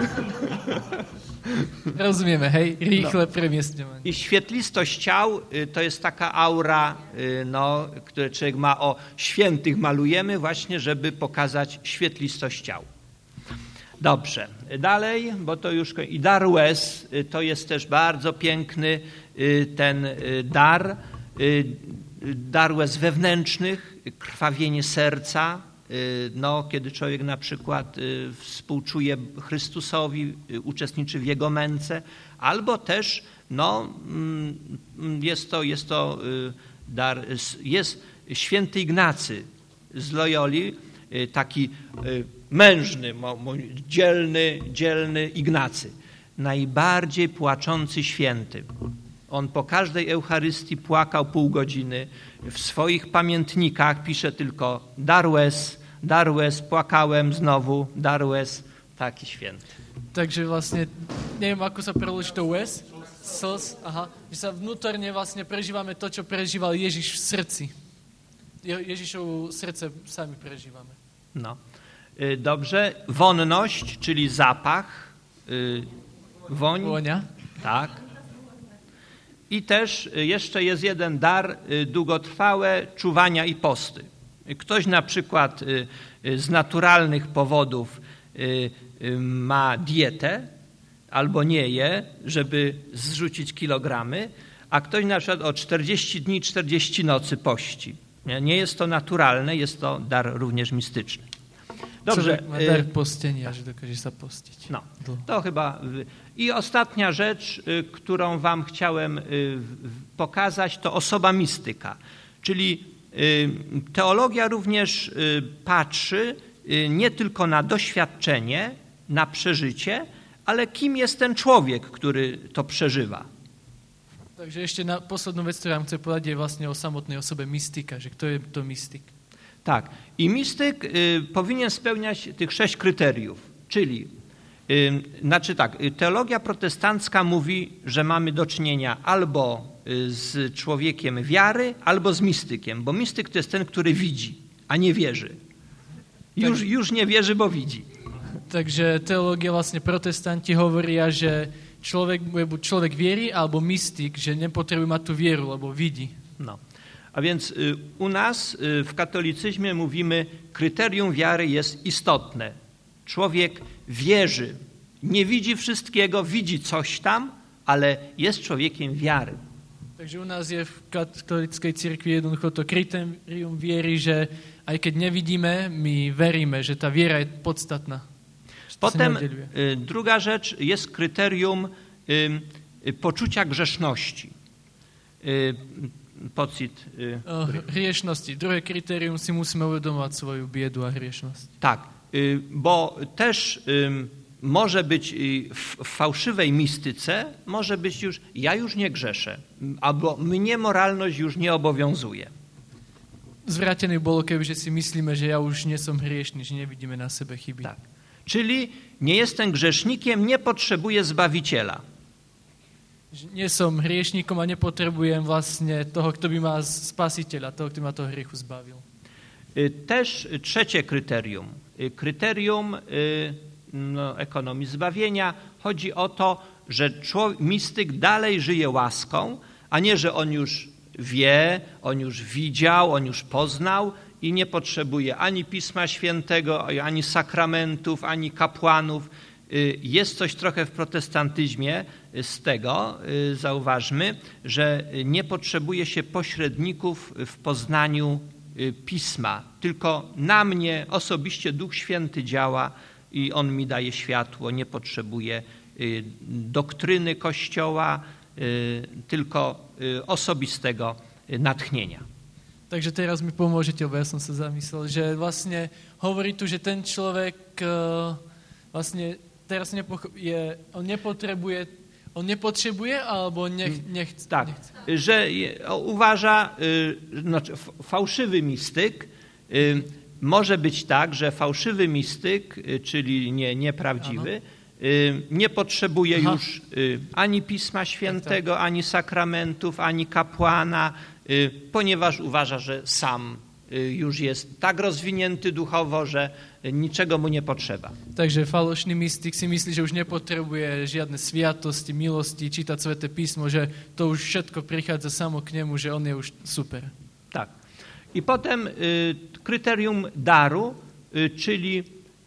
Rozumiemy, hej, rýchle no. Premiestňovanie.
I świetlistość ciał to jest taka aura, no, które człowiek ma, o świętych malujemy właśnie, żeby pokazać świetlistość ciał. Dobrze, dalej, bo to już... I dar łez to jest też bardzo piękny ten dar, dar łez wewnętrznych, krwawienie serca, no, kiedy człowiek na przykład współczuje Chrystusowi, uczestniczy w Jego męce, albo też No, jest to, jest to dar, jest święty Ignacy z Loyoli, taki mężny, dzielny, dzielny Ignacy, najbardziej płaczący święty. On po każdej Eucharystii płakał pół godziny. W swoich pamiętnikach pisze tylko dar łez, dar łez, płakałem znowu, dar łez, taki święty.
Takže vlastne, neviem, ako sa preloží to łez, slz, aha, že sa vnútorne vlastne prežívame to, čo prežíval Ježiš v srdci. Je, Ježišovu srdce sami prežívame.
No. Dobrze. Wonność, czyli zapach, woń.
Wonia.
Tak. I też jeszcze jest jeden dar, długotrwałe czuwania i posty. Ktoś na przykład z naturalnych powodów ma dietę albo nie je, żeby zrzucić kilogramy, a ktoś na przykład o czterdzieści dni, czterdzieści nocy pości. Nie jest to naturalne, jest to dar również mistyczny. Dobrze.
Ma dar postenia, że dokaże się postić.
No, to chyba. I ostatnia rzecz, którą wam chciałem pokazać, to osoba mistyka. Czyli teologia również patrzy nie tylko na doświadczenie, na przeżycie, ale kim jest ten człowiek, który to przeżywa.
Takže ešte na poslednú vec, ktorú chcem povedať, je vlastne o samotnej osobe mystika, že kto je to mystik.
Tak. I mistyk y, powinien spełniać tych sześć kryteriów, czyli y, znaczy tak, teologia protestancka mówi, że mamy do czynienia albo z człowiekiem wiary, albo z mistykiem, bo mistyk to jest ten, który widzi, a nie wierzy. Już, tak. już nie wierzy, bo widzi.
Takže teológia vlastne protestanti hovoria, že človek je buď človek viery, alebo mystik, že nepotrebuje mať tú vieru, lebo vidí.
No. A więc y, u nas y, w katolicyzmie mówimy, kryterium wiary jest istotne. Człowiek wierzy, nie widzi wszystkiego, widzi coś tam, ale jest człowiekiem wiary.
Takže u nás je v katolíckej cirkvi jednoducho to kritérium viery, že aj keď nevidíme, my veríme, že tá viera je podstatná.
Potem y, druga rzecz jest kryterium y, y, poczucia grzeszności. Y, pocit. Y,
o, hriešnosti. Druhé kritérium si musíme uvedomovať svoju biedu a hriešnosť.
Tak, y, bo też y, może być y, w, w fałszywej mistyce, może być już, ja już nie grzeszę, albo mnie moralność już nie obowiązuje.
Zvrátené bolo, kebyže si myslíme, že ja už nie som hriešný, že nevidíme na sebe chyby.
Tak. Czyli nie jestem grzesznikiem, nie potrzebuję Zbawiciela.
Nie som hriešníkom a nepotrebujem vlastne toho, kto by ma spasiteľa, toho, kto ma toho hriechu zbavil.
Też trzecie kryterium. Kryterium no, ekonomii zbawienia. Chodzi o to, że człowiek, mistyk dalej żyje łaską, a nie, że on już wie, on już widział, on już poznał, i nie potrzebuje ani Pisma Świętego, ani sakramentów, ani kapłanów. Jest coś trochę w protestantyzmie z tego, zauważmy, że nie potrzebuje się pośredników w poznaniu Pisma. Tylko na mnie osobiście Duch Święty działa i On mi daje światło. Nie potrzebuję doktryny Kościoła, tylko osobistego natchnienia.
Takže teraz mi pomôžete, lebo ja som sa zamyslel, že vlastne hovorí tu, že ten človek uh, vlastne teraz nepoch- je, on nepotrebuje, on nepotrebuje alebo nech, nechce.
Tak,
nechce.
że uważa, y, znaczy fałszywy mistyk, y, może być tak, że fałszywy mistyk, y, czyli nie, nieprawdziwy, y, nie potrzebuje Aha. już y, ani Pisma Świętego, tak, tak. ani sakramentów, ani kapłana, ponieważ uważa, że sam już jest tak rozwinięty duchowo, że niczego mu nie potrzeba.
Takže falošný mystik si myslí, že už nepotrebuje žiadne sviatosti, milosti, čítať Sväté písmo, že to už všetko prichádza samo k nemu, že on je už super.
Tak. I potem y, kryterium daru, y, czyli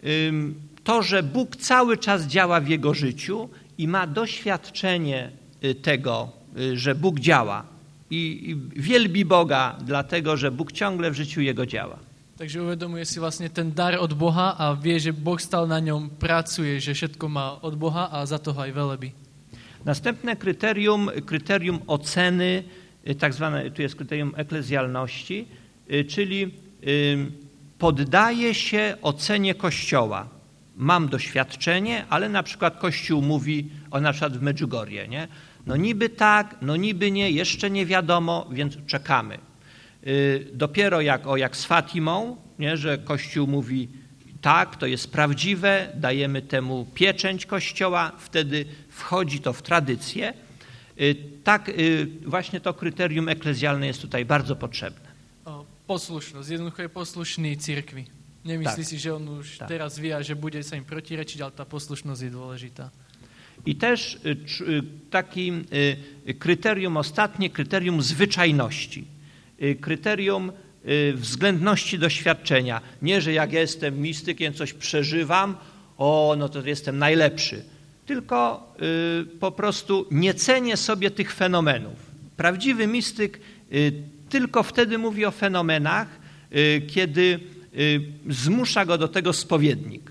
y, to, że Bóg cały czas działa w jego życiu i ma doświadczenie y, tego, y, że Bóg działa. I wielbi Boga, dlatego, że Bóg ciągle w życiu jego działa.
Takže uvedomuje si vlastne ten dar od Boha a vie, že Boh stále na ňom pracuje, že všetko má od Boha a za toho aj velebí.
Następne kryterium, kryterium oceny, tak zwane, tu jest kryterium eklezjalności, czyli poddaje się ocenie Kościoła. Mam doświadczenie, ale na przykład Kościół mówi, o na przykład w Medjugorje, nie? No niby tak, no niby nie, jeszcze nie wiadomo, więc czekamy. Dopiero jak, o, jak z Fatimą, nie, że Kościół mówi tak, to jest prawdziwe, dajemy temu pieczęć Kościoła, wtedy wchodzi to w tradycję. Tak właśnie to kryterium eklezjalne jest tutaj bardzo potrzebne.
O, poslušnosť, jednoducho je poslušný cirkvi. Nemyslí
tak.
si, že on už tak. teraz vie, že bude sa im protirečiť, ale tá poslušnosť je dôležitá.
I też taki kryterium ostatnie, kryterium zwyczajności, kryterium względności doświadczenia. Nie, że jak ja jestem mistykiem, coś przeżywam, o, no to jestem najlepszy. Tylko po prostu nie cenię sobie tych fenomenów. Prawdziwy mistyk tylko wtedy mówi o fenomenach, kiedy zmusza go do tego spowiednik.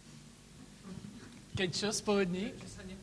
Keď čo, spovedník?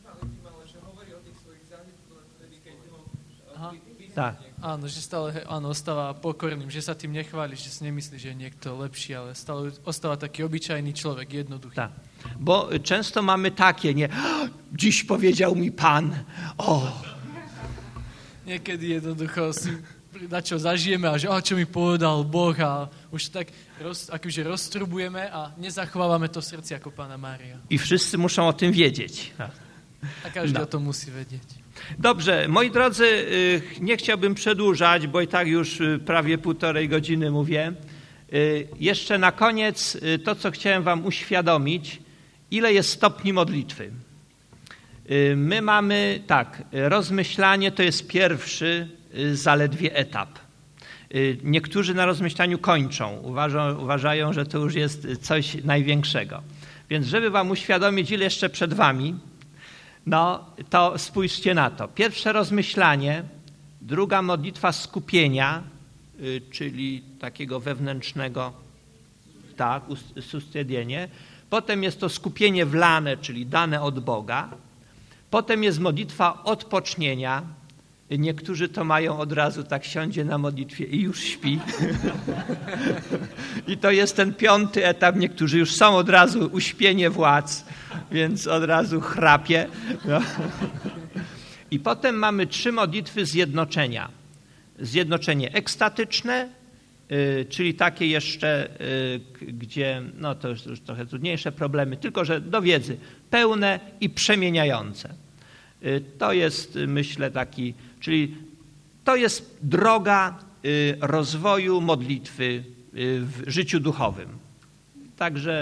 Aha.
Tak.
Áno, že stále áno, ostáva pokorným, že sa tým nechváli, že si nemyslí, že je niekto lepší, ale stále ostáva taký obyčajný človek, jednoduchý.
Tak. Bo często mamy takie, nie, dziś powiedział mi Pan, o.
Niekedy jednoducho si na čo zažijeme a že a čo mi povedal Boh a už tak roz, akože roztrubujeme a nezachovávame to v srdci ako Pána Mária.
I wszyscy muszą o tym wiedzieć.
A každý
no.
o tom musí vedieť.
Dobrze, moi drodzy, nie chciałbym przedłużać, bo i tak już prawie półtorej godziny mówię. Jeszcze na koniec to, co chciałem wam uświadomić, ile jest stopni modlitwy. My mamy, tak, rozmyślanie to jest pierwszy zaledwie etap. Niektórzy na rozmyślaniu kończą, uważają, uważają, że to już jest coś największego. Więc żeby wam uświadomić, ile jeszcze przed wami, no to spójrzcie na to. Pierwsze rozmyślanie, druga modlitwa skupienia, czyli takiego wewnętrznego, tak, sustiedienie. Potem jest to skupienie wlane, czyli dane od Boga. Potem jest modlitwa odpocznienia. Niektórzy to mają od razu, tak siądzie na modlitwie i już śpi. I to jest ten piąty etap. Niektórzy już są od razu uśpienie władz, więc od razu chrapie. No. I potem mamy trzy modlitwy zjednoczenia. Zjednoczenie ekstatyczne, y, czyli takie jeszcze, y, gdzie, no to już, już trochę trudniejsze problemy, tylko że do wiedzy, pełne i przemieniające. Y, to jest, myślę, taki, czyli to jest droga y, rozwoju modlitwy y, w życiu duchowym. Także...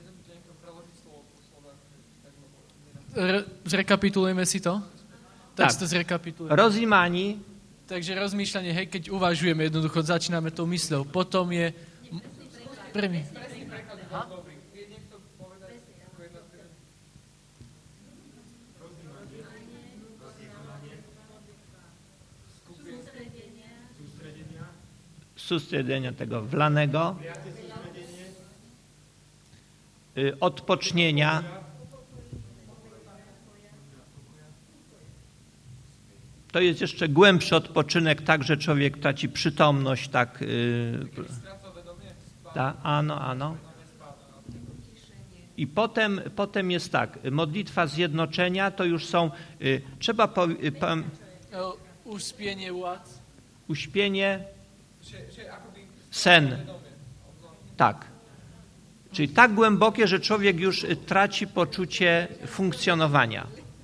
Zrekapitulujeme si to? Tak,
tak.
to zrekapitulujeme.
Rozimani.
Takže rozmýšľanie, hej, keď uvažujeme, jednoducho začíname tou mysľou. Potom je... Prvý.
Sústredenia tego wlanego. Odpocznienia. To jest jeszcze głębszy odpoczynek, tak, że człowiek traci przytomność, tak. Yy, ta, ano, ano. I potem, potem jest tak, modlitwa zjednoczenia to już są, yy, trzeba po, yy, po,
uśpienie władz.
Uśpienie, sen. Tak. Czyli tak głębokie, że człowiek już traci poczucie funkcjonowania.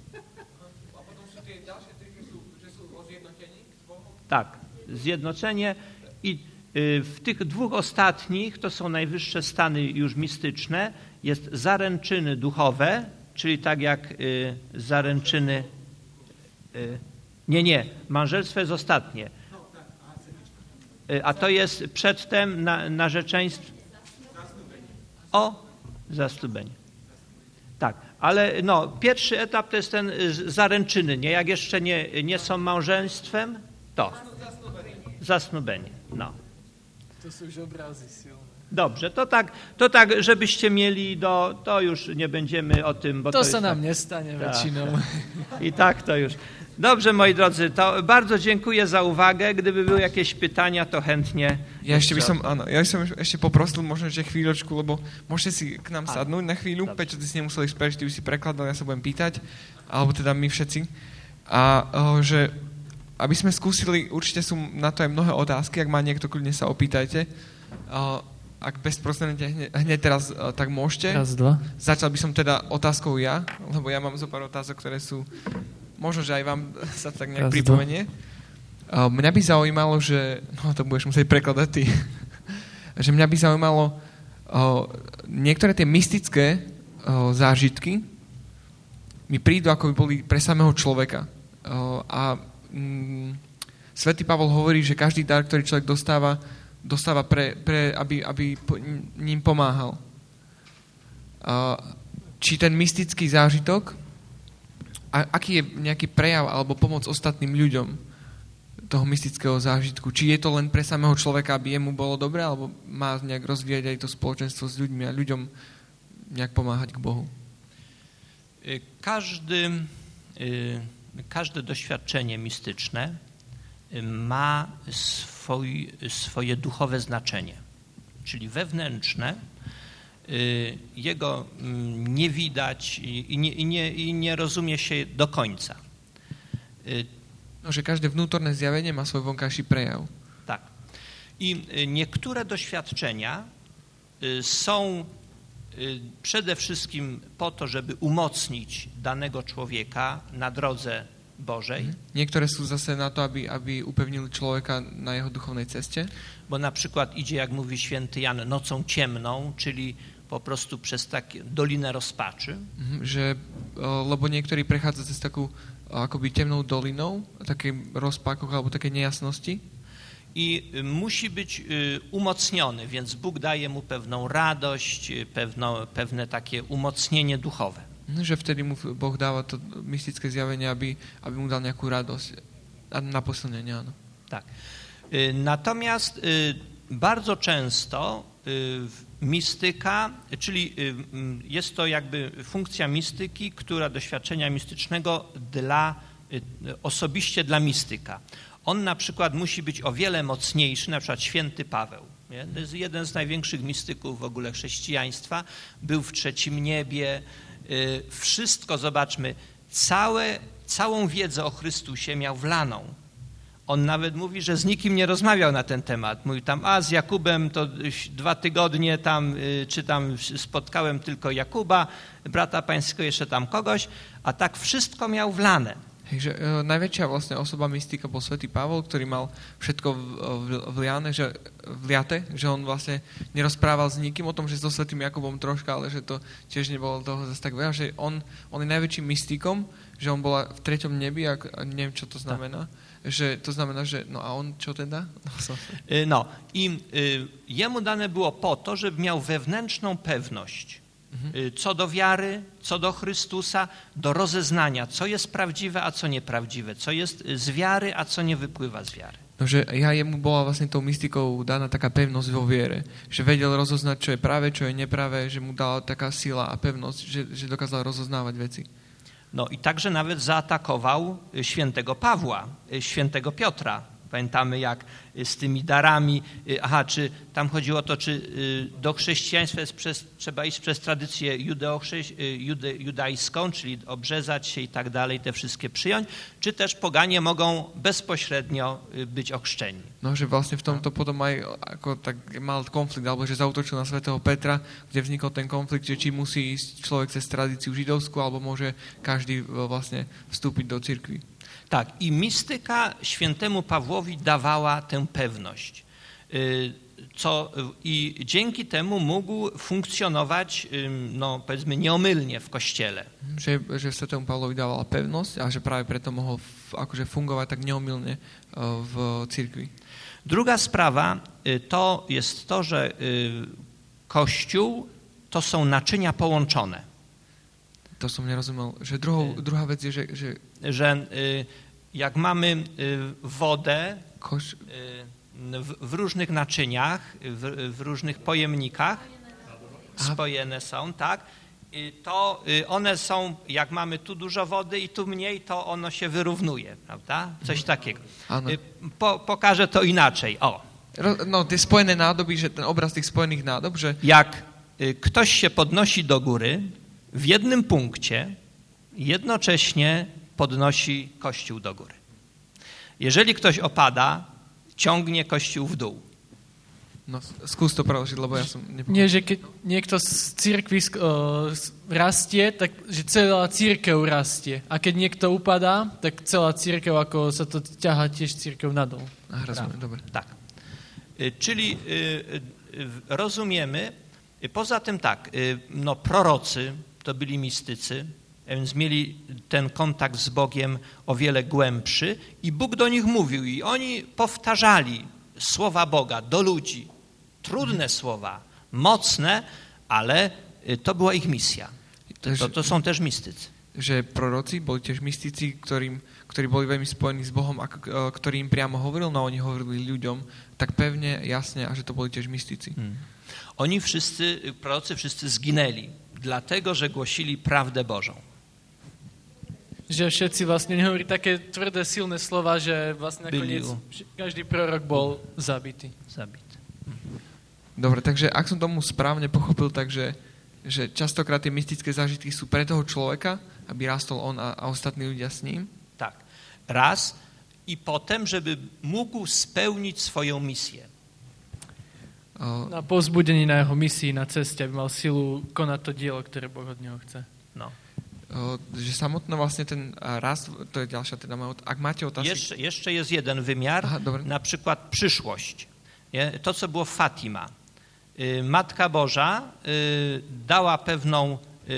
Tak, zjednoczenie i w tych dwóch ostatnich, to są najwyższe stany już mistyczne, jest zaręczyny duchowe, czyli tak jak zaręczyny, nie, nie, małżeństwo jest ostatnie, a to jest przedtem na, narzeczeństwo, o, zasnubenie. Tak, ale no, pierwszy etap to jest ten zaręczyny, nie, jak jeszcze nie, nie są małżeństwem, to. Zasnubenie, no.
To są już obrazy silne.
Dobrze, to tak, to tak, żebyście mieli do, to już nie będziemy o tym, bo
To
to
se
jest
nam
tak,
nie stanie
tak,
väčšinou.
I tak to już. Dobrze, moi drodzy, to bardzo dziękuję za uwagę. Gdyby były jakieś pytania, to chętnie.
Ja ešte by som, áno, ja by som ešte poprosil možno ešte chvíľočku, lebo môžete si k nám
Áno.
sadnúť na chvíľu.
Dobre.
Peťo, ty si nemusel ísť preč, ty by si prekladal, ja sa budem pýtať, alebo teda my všetci. A o, že aby sme skúsili, určite sú na to aj mnohé otázky, ak má niekto, kľudne sa opýtajte. O, ak bezprostredne hneď, hneď teraz, o, tak môžete.
Raz, dva.
Začal by som teda otázkou ja, lebo ja mám zo pár otázok, ktoré sú, možno, že aj vám sa tak nejak
Raz,
pripomenie. Uh, mňa by zaujímalo, že, no to budeš musieť prekladať ty, že mňa by zaujímalo uh, niektoré tie mystické uh, zážitky mi prídu, ako by boli pre samého človeka. Uh, a mm, Svätý Pavol hovorí, že každý dar, ktorý človek dostáva, dostáva pre, pre aby, aby po, ním pomáhal. Uh, či ten mystický zážitok, a aký je nejaký prejav alebo pomoc ostatným ľuďom toho mystického zážitku? Či je to len pre samého človeka, aby jemu bolo dobre, alebo má nejak rozvíjať aj to spoločenstvo s ľuďmi a ľuďom nejak pomáhať k Bohu?
Każdy, każde doświadczenie mistyczne ma swój, swoje duchowe znaczenie, czyli wewnętrzne. Jego nie widać i nie, i nie, i nie rozumie się do końca.
No, że każde wnútorné zjavenie ma swój vonkajší prejav.
Tak. I niektóre doświadczenia są przede wszystkim po to, żeby umocnić danego człowieka na drodze Bożej.
Niektoré sú zase na to, aby, aby upevnili človeka na jeho duchovnej ceste.
Bo na przykład idzie, jak mówi święty Jan, nocą ciemną, czyli po prostu przez takie dolinę rozpaczy.
Že, lebo niektorí prechádza cez takú akoby temnou dolinou, také rozpákoch alebo také nejasnosti.
I musi być umocniony, więc Bóg daje mu pewną radość, pewno, pewne takie umocnienie duchowe.
Že vtedy mu Boh dáva to mystické zjavenie, aby, aby mu dal nejakú radosť a na posilnenie, áno.
Tak. Natomiast bardzo często mistyka, czyli jest to jakby funkcja mistyki, która doświadczenia mistycznego dla, osobiście dla mistyka. On na przykład musi być o wiele mocniejszy, na przykład święty Paweł. Nie? To jest jeden z największych mistyków w ogóle chrześcijaństwa. Był w trzecim niebie. Wszystko, zobaczmy, całe, całą wiedzę o Chrystusie miał wlaną. On nawet mówi, że z nikim nie rozmawiał na ten temat. Mówi tam, a z Jakubem to dwa tygodnie tam, czy tam spotkałem tylko Jakuba, brata pańskiego, jeszcze tam kogoś, a tak wszystko miał wlane.
Takže uh, najväčšia vlastne osoba mystika bol svätý Pavol, ktorý mal všetko vliane, že, vliate, že on vlastne nerozprával s nikým o tom, že so svätým Jakubom troška, ale že to tiež nebolo toho zase tak veľa, že on, on je najväčším mystikom, že on bola v treťom nebi, ak, neviem, čo to znamená, tak. Že to znamená, že no a on čo teda? No,
no i y, jemu dane było po to, żeby miał wewnętrzną pewność co do wiary, co do Chrystusa, do rozeznania, co jest prawdziwe, a co nieprawdziwe, co jest z wiary, a co nie wypływa z wiary.
No, že ja jemu bola vlastne tou mystikou daná taká pevnosť vo viere, že vedel rozoznať, čo je práve, čo je nepravé, že mu dala taká sila a pevnosť, že, že dokázal rozoznávať veci.
No i także nawet zaatakował świętego Pawła, świętego Piotra. Pamiętamy, jak z tymi darami, aha, czy tam chodziło o to, czy do chrześcijaństwa jest przez, trzeba iść przez tradycję jude, judajską, czyli obrzezać się i tak dalej, te wszystkie przyjąć, czy też poganie mogą bezpośrednio być ochrzczeni.
No, že vlastne v tomto potom aj ako tak mal konflikt, alebo že zautočil na svätého Petra, kde vznikol ten konflikt, že či musí ísť človek cez tradíciu židovskú, alebo môže každý vlastne vstúpiť do cirkvi.
Tak, i mistyka świętemu Pawłowi dawała tę pewność. Co, i dzięki temu mógł funkcjonować, no powiedzmy, nieomylnie w Kościele.
Že, že svätému Pavlovi dávala pevnosť a že práve preto mohol akože fungovať tak neomylne v cirkvi.
Druga sprawa to jest to, że Kościół to są naczynia połączone.
To som nerozumel. Že druhou, druhá vec je, že... Že,
że jak mamy wodę,
koš,
w, w różnych naczyniach, w, w różnych pojemnikach spojene są, tak? To one są, jak mamy tu dużo wody i tu mniej, to ono się wyrównuje, prawda? Coś takiego. Po, pokażę to inaczej. O.
No, te spojené nádoby, že ten obraz tych spojených nádob, že...
Jak ktoś się podnosi do góry, w jednym punkcie jednocześnie podnosi Kościół do góry. Jeżeli ktoś opada, ciągnie Kościół w dół.
No, skús to preložiť, lebo ja som nepovedal.
Nie, že keď niekto z cirkvi uh, rastie, tak že celá cirkev rastie. A keď niekto upadá, tak celá cirkev, ako sa to ťahá tiež cirkev nadol.
Aha, rozumiem, dobre.
Tak. Czyli rozumiemy, poza tym tak, no prorocy to byli mistycy, więc mieli ten kontakt z Bogiem o wiele głębszy i Bóg do nich mówił i oni powtarzali słowa Boga do ludzi. Trudne słowa, mocne, ale to była ich misja. To, to są też mistycy.
Že proroci boli tiež mystici, ktorým, ktorí boli veľmi spojení s Bohom a ktorý im priamo hovoril, no oni hovorili ľuďom tak pevne, jasne, a že to boli tiež mystici.
Hmm. Oni wszyscy, prorocy wszyscy zginęli, dlatego, że głosili prawdę Bożą.
Že všetci vlastne nehovorí také tvrdé, silné slova, že vlastne nakoniec každý prorok bol zabitý.
Zabitý.
Dobre, takže ak som tomu správne pochopil, takže že častokrát tie mystické zážitky sú pre toho človeka, aby rástol on a, a ostatní ľudia s ním?
Tak. Raz i potem, żeby mógł spełnić swoją misję.
O...
Na povzbudení na jeho misii, na ceste, aby mal silu konať to dielo, ktoré Boh od neho chce.
No.
O, že samotno vlastne ten rast, to je ďalšia teda moja, ak máte otázky...
Jeszcze, jeszcze jest jeden wymiar,
Aha,
na przykład przyszłość. Nie? To, co było w Fatima. Matka Boża dała pewną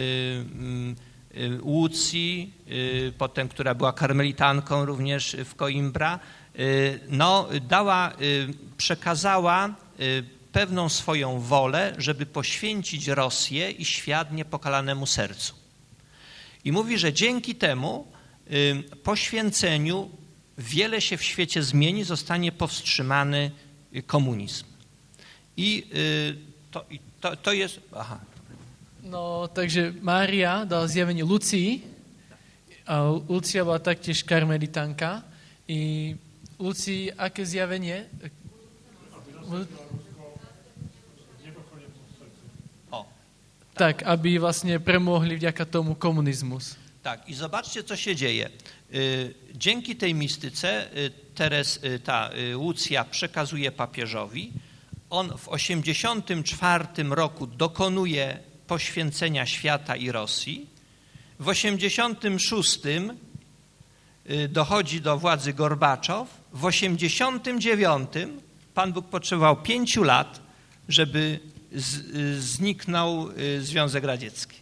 Łucji, potem, która była karmelitanką również w Coimbra, no, dała, przekazała pewną swoją wolę, żeby poświęcić Rosję i świat niepokalanemu sercu. I mówi, że dzięki temu poświęceniu wiele się w świecie zmieni, zostanie powstrzymany komunizm. I to, to, to jest... Aha.
No, takže Mária dala zjavenie Lucii. A Lucia bola taktiež karmelitánka. I Lucii, aké zjavenie?
O,
tak, aby vlastne premohli vďaka tomu komunizmus.
Tak, i zobaczcie, co się dzieje. Dzięki tej mistyce Teres, ta Łucja przekazuje papieżowi. On w osiemdziesiątym czwartym roku dokonuje poświęcenia świata i Rosji. W osiemdziesiątym szóstym dochodzi do władzy Gorbaczow. W osiemdziesiątym dziewiątym Pan Bóg potrzebował pięciu lat, żeby z, zniknął Związek Radziecki.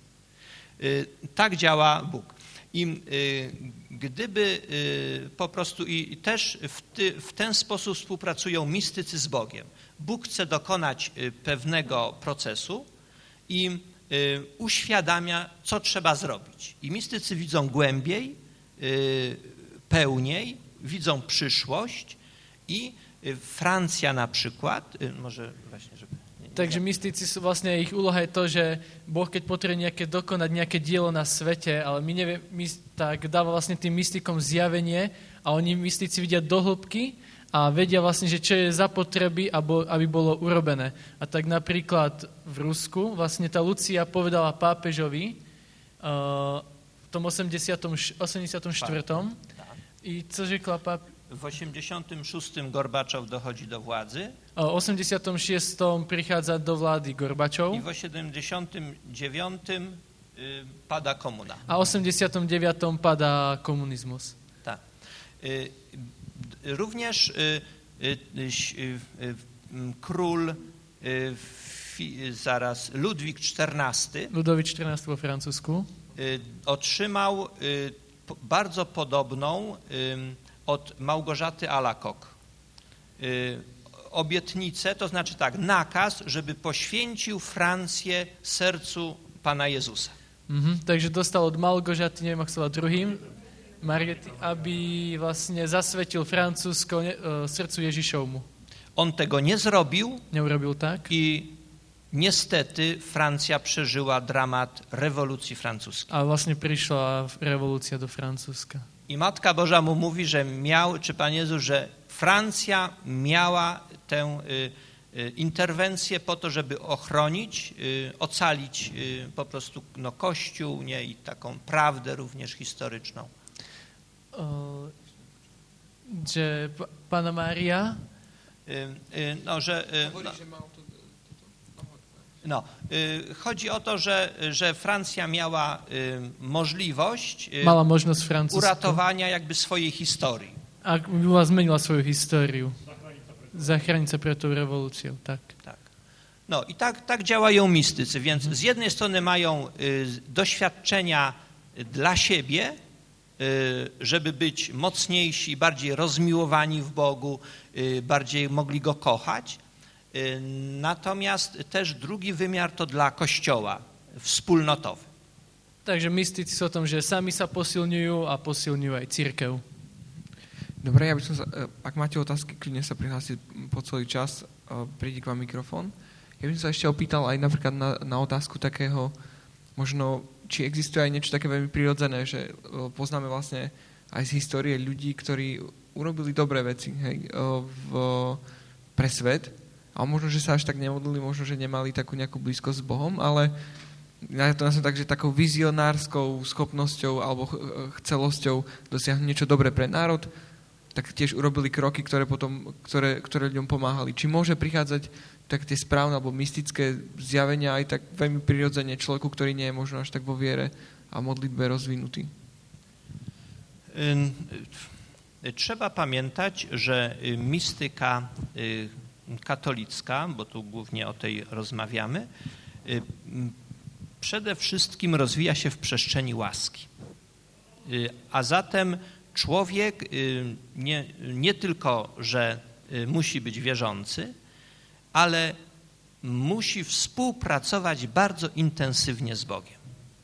Tak działa Bóg. I gdyby po prostu i też w, ty, w ten sposób współpracują mistycy z Bogiem. Bóg chce dokonać pewnego procesu i uświadamia, co trzeba zrobić. I mistycy widzą głębiej, pełniej, widzą przyszłość i Francja na przykład, może właśnie, żeby...
Takže mystici sú vlastne, ich úloha je to, že Boh, keď potrebuje nejaké dokonať nejaké dielo na svete, ale my neviem, my, tak dáva vlastne tým mystikom zjavenie a oni mystici vidia do hĺbky a vedia vlastne, že čo je zapotreby, aby bolo urobené. A tak napríklad v Rusku vlastne tá Lucia povedala pápežovi uh, v tom osemdesiatom štvrtom I co řekla pápež?
W osiemdziesiątym szóstym Gorbaczow dochodzi do władzy.
W osiemdziesiątym szóstym prichádza do vlády Gorbačov.
I w osiemdziesiątym dziewiątym y, pada komuna.
A w osiemdziesiątym dziewiątym pada komunizmus.
Tak. Y, również y, y, y, y, król y, fi, zaraz Ludwik czternasty.
Ludwik czternasty po francusku.
Y, otrzymał y, po, bardzo podobną y, od Małgorzaty Alakok y, obietnicę, to znaczy tak, nakaz, żeby poświęcił Francję sercu Pana Jezusa.
Mhm, takže dostal od Malgožaty, neviem, ak sa volá druhým, Mariety, aby vlastne zasvetil Francúzsko uh, srdcu Ježišovmu.
On tego nie zrobił
neurobil tak.
i niestety Francja przeżyła dramat rewolucji francuskiej.
A właśnie przyszła rewolucja do Francuzska.
I Matka Boża mu mówi, że miał, czy Pan Jezus, że Francja miała tę y, y, interwencję po to, żeby ochronić, y, ocalić y, po prostu no, Kościół, nie, i taką prawdę również historyczną.
O, że p- Pana Maria
Y, y, no, że... Y, no, No, y, chodzi o to, że, że Francja miała y, możliwość y,
mala možnosť Francúzsko.
uratowania jakby swojej historii.
A była zmenila svoju históriu. Zachrániť sa pred tou revolúciou, tak.
Tak. No i tak, tak działają mistycy, więc z jednej strony mają y, doświadczenia dla siebie, y, żeby być mocniejsi, bardziej rozmiłowani w Bogu, y, bardziej mogli Go kochać. Natomiast też drugi wymiar to dla Kościoła, wspólnotowy.
Takže mystici sú o tom, že sami sa posilňujú a posilňujú aj cirkev.
Dobre, ja by som sa, ak máte otázky, kľudne sa prihlásiť po celý čas, príde k vám mikrofón. Ja by som sa ešte opýtal aj napríklad na, na otázku takého, možno, či existuje aj niečo také veľmi prirodzené, že poznáme vlastne aj z histórie ľudí, ktorí urobili dobré veci, hej, v, pre svet. A možno, že sa až tak nemodlili, možno, že nemali takú nejakú blízkosť s Bohom, ale ja to nazvem tak, že takou vizionárskou schopnosťou alebo chcelosťou dosiahnuť niečo dobré pre národ, tak tiež urobili kroky, ktoré potom, ktoré, ktoré ľuďom pomáhali. Či môže prichádzať tak tie správne alebo mystické zjavenia aj tak veľmi prirodzene človeku, ktorý nie je možno až tak vo viere a modlitbe rozvinutý?
Trzeba pamiętać, że mistyka katolicka, bo tu głównie o tej rozmawiamy, przede wszystkim rozwija się w przestrzeni łaski. A zatem człowiek nie, nie tylko, że musi być wierzący, ale musi współpracować bardzo intensywnie z Bogiem.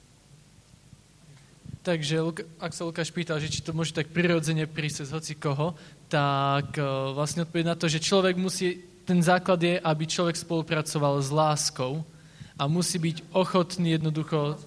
Takže ak sa Lukáš pýtal, že či to môže tak prirodzene prísť z hoci koho, tak vlastne odpoveď na to, že človek musí, ten základ je, aby človek spolupracoval s láskou a musí byť ochotný jednoducho...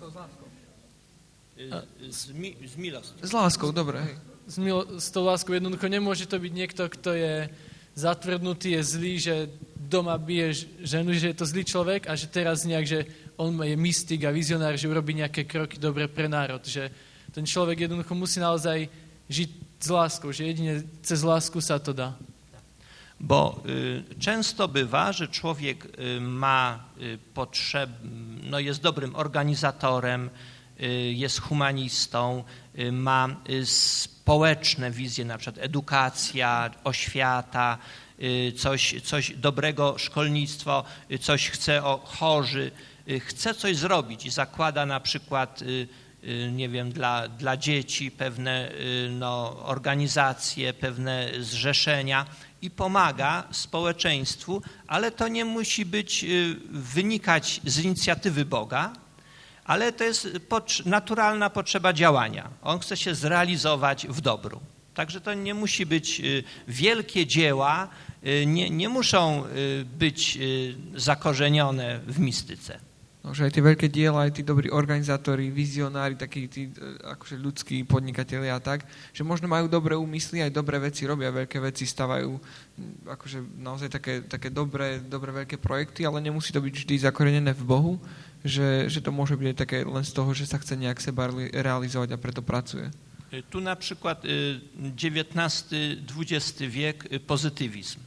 Z, mi, z milosťou.
S láskou, dobre, hej.
S, milo, s tou láskou jednoducho nemôže to byť niekto, kto je zatvrdnutý, je zlý, že doma bije ženu, že je to zlý človek a že teraz nejak, že on je mystik a vizionár, že urobí nejaké kroky dobre pre národ. Že ten človek jednoducho musí naozaj žiť s láskou, že jedine cez lásku sa to dá.
Bo y, często bywa, że człowiek y, ma y, potrzeb, no jest dobrym organizatorem, y, jest humanistą, y, ma y, społeczne wizje, na przykład edukacja, oświata, y, coś, coś dobrego, szkolnictwo, y, coś chce o chorzy, y, chce coś zrobić i zakłada na przykład y, nie wiem, dla, dla dzieci pewne no, organizacje, pewne zrzeszenia i pomaga społeczeństwu, ale to nie musi być, wynikać z inicjatywy Boga, ale to jest naturalna potrzeba działania. On chce się zrealizować w dobru. Także to nie musi być wielkie dzieła, nie, nie muszą być zakorzenione w mistyce.
No, že aj tie veľké diela, aj tí dobrí organizátori, vizionári, takí tí akože ľudskí podnikatelia a tak, že možno majú dobré úmysly, aj dobré veci robia, veľké veci stavajú akože naozaj také, také dobré, dobré veľké projekty, ale nemusí to byť vždy zakorenené v Bohu, že, že to môže byť také len z toho, že sa chce nejak seba realizovať a preto pracuje.
Tu na przykład dziewiętnasty dwudziesty wiek, pozytywizm.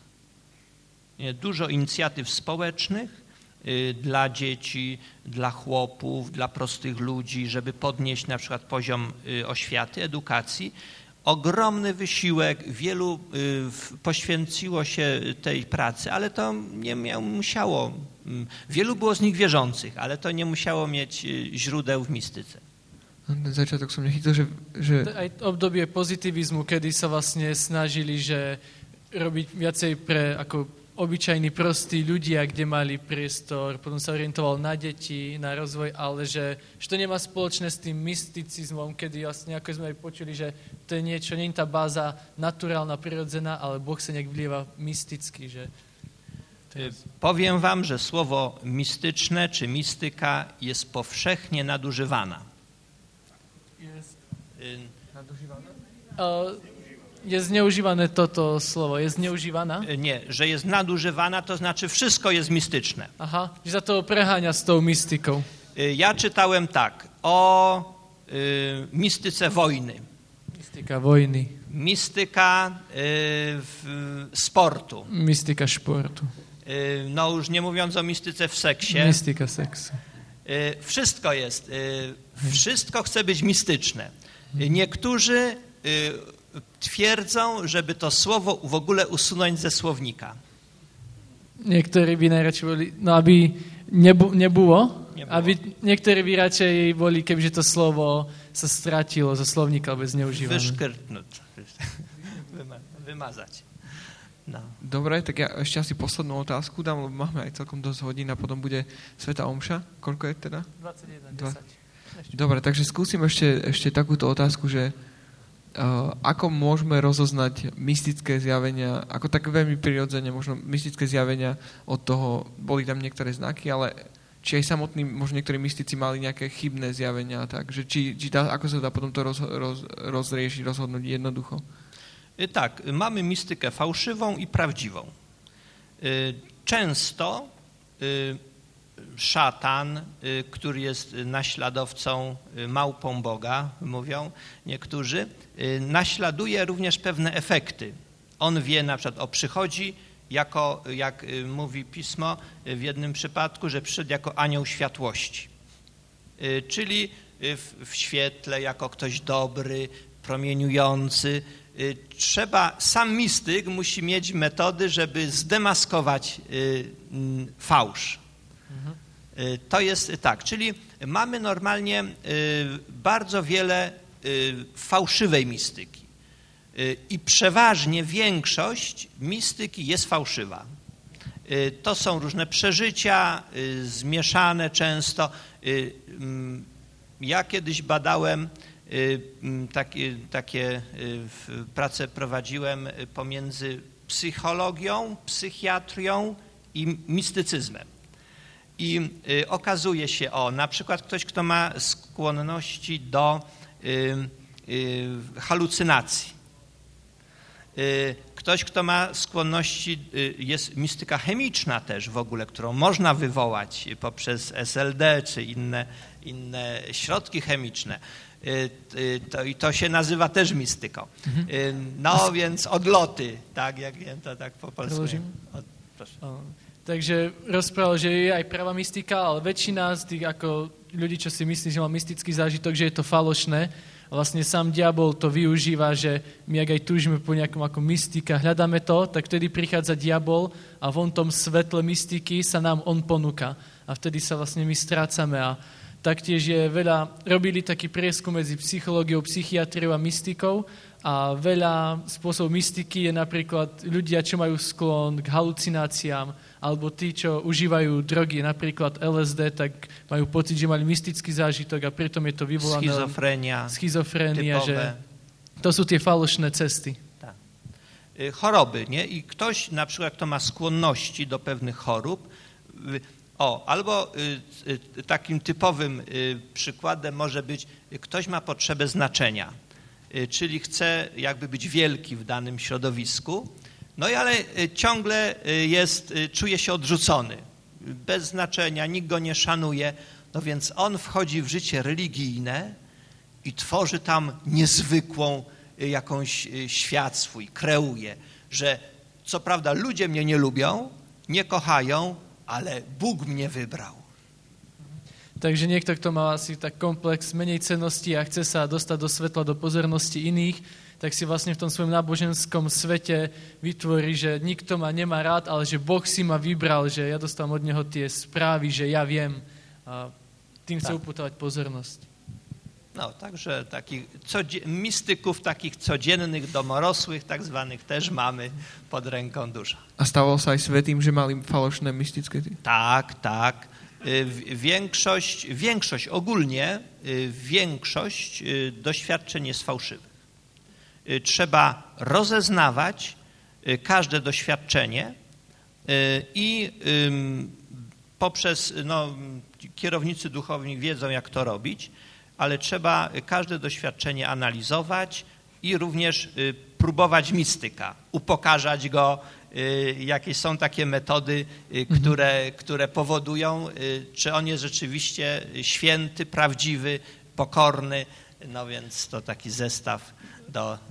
Dużo inicjatyw społecznych dla dzieci, dla chłopów, dla prostych ludzi, żeby podnieść na przykład poziom oświaty, edukacji. Ogromny wysiłek, wielu poświęciło się tej pracy, ale to nie miało, musiało, wielu było z nich wierzących, ale to nie musiało mieć źródeł w mistyce.
Ten začiatok som nechytil, že... že...
Aj obdobie pozitivizmu, kedy sa vlastne snažili, že robiť viacej pre ako obyčajní prostí ľudia, kde mali priestor, potom sa orientoval na deti, na rozvoj, ale že, že to nemá spoločné s tým mysticizmom, kedy vlastne, ako sme aj počuli, že to je niečo, nie je tá báza naturálna, prirodzená, ale Boh sa nejak vlieva mysticky, že...
Jest... Powiem wam, że słowo mistyczne czy mistyka jest powszechnie nadużywana.
Jest,
y...
nadużywana? Uh, Jest zneužívané toto slovo, jest zneužívaná?
Nie, że jest nadużywana, to znaczy wszystko jest mistyczne.
Aha, że za to preháňa z tą mistyką.
Ja czytałem tak, o y, mistyce wojny.
Mistyka wojny.
Mistyka y, w, sportu.
Mistyka sportu.
Y, no już nie mówiąc o mistyce w seksie.
Mistyka seksu.
Y, wszystko jest, y, wszystko chce być mistyczne. Y, niektórzy y, twierdzą, żeby to słowo w ogóle usunąć ze słownika.
Niektorí by najradšej boli, no aby nebu, nebulo,
nebulo.
aby niektorí by radšej boli, kebyže to slovo sa stratilo zo slovníka, alebo zneužívané.
Vyškrtnúť. Vymazať. No.
Dobre, tak ja ešte asi poslednú otázku dám, lebo máme aj celkom dosť hodín a potom bude Svätá omša. Koľko je teda?
dvadsaťjeden, desať.
Dobre, takže skúsim ešte, ešte takúto otázku, že Uh, ako môžeme rozoznať mystické zjavenia, ako tak veľmi prirodzene, možno mystické zjavenia od toho, boli tam niektoré znaky, ale či aj samotní, možno niektorí mystici mali nejaké chybné zjavenia, takže či, či dá, ako sa dá potom to roz, roz, rozriešiť, rozhodnúť jednoducho?
Tak, mamy mistykę fałszywą i prawdziwą. Często szatan, który jest naśladowcą, małpą Boga, mówią niektórzy, naśladuje również pewne efekty. On wie na przykład, o przychodzi jako, jak mówi Pismo w jednym przypadku, że przyszedł jako anioł światłości. Czyli w, w świetle, jako ktoś dobry, promieniujący. Trzeba, sam mistyk musi mieć metody, żeby zdemaskować fałsz. To jest tak, czyli mamy normalnie bardzo wiele fałszywej mistyki i przeważnie większość mistyki jest fałszywa. To są różne przeżycia, zmieszane często. Ja kiedyś badałem, takie, takie prace prowadziłem pomiędzy psychologią, psychiatrią i mistycyzmem. I y, okazuje się, o, na przykład ktoś, kto ma skłonności do y, y, halucynacji. Y, ktoś, kto ma skłonności, y, jest mistyka chemiczna też w ogóle, którą można wywołać poprzez S L D czy inne, inne środki chemiczne. Y, y, to, I to się nazywa też mistyką.
Mhm.
Y, no więc odloty, tak, jak wiem, to tak po polsku. Od, proszę.
O. Takže rozprával, že je aj pravá mystika, ale väčšina z tých ako ľudí, čo si myslí, že má mystický zážitok, že je to falošné. A vlastne sám diabol to využíva, že my ak aj túžime po nejakom ako mystika, hľadáme to, tak vtedy prichádza diabol a v tom svetle mystiky sa nám on ponúka. A vtedy sa vlastne my strácame. A taktiež je veľa, robili taký prieskum medzi psychológiou, psychiatriou a mystikou. A veľa spôsobov mystiky je napríklad ľudia, čo majú sklon k halucináciám, alebo tí, čo užívajú drogy, napríklad L S D, tak majú pocit, že mali mystický zážitok a pritom je to vyvolané...
Schizofrenia.
Schizofrenia, že to sú tie falošné cesty.
Tak. Choroby, nie? I ktoś, na przykład, kto ma skłonności do pewnych chorób, o, albo y, y, takim typowym y, przykładem może być, ktoś ma potrzebę znaczenia, y, czyli chce jakby być wielki w danym środowisku, no i ale ciągle jest, czuje się odrzucony, bez znaczenia, nikt go nie szanuje, no więc on wchodzi w życie religijne i tworzy tam niezwykłą jakąś świat swój, kreuje, że co prawda ludzie mnie nie lubią, nie kochają, ale Bóg mnie vybrał.
Takže niekto, kto má asi tak komplex menej cenností a chce sa dostať do svetla, do pozornosti iných, tak si vlastne v tom svojom náboženskom svete vytvorí, že nikto ma nemá rád, ale že Boh si ma vybral, že ja dostám od neho tie správy, že ja viem. A tým chce upútavať pozornosť.
No, także takich codzie- mistyków takich codziennych, domorosłych tak zwanych też mamy pod ręką dużo.
A stalo sa aj svätým, že mali falošné mystické?
Tak, tak. Y, w- Większość, większość ogólnie, y, większość y, doświadczeń jest fałszywych. Y, Trzeba rozeznawać y, każde doświadczenie y, i ym, poprzez, no, kierownicy duchowni wiedzą, jak to robić, ale trzeba każde doświadczenie analizować i również y, próbować mistyka, upokarzać go. Y, Jakieś są takie metody, y, które, które powodują, y, czy on jest rzeczywiście święty, prawdziwy, pokorny. No więc to taki zestaw do y,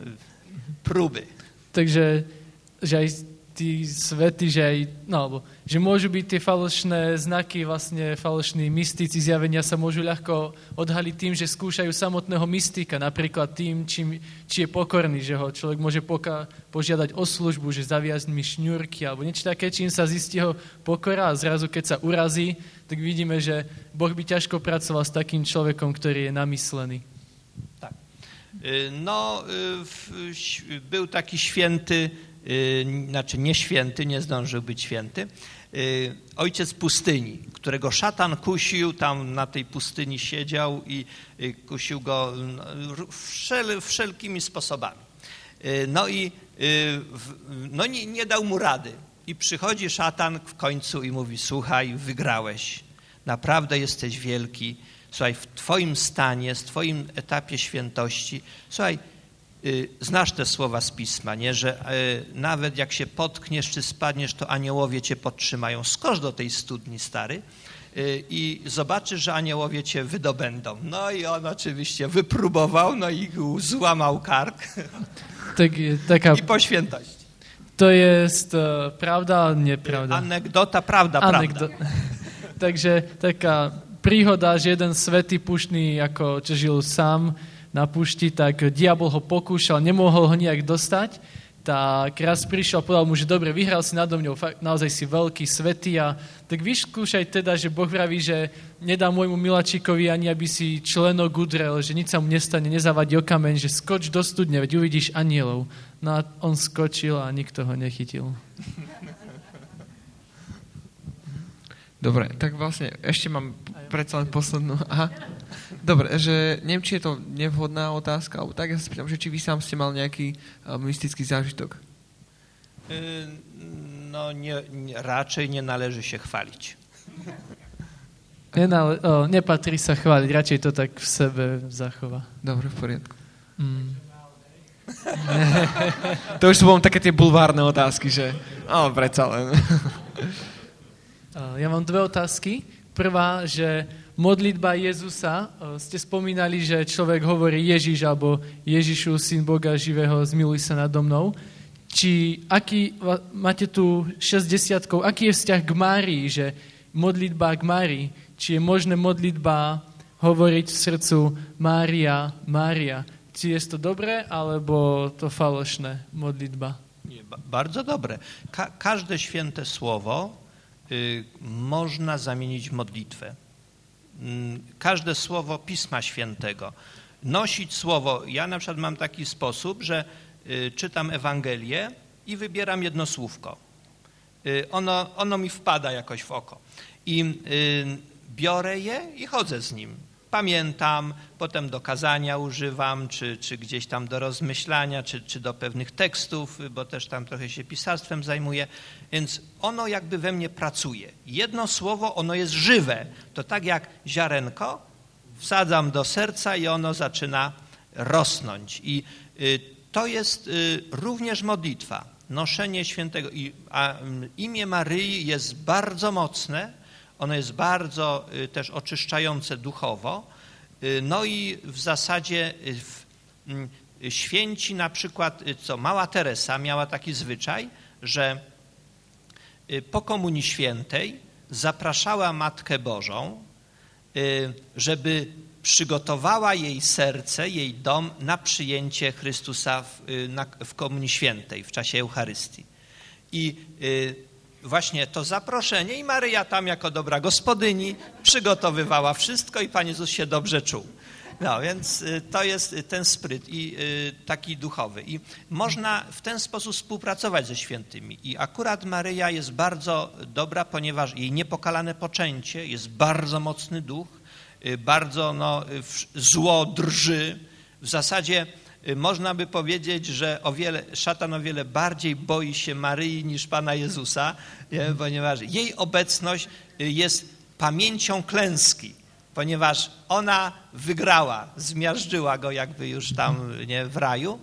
próby.
Takže že aj tí svety, že aj, no, alebo, že môžu byť tie falošné znaky, vlastne falošní mystici zjavenia sa môžu ľahko odhaliť tým, že skúšajú samotného mystika, napríklad tým, čím, či je pokorný, že ho človek môže poka- požiadať o službu, že zaviazť mi šňúrky, alebo niečo také, čím sa zistí ho pokora a zrazu, keď sa urazí, tak vidíme, že Boh by ťažko pracoval s takým človekom, ktorý je namyslený.
Tak. Y, No, y, w- ś- był taki święty, y, znaczy nie święty, nie zdążył być święty, y, ojciec pustyni, którego szatan kusił, tam na tej pustyni siedział i y, kusił go no, r- wszel, wszelkimi sposobami. Y, No i y, w- no, nie, nie dał mu rady. I przychodzi szatan w końcu i mówi: słuchaj, wygrałeś, naprawdę jesteś wielki. Słuchaj, w twoim stanie, w twoim etapie świętości, słuchaj, y, znasz te słowa z Pisma, nie? Że y, nawet jak się potkniesz czy spadniesz, to aniołowie cię podtrzymają. Skocz do tej studni, stary, y, i zobaczysz, że aniołowie cię wydobędą. No i on oczywiście wypróbował, no i złamał kark
Tak, taká,
i po świętości.
to jest uh, pravda, ale nepravda.
Anegdota, prawda,
Anekdo-
prawda.
Takže taká príhoda, že jeden svätý puštný, ako čo žil sám na pušti, tak diabol ho pokúšal, nemohol ho nejak dostať, tak raz prišiel a povedal mu, že dobre, vyhral si nado mňou, fakt, naozaj si veľký svätý, a tak vyskúšaj teda, že Boh vraví, že nedá môjmu miláčikovi ani, aby si členok udrel, že nič sa mu nestane, nezavadí o kameň, že skoč do studne, veď uvidíš anielov. No a on skočil a nikto ho nechytil.
Dobre, tak vlastne ešte mám predsa len poslednú. Aha. Dobre, že neviem, či je to nevhodná otázka, alebo tak ja sa spýtam, že či vy sám ste mal nejaký uh, mystický zážitok.
Y, No nie, nie, raczej nie należy się chwalić.
Nenale- o, nepatrí sa chváliť, radšej to tak v sebe zachová.
Dobre, v poriadku.
Mm.
To už sú potom také tie bulvárne otázky, že no, predsa len.
Ja mám dve otázky. Prvá, že modlitba Jezusa, ste spomínali, že človek hovorí Ježiš alebo Ježišu, syn Boga živého, zmiluj sa nado mnou. Či aký, máte tu šesťdesiatkou, aký je vzťah k Márii, že modlitba k Márii, či je možné modlitba hovoriť v srdcu Mária, Mária. Či je to dobré, alebo to falošné modlitba?
Nie, ba- bardzo dobre. Ka- każde święte słowo y, można zamienić w modlitwę. Mm, Każde słowo Pisma Świętego. Nosić słowo. Ja na przykład mam taki sposób, że y, czytam Ewangelię i wybieram jedno słówko. Y, ono, ono mi wpada jakoś w oko. I y, biorę je i chodzę z nim. Pamiętam, potem do kazania używam, czy, czy gdzieś tam do rozmyślania, czy, czy do pewnych tekstów, bo też tam trochę się pisarstwem zajmuję, więc ono jakby we mnie pracuje. Jedno słowo, ono jest żywe. To tak jak ziarenko, wsadzam do serca i ono zaczyna rosnąć. I y, to jest y, również modlitwa, noszenie świętego. I, a y, imię Maryi jest bardzo mocne. Ono jest bardzo y, też oczyszczające duchowo. Y, no i w zasadzie y, w, y, święci na przykład, y, co Mała Teresa miała taki zwyczaj, że y, po Komunii Świętej zapraszała Matkę Bożą, y, żeby przygotowała jej serce, jej dom na przyjęcie Chrystusa w, y, na, w Komunii Świętej, w czasie Eucharystii. I y, właśnie to zaproszenie i Maryja tam jako dobra gospodyni przygotowywała wszystko i Pan Jezus się dobrze czuł. No więc to jest ten spryt i taki duchowy. I można w ten sposób współpracować ze świętymi. I akurat Maryja jest bardzo dobra, ponieważ jej niepokalane poczęcie, jest bardzo mocny duch, bardzo no, zło drży. W zasadzie można by powiedzieć, że o wiele, szatan o wiele bardziej boi się Maryi niż Pana Jezusa, nie? Ponieważ jej obecność jest pamięcią klęski, ponieważ ona wygrała, zmiażdżyła go jakby już tam nie, w raju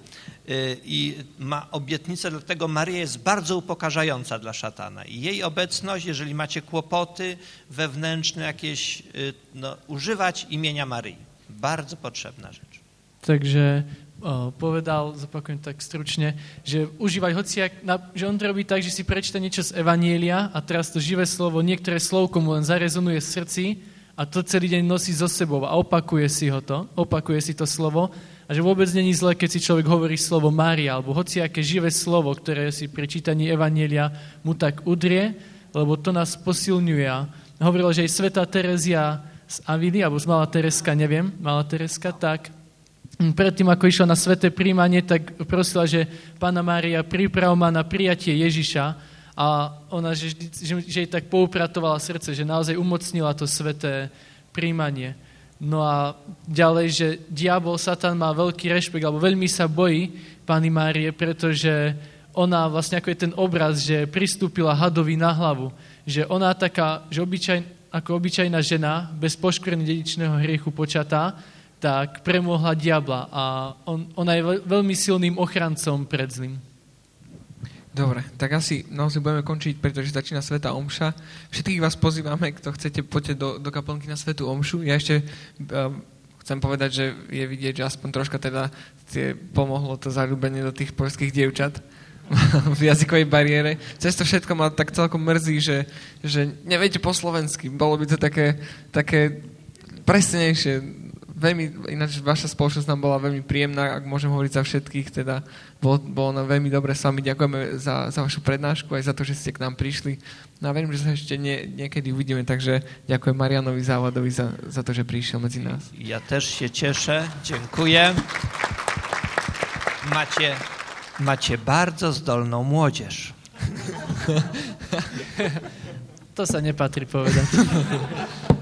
i ma obietnicę, dlatego Maryja jest bardzo upokarzająca dla szatana. I jej obecność, jeżeli macie kłopoty wewnętrzne jakieś, no, używać imienia Maryi. Bardzo potrzebna rzecz.
Takže o, povedal, zopakujem tak stručne, že užívať hociak, že on to robí tak, že si prečíta niečo z Evanielia a teraz to živé slovo, niektoré slovko mu len zarezonuje v srdci a to celý deň nosí so sebou a opakuje si ho to, opakuje si to slovo a že vôbec není zle, keď si človek hovorí slovo Mária alebo hociaké živé slovo, ktoré si pri čítaní Evanielia mu tak udrie, lebo to nás posilňuje. A hovorila, že aj svätá Terezia z Avily, alebo z Malá Tereska, neviem, Malá Tereska, tak predtým, ako išla na sväté príjmanie, tak prosila, že Panna Mária priprav ma na prijatie Ježiša a ona, že, že, že jej tak poupratovala srdce, že naozaj umocnila to sväté príjmanie. No a ďalej, že diabol, Satan má veľký rešpekt, alebo veľmi sa bojí Panny Márie, pretože ona vlastne ako je ten obraz, že pristúpila hadovi na hlavu, že ona taká, že obyčaj, ako obyčajná žena, bez poškvrny dedičného hriechu počatá, tak premohla diabla a on, ona je veľmi silným ochrancom pred zlým.
Dobre, tak asi naozaj budeme končiť, pretože začína svätá omša. Všetkých vás pozývame, kto chcete, poďte do, do kaplnky na svätú omšu. Ja ešte um, chcem povedať, že je vidieť, že aspoň troška teda tie, pomohlo to zaľúbenie do tých poľských dievčat v jazykovej bariére. Cez to všetko ma tak celkom mrzí, že, že neviete po slovensky. Bolo by to také, také presnejšie. Veľmi, ináč vaša spoločnosť nám bola veľmi príjemná, ak môžem hovoriť za všetkých, teda bolo, bolo nám veľmi dobre s vami. Ďakujeme za, za vašu prednášku, aj za to, že ste k nám prišli. No a verím, že sa ešte nie, niekedy uvidíme, takže ďakujem Marianovi Závadovi za, za to, že prišiel medzi nás.
Ja też się cieszę, dziękuję. Macie, macie bardzo zdolną młodzież.
To sa nepatrí povedať.